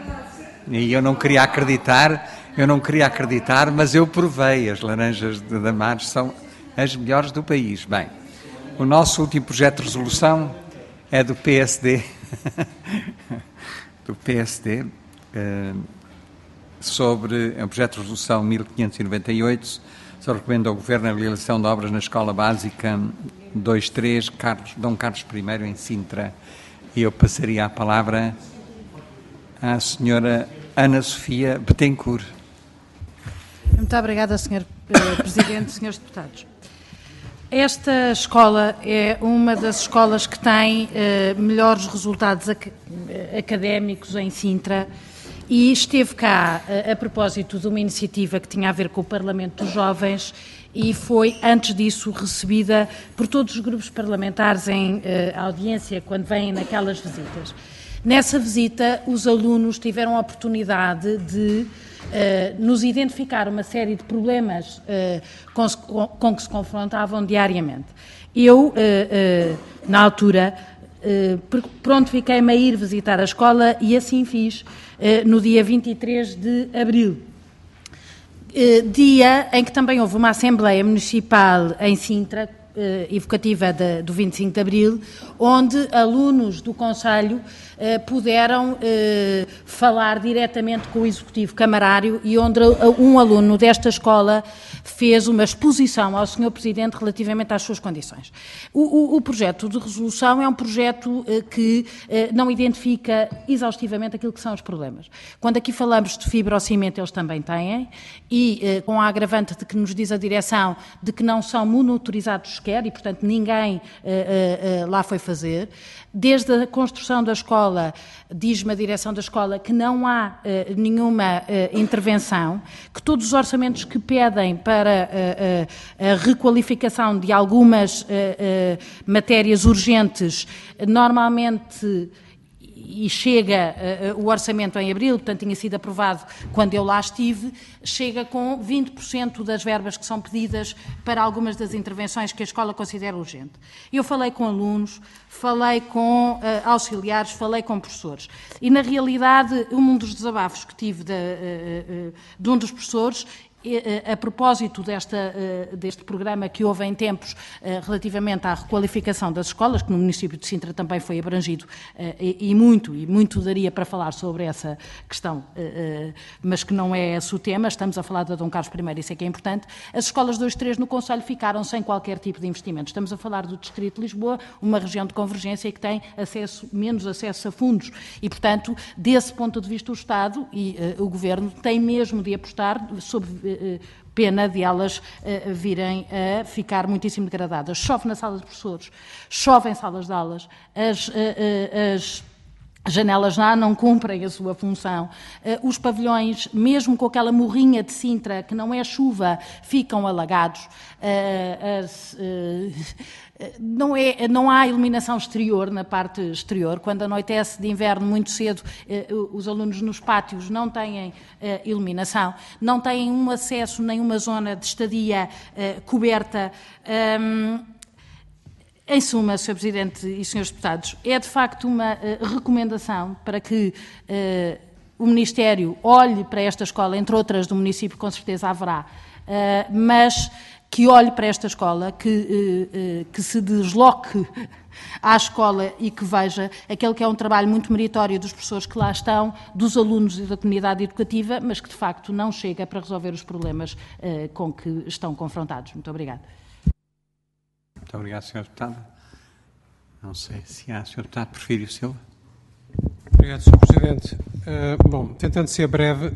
E eu não queria acreditar, mas eu provei. As laranjas de Amares são as melhores do país. Bem, o nosso último projeto de resolução é do PSD. do PSD. Sobre o projeto de resolução 1598, só recomendo ao Governo a realização de obras na Escola Básica 23, Dom Carlos I, em Sintra. E eu passaria a palavra à senhora Ana Sofia Betancourt. Muito obrigada, Sr. Presidente, Srs. Deputados. Esta escola é uma das escolas que tem melhores resultados académicos em Sintra e esteve cá a propósito de uma iniciativa que tinha a ver com o Parlamento dos Jovens e foi, antes disso, recebida por todos os grupos parlamentares em audiência, quando vêm naquelas visitas. Nessa visita, os alunos tiveram a oportunidade de nos identificar uma série de problemas com que se confrontavam diariamente. Eu, na altura, pronto, fiquei-me a ir visitar a escola e assim fiz no dia 23 de abril, dia em que também houve uma Assembleia Municipal em Sintra, evocativa do 25 de abril, onde alunos do Conselho puderam falar diretamente com o Executivo Camarário e onde um aluno desta escola fez uma exposição ao Sr. Presidente relativamente às suas condições. O projeto de resolução é um projeto que não identifica exaustivamente aquilo que são os problemas. Quando aqui falamos de fibrocimento, eles também têm, e com a agravante de que nos diz a direção de que não são monitorizados sequer, e portanto ninguém lá foi fazer. Desde a construção da escola, diz-me a direção da escola que não há nenhuma intervenção, que todos os orçamentos que pedem para a requalificação de algumas matérias urgentes, normalmente, e chega o orçamento em abril, portanto tinha sido aprovado quando eu lá estive, chega com 20% das verbas que são pedidas para algumas das intervenções que a escola considera urgente. Eu falei com alunos, falei com auxiliares, falei com professores e, na realidade, um dos desabafos que tive de um dos professores a propósito deste programa que houve em tempos relativamente à requalificação das escolas, que no município de Sintra também foi abrangido, e muito daria para falar sobre essa questão, mas que não é esse o tema. Estamos a falar da Dom Carlos I, isso é que é importante. As escolas 2, 3 no concelho ficaram sem qualquer tipo de investimento. Estamos a falar do Distrito de Lisboa, uma região de convergência que tem menos acesso a fundos e, portanto, desse ponto de vista o Estado e o Governo têm mesmo de apostar sob pena de elas virem a ficar muitíssimo degradadas. Chove na sala de professores, chove em salas de aulas, as janelas já não cumprem a sua função, os pavilhões, mesmo com aquela morrinha de Sintra, que não é chuva, ficam alagados, não há iluminação exterior na parte exterior. Quando anoitece de inverno muito cedo, os alunos nos pátios não têm iluminação, não têm um acesso nem uma zona de estadia coberta. Em suma, Sr. Presidente e Srs. Deputados, é de facto uma recomendação para que o Ministério olhe para esta escola, entre outras do município, com certeza haverá, mas que olhe para esta escola, que se desloque à escola e que veja aquele que é um trabalho muito meritório dos professores que lá estão, dos alunos e da comunidade educativa, mas que de facto não chega para resolver os problemas com que estão confrontados. Muito obrigada. Muito obrigado, Sr. Deputado. Não sei se há Sr. Deputado Porfírio Silva. Obrigado, Sr. Presidente. Bom, tentando ser breve,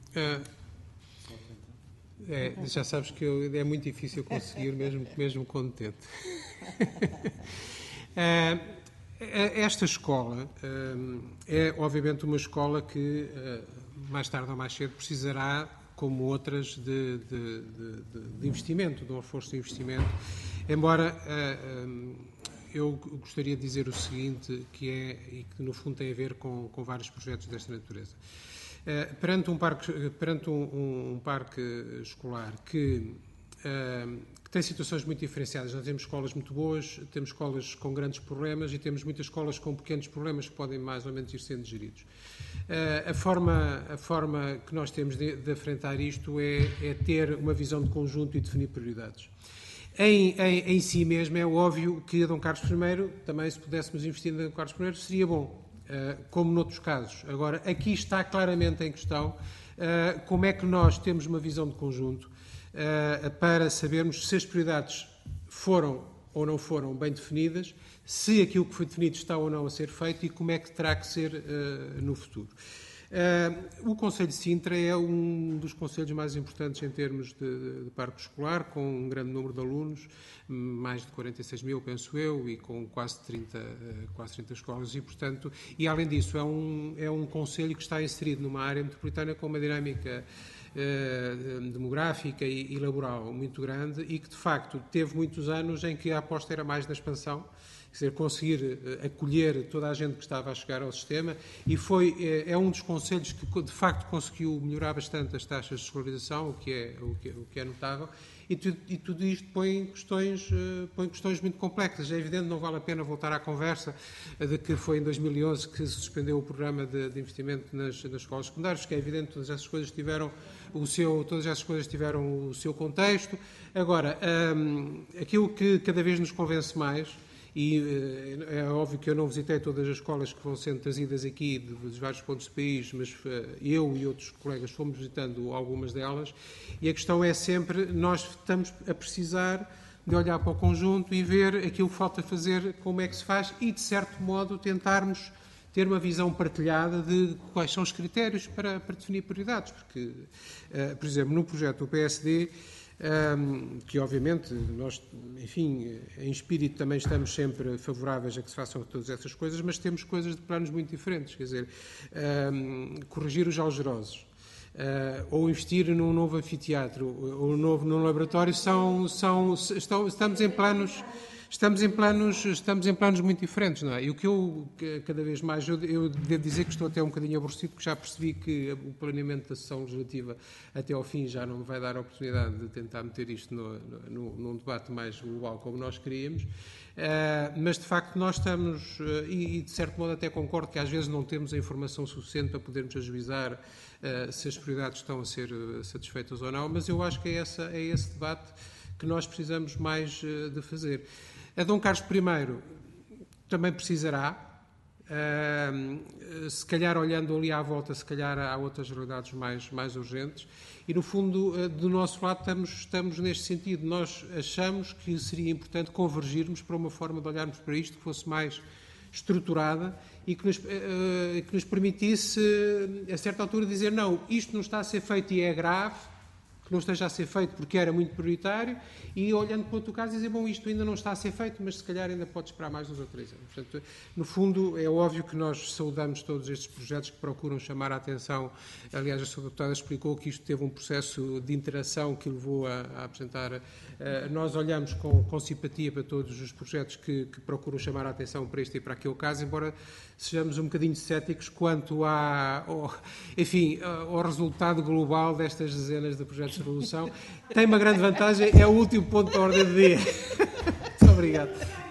já sabes que é muito difícil conseguir, mesmo quando tento. Esta escola é, obviamente, uma escola que, mais tarde ou mais cedo, precisará, como outras, de investimento, de um reforço de investimento, embora eu gostaria de dizer o seguinte, e que no fundo tem a ver com vários projetos desta natureza. Perante um parque escolar que tem situações muito diferenciadas. Nós temos escolas muito boas, temos escolas com grandes problemas e temos muitas escolas com pequenos problemas que podem mais ou menos ir sendo geridos. A forma que nós temos de afrontar isto é ter uma visão de conjunto e definir prioridades. Em si mesmo é óbvio que a Dom Carlos I, também se pudéssemos investir na Dom Carlos I, seria bom, como noutros casos. Agora, aqui está claramente em questão como é que nós temos uma visão de conjunto para sabermos se as prioridades foram ou não foram bem definidas, se aquilo que foi definido está ou não a ser feito e como é que terá que ser no futuro. O Concelho de Sintra é um dos concelhos mais importantes em termos de parque escolar, com um grande número de alunos, mais de 46 mil, penso eu, e com quase 30 escolas, e, portanto, e além disso, é um concelho que está inserido numa área metropolitana com uma dinâmica demográfica e laboral muito grande e que, de facto, teve muitos anos em que a aposta era mais na expansão, quer dizer, conseguir acolher toda a gente que estava a chegar ao sistema, e é um dos concelhos que, de facto, conseguiu melhorar bastante as taxas de escolarização, o que é notável, e tudo isto põe questões muito complexas. É evidente, não vale a pena voltar à conversa de que foi em 2011 que se suspendeu o programa de investimento nas escolas secundárias, porque é evidente que todas essas coisas tiveram o seu contexto. Agora, aquilo que cada vez nos convence mais, e é óbvio que eu não visitei todas as escolas que vão sendo trazidas aqui dos vários pontos do país, mas eu e outros colegas fomos visitando algumas delas, e a questão é sempre, nós estamos a precisar de olhar para o conjunto e ver aquilo que falta fazer, como é que se faz, e de certo modo tentarmos ter uma visão partilhada de quais são os critérios para definir prioridades, porque, por exemplo, no projeto do PSD, que obviamente nós, enfim, em espírito também estamos sempre favoráveis a que se façam todas essas coisas, mas temos coisas de planos muito diferentes, quer dizer, corrigir os algerosos, ou investir num novo anfiteatro, ou num laboratório, estamos em planos muito diferentes, não é? E o que eu, cada vez mais, eu devo dizer que estou até um bocadinho aborrecido, porque já percebi que o planeamento da sessão legislativa até ao fim já não me vai dar a oportunidade de tentar meter isto num debate mais global como nós queríamos. Mas, de facto, nós estamos, e de certo modo até concordo que às vezes não temos a informação suficiente para podermos ajuizar se as prioridades estão a ser satisfeitas ou não, mas eu acho que é esse debate que nós precisamos mais de fazer. A Dom Carlos I também precisará, se calhar olhando ali à volta, se calhar há outras realidades mais urgentes, e no fundo do nosso lado estamos neste sentido. Nós achamos que seria importante convergirmos para uma forma de olharmos para isto que fosse mais estruturada e que nos permitisse a certa altura dizer não, isto não está a ser feito e é grave que não esteja a ser feito porque era muito prioritário, e olhando para outro caso dizer, bom, isto ainda não está a ser feito, mas se calhar ainda pode esperar mais 2 ou 3 anos. Portanto, no fundo, é óbvio que nós saudamos todos estes projetos que procuram chamar a atenção. Aliás, a Sra. Deputada explicou que isto teve um processo de interação que levou a apresentar. Nós olhamos com simpatia para todos os projetos que procuram chamar a atenção para este e para aquele caso, embora sejamos um bocadinho céticos quanto ao resultado global destas dezenas de projetos de resolução. Tem uma grande vantagem, é o último ponto da ordem do dia. Muito obrigado.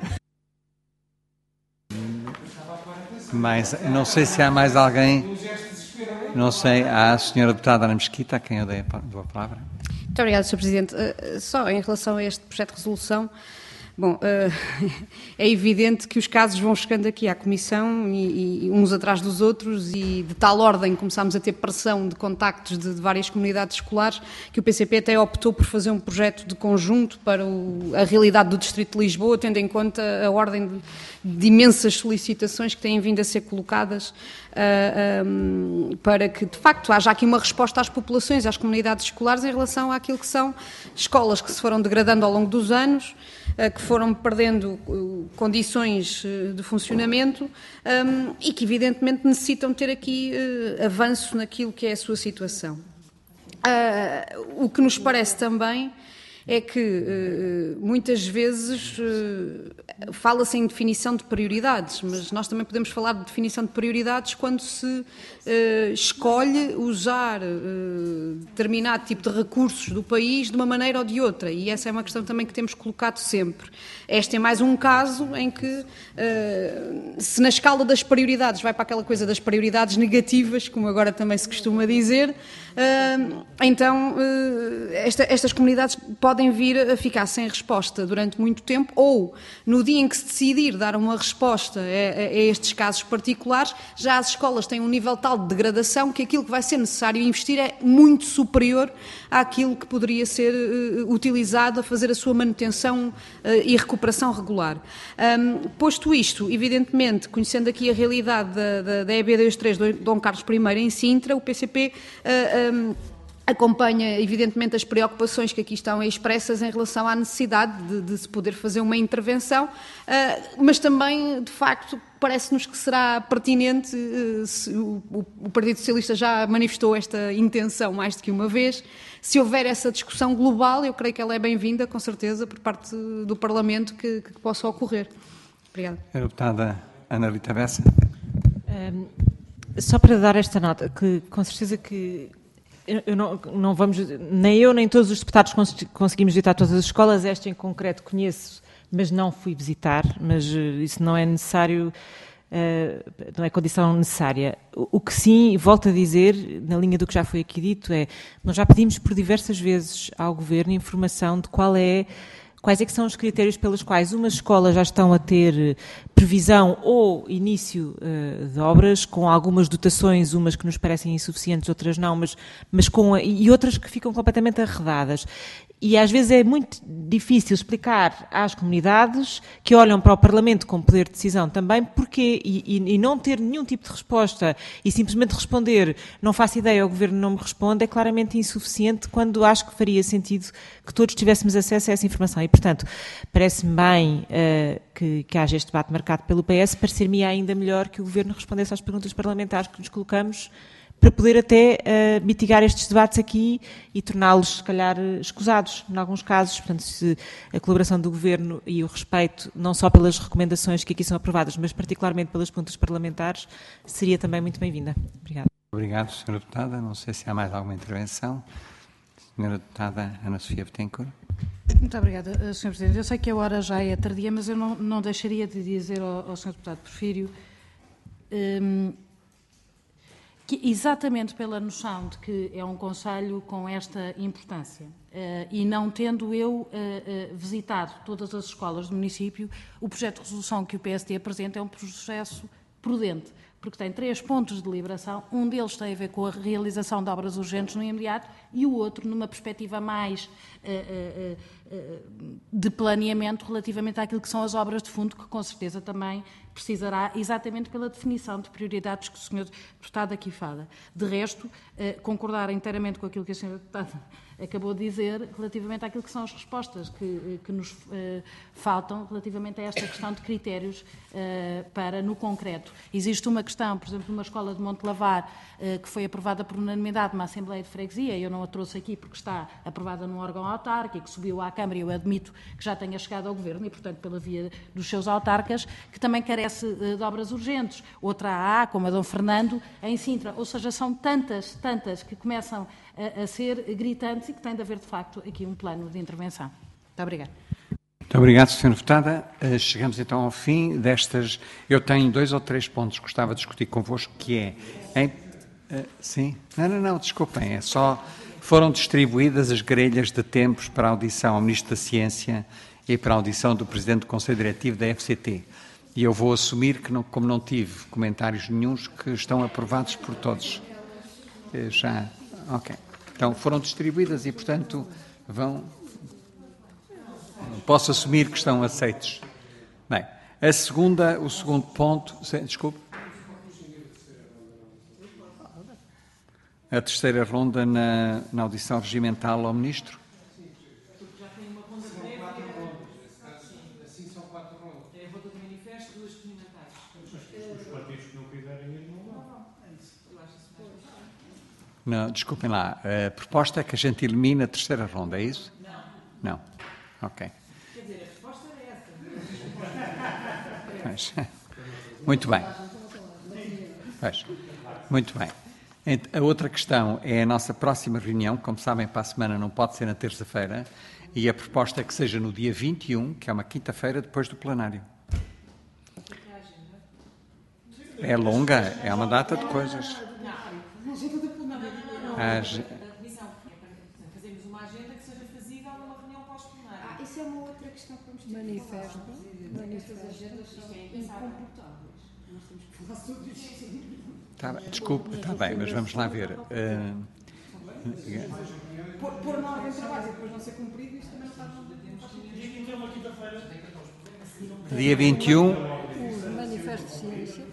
Mas não sei se há mais alguém. Não sei, há a Sra. Deputada Ana Mesquita, a quem eu dou a palavra. Muito obrigada, Sr. Presidente. Só em relação a este projeto de resolução, bom, é evidente que os casos vão chegando aqui à Comissão e uns atrás dos outros, e de tal ordem começámos a ter pressão de contactos de várias comunidades escolares que o PCP até optou por fazer um projeto de conjunto para a realidade do Distrito de Lisboa, tendo em conta a ordem de imensas solicitações que têm vindo a ser colocadas para que, de facto, haja aqui uma resposta às populações, às comunidades escolares em relação àquilo que são escolas que se foram degradando ao longo dos anos, que foram perdendo condições de funcionamento e que, evidentemente, necessitam ter aqui avanço naquilo que é a sua situação. O que nos parece também é que muitas vezes fala-se em definição de prioridades, mas nós também podemos falar de definição de prioridades quando se escolhe usar determinado tipo de recursos do país de uma maneira ou de outra, e essa é uma questão também que temos colocado sempre. Este é mais um caso em que, se na escala das prioridades vai para aquela coisa das prioridades negativas, como agora também se costuma dizer, então estas comunidades podem vir a ficar sem resposta durante muito tempo, ou no dia em que se decidir dar uma resposta a estes casos particulares, já as escolas têm um nível tal de degradação que aquilo que vai ser necessário investir é muito superior àquilo que poderia ser utilizado a fazer a sua manutenção e recuperação regular. Posto isto, evidentemente, conhecendo aqui a realidade da EB23 do Dom Carlos I em Sintra, o PCP acompanha, evidentemente, as preocupações que aqui estão expressas em relação à necessidade de se poder fazer uma intervenção, mas também, de facto, parece-nos que será pertinente, o Partido Socialista já manifestou esta intenção mais do que uma vez, se houver essa discussão global, eu creio que ela é bem-vinda, com certeza, por parte do Parlamento, que possa ocorrer. Obrigada. A deputada Ana Rita Bessa. Só para dar esta nota, que com certeza que não vamos, nem eu nem todos os deputados conseguimos visitar todas as escolas, esta em concreto conheço, mas não fui visitar, mas isso não é necessário, não é condição necessária. O que sim, volto a dizer, na linha do que já foi aqui dito, nós já pedimos por diversas vezes ao Governo informação de quais é que são os critérios pelos quais umas escolas já estão a ter previsão ou início de obras, com algumas dotações, umas que nos parecem insuficientes, outras não, mas e outras que ficam completamente arredadas. E às vezes é muito difícil explicar às comunidades que olham para o Parlamento com poder de decisão também porquê, e não ter nenhum tipo de resposta e simplesmente responder não faço ideia, o Governo não me responde, é claramente insuficiente, quando acho que faria sentido que todos tivéssemos acesso a essa informação. E, portanto, parece-me bem que haja este debate marcado pelo PS, parecer-me ainda melhor que o Governo respondesse às perguntas parlamentares que nos colocamos, para poder até mitigar estes debates aqui e torná-los, se calhar, escusados, em alguns casos. Portanto, se a colaboração do Governo e o respeito, não só pelas recomendações que aqui são aprovadas, mas particularmente pelas perguntas parlamentares, seria também muito bem-vinda. Obrigada. Obrigado, Sra. Deputada. Não sei se há mais alguma intervenção. Sra. Deputada Ana Sofia Bettencourt. Muito obrigada, Sr. Presidente. Eu sei que a hora já é tardia, mas eu não deixaria de dizer ao Sr. Deputado Porfírio que, exatamente pela noção de que é um conselho com esta importância e não tendo eu visitado todas as escolas do município, o projeto de resolução que o PSD apresenta é um processo prudente, porque tem 3 pontos de deliberação. Um deles tem a ver com a realização de obras urgentes no imediato e o outro numa perspectiva mais de planeamento relativamente àquilo que são as obras de fundo, que com certeza também precisará exatamente pela definição de prioridades que o Sr. Deputado aqui fala. De resto, concordar inteiramente com aquilo que a Sra. Deputada acabou de dizer relativamente àquilo que são as respostas que nos faltam relativamente a esta questão de critérios para no concreto. Existe uma questão, por exemplo, numa escola de Montelavar, que foi aprovada por unanimidade numa Assembleia de Freguesia, eu não a trouxe aqui porque está aprovada num órgão autárquico, que subiu à Câmara, eu admito que já tenha chegado ao Governo e, portanto, pela via dos seus autarcas, que também carece de obras urgentes. Outra como a Dom Fernando, em Sintra. Ou seja, são tantas que começam a ser gritantes e que tem de haver, de facto, aqui um plano de intervenção. Muito obrigada. Muito obrigado, Sra. Deputada. Chegamos então ao fim destas. Eu tenho 2 ou 3 pontos que gostava de discutir convosco, que é... sim? Não, desculpem, é só... Foram distribuídas as grelhas de tempos para a audição ao Ministro da Ciência e para a audição do Presidente do Conselho Diretivo da FCT. E eu vou assumir que, como não tive comentários nenhuns, que estão aprovados por todos. Já... Ok. Então, foram distribuídas e, portanto, posso assumir que estão aceitos. Bem, o segundo ponto... Desculpe. A terceira ronda na audição regimental ao Ministro. Já tem uma ronda prévia. Assim são 4 rondas. É a ronda do manifesto, 2 experimentais. Os partidos que não quiserem ir não vão. Não, desculpem lá. A proposta é que a gente elimine a terceira ronda, é isso? Não. Ok. Quer dizer, a resposta é essa. Muito bem. Muito bem. A outra questão é a nossa próxima reunião. Como sabem, para a semana não pode ser na terça-feira. E a proposta é que seja no dia 21, que é uma quinta-feira, depois do plenário. É longa, é uma data de coisas. Fazemos uma agenda que seja fazível numa reunião pós-plenária. Isso é uma outra questão que vamos ter. Manifesto. As agendas são incomportáveis. Nós temos que falar sobre isso. Desculpe, está bem, mas vamos lá ver. Pôr na ordem de trabalho e depois não ser cumprido, isto também não faz nada. Dia 21. O manifesto de ciência,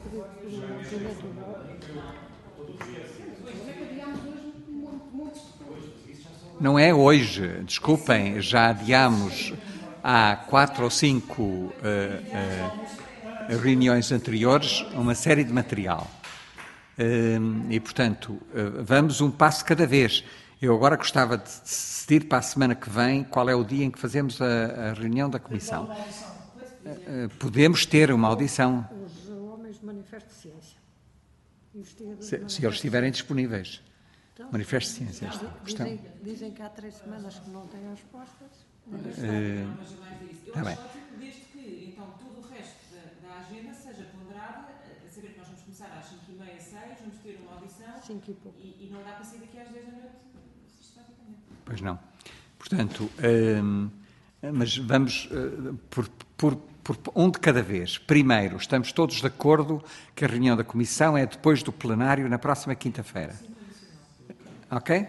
Não é hoje, desculpem, já adiámos há 4 ou 5 reuniões anteriores uma série de material. E, portanto, vamos um passo cada vez. Eu agora gostava de decidir para a semana que vem qual é o dia em que fazemos a reunião da Comissão. Podemos ter uma audição. Os homens do Manifesto de Ciência. Se eles estiverem disponíveis. Manifesto de Ciência, esta questão. Dizem que há 3 semanas que não têm respostas. Está bem. Desde que, então, todo o resto da agenda seja ponderada, a saber que nós vamos começar às 5h30, 6, vamos ter uma audição e não dá para sair daqui às 10 da noite, sistematicamente. Pois não. Portanto, mas vamos por um de cada vez. Primeiro, estamos todos de acordo que a reunião da Comissão é depois do plenário na próxima quinta-feira. Ok?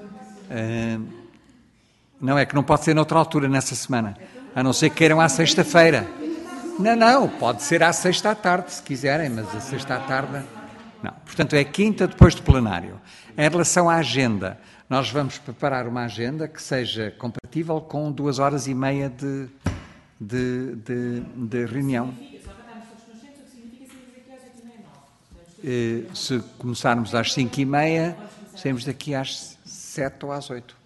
Não é que não pode ser noutra altura nessa semana, a não ser que queiram à sexta-feira. Não, pode ser à sexta à tarde, se quiserem, mas a sexta à tarde... Não, portanto é quinta depois do plenário. Em relação à agenda, nós vamos preparar uma agenda que seja compatível com 2h30 de reunião. Se começarmos às 5h30, saímos daqui às 7 ou às 8.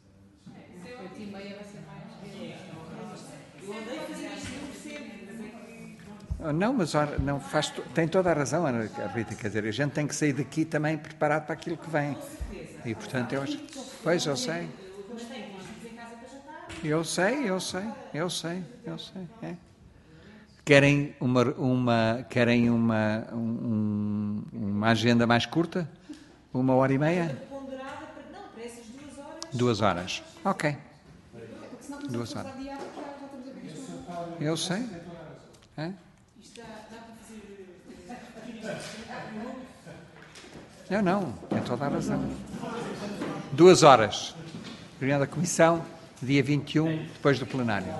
Não, mas não tem toda a razão, Ana Rita, quer dizer, a gente tem que sair daqui também preparado para aquilo que vem. E, portanto, eu sei. Eu sei. É. Querem uma agenda mais curta? 1h30? Não, para essas 2 horas. 2 horas. Ok. 2 horas. Eu sei. É? Não, tem toda a razão. 2 horas. Reunião da Comissão, dia 21, depois do plenário.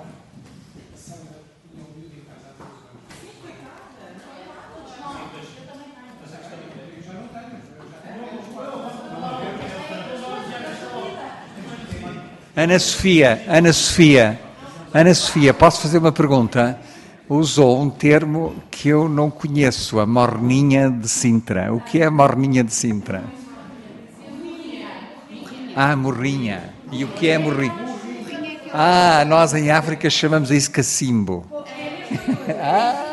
Ana Sofia, posso fazer uma pergunta? Usou um termo que eu não conheço, a morninha de Sintra. O que é a morninha de Sintra? Morrinha. E o que é morrinha? Nós em África chamamos isso cacimbo.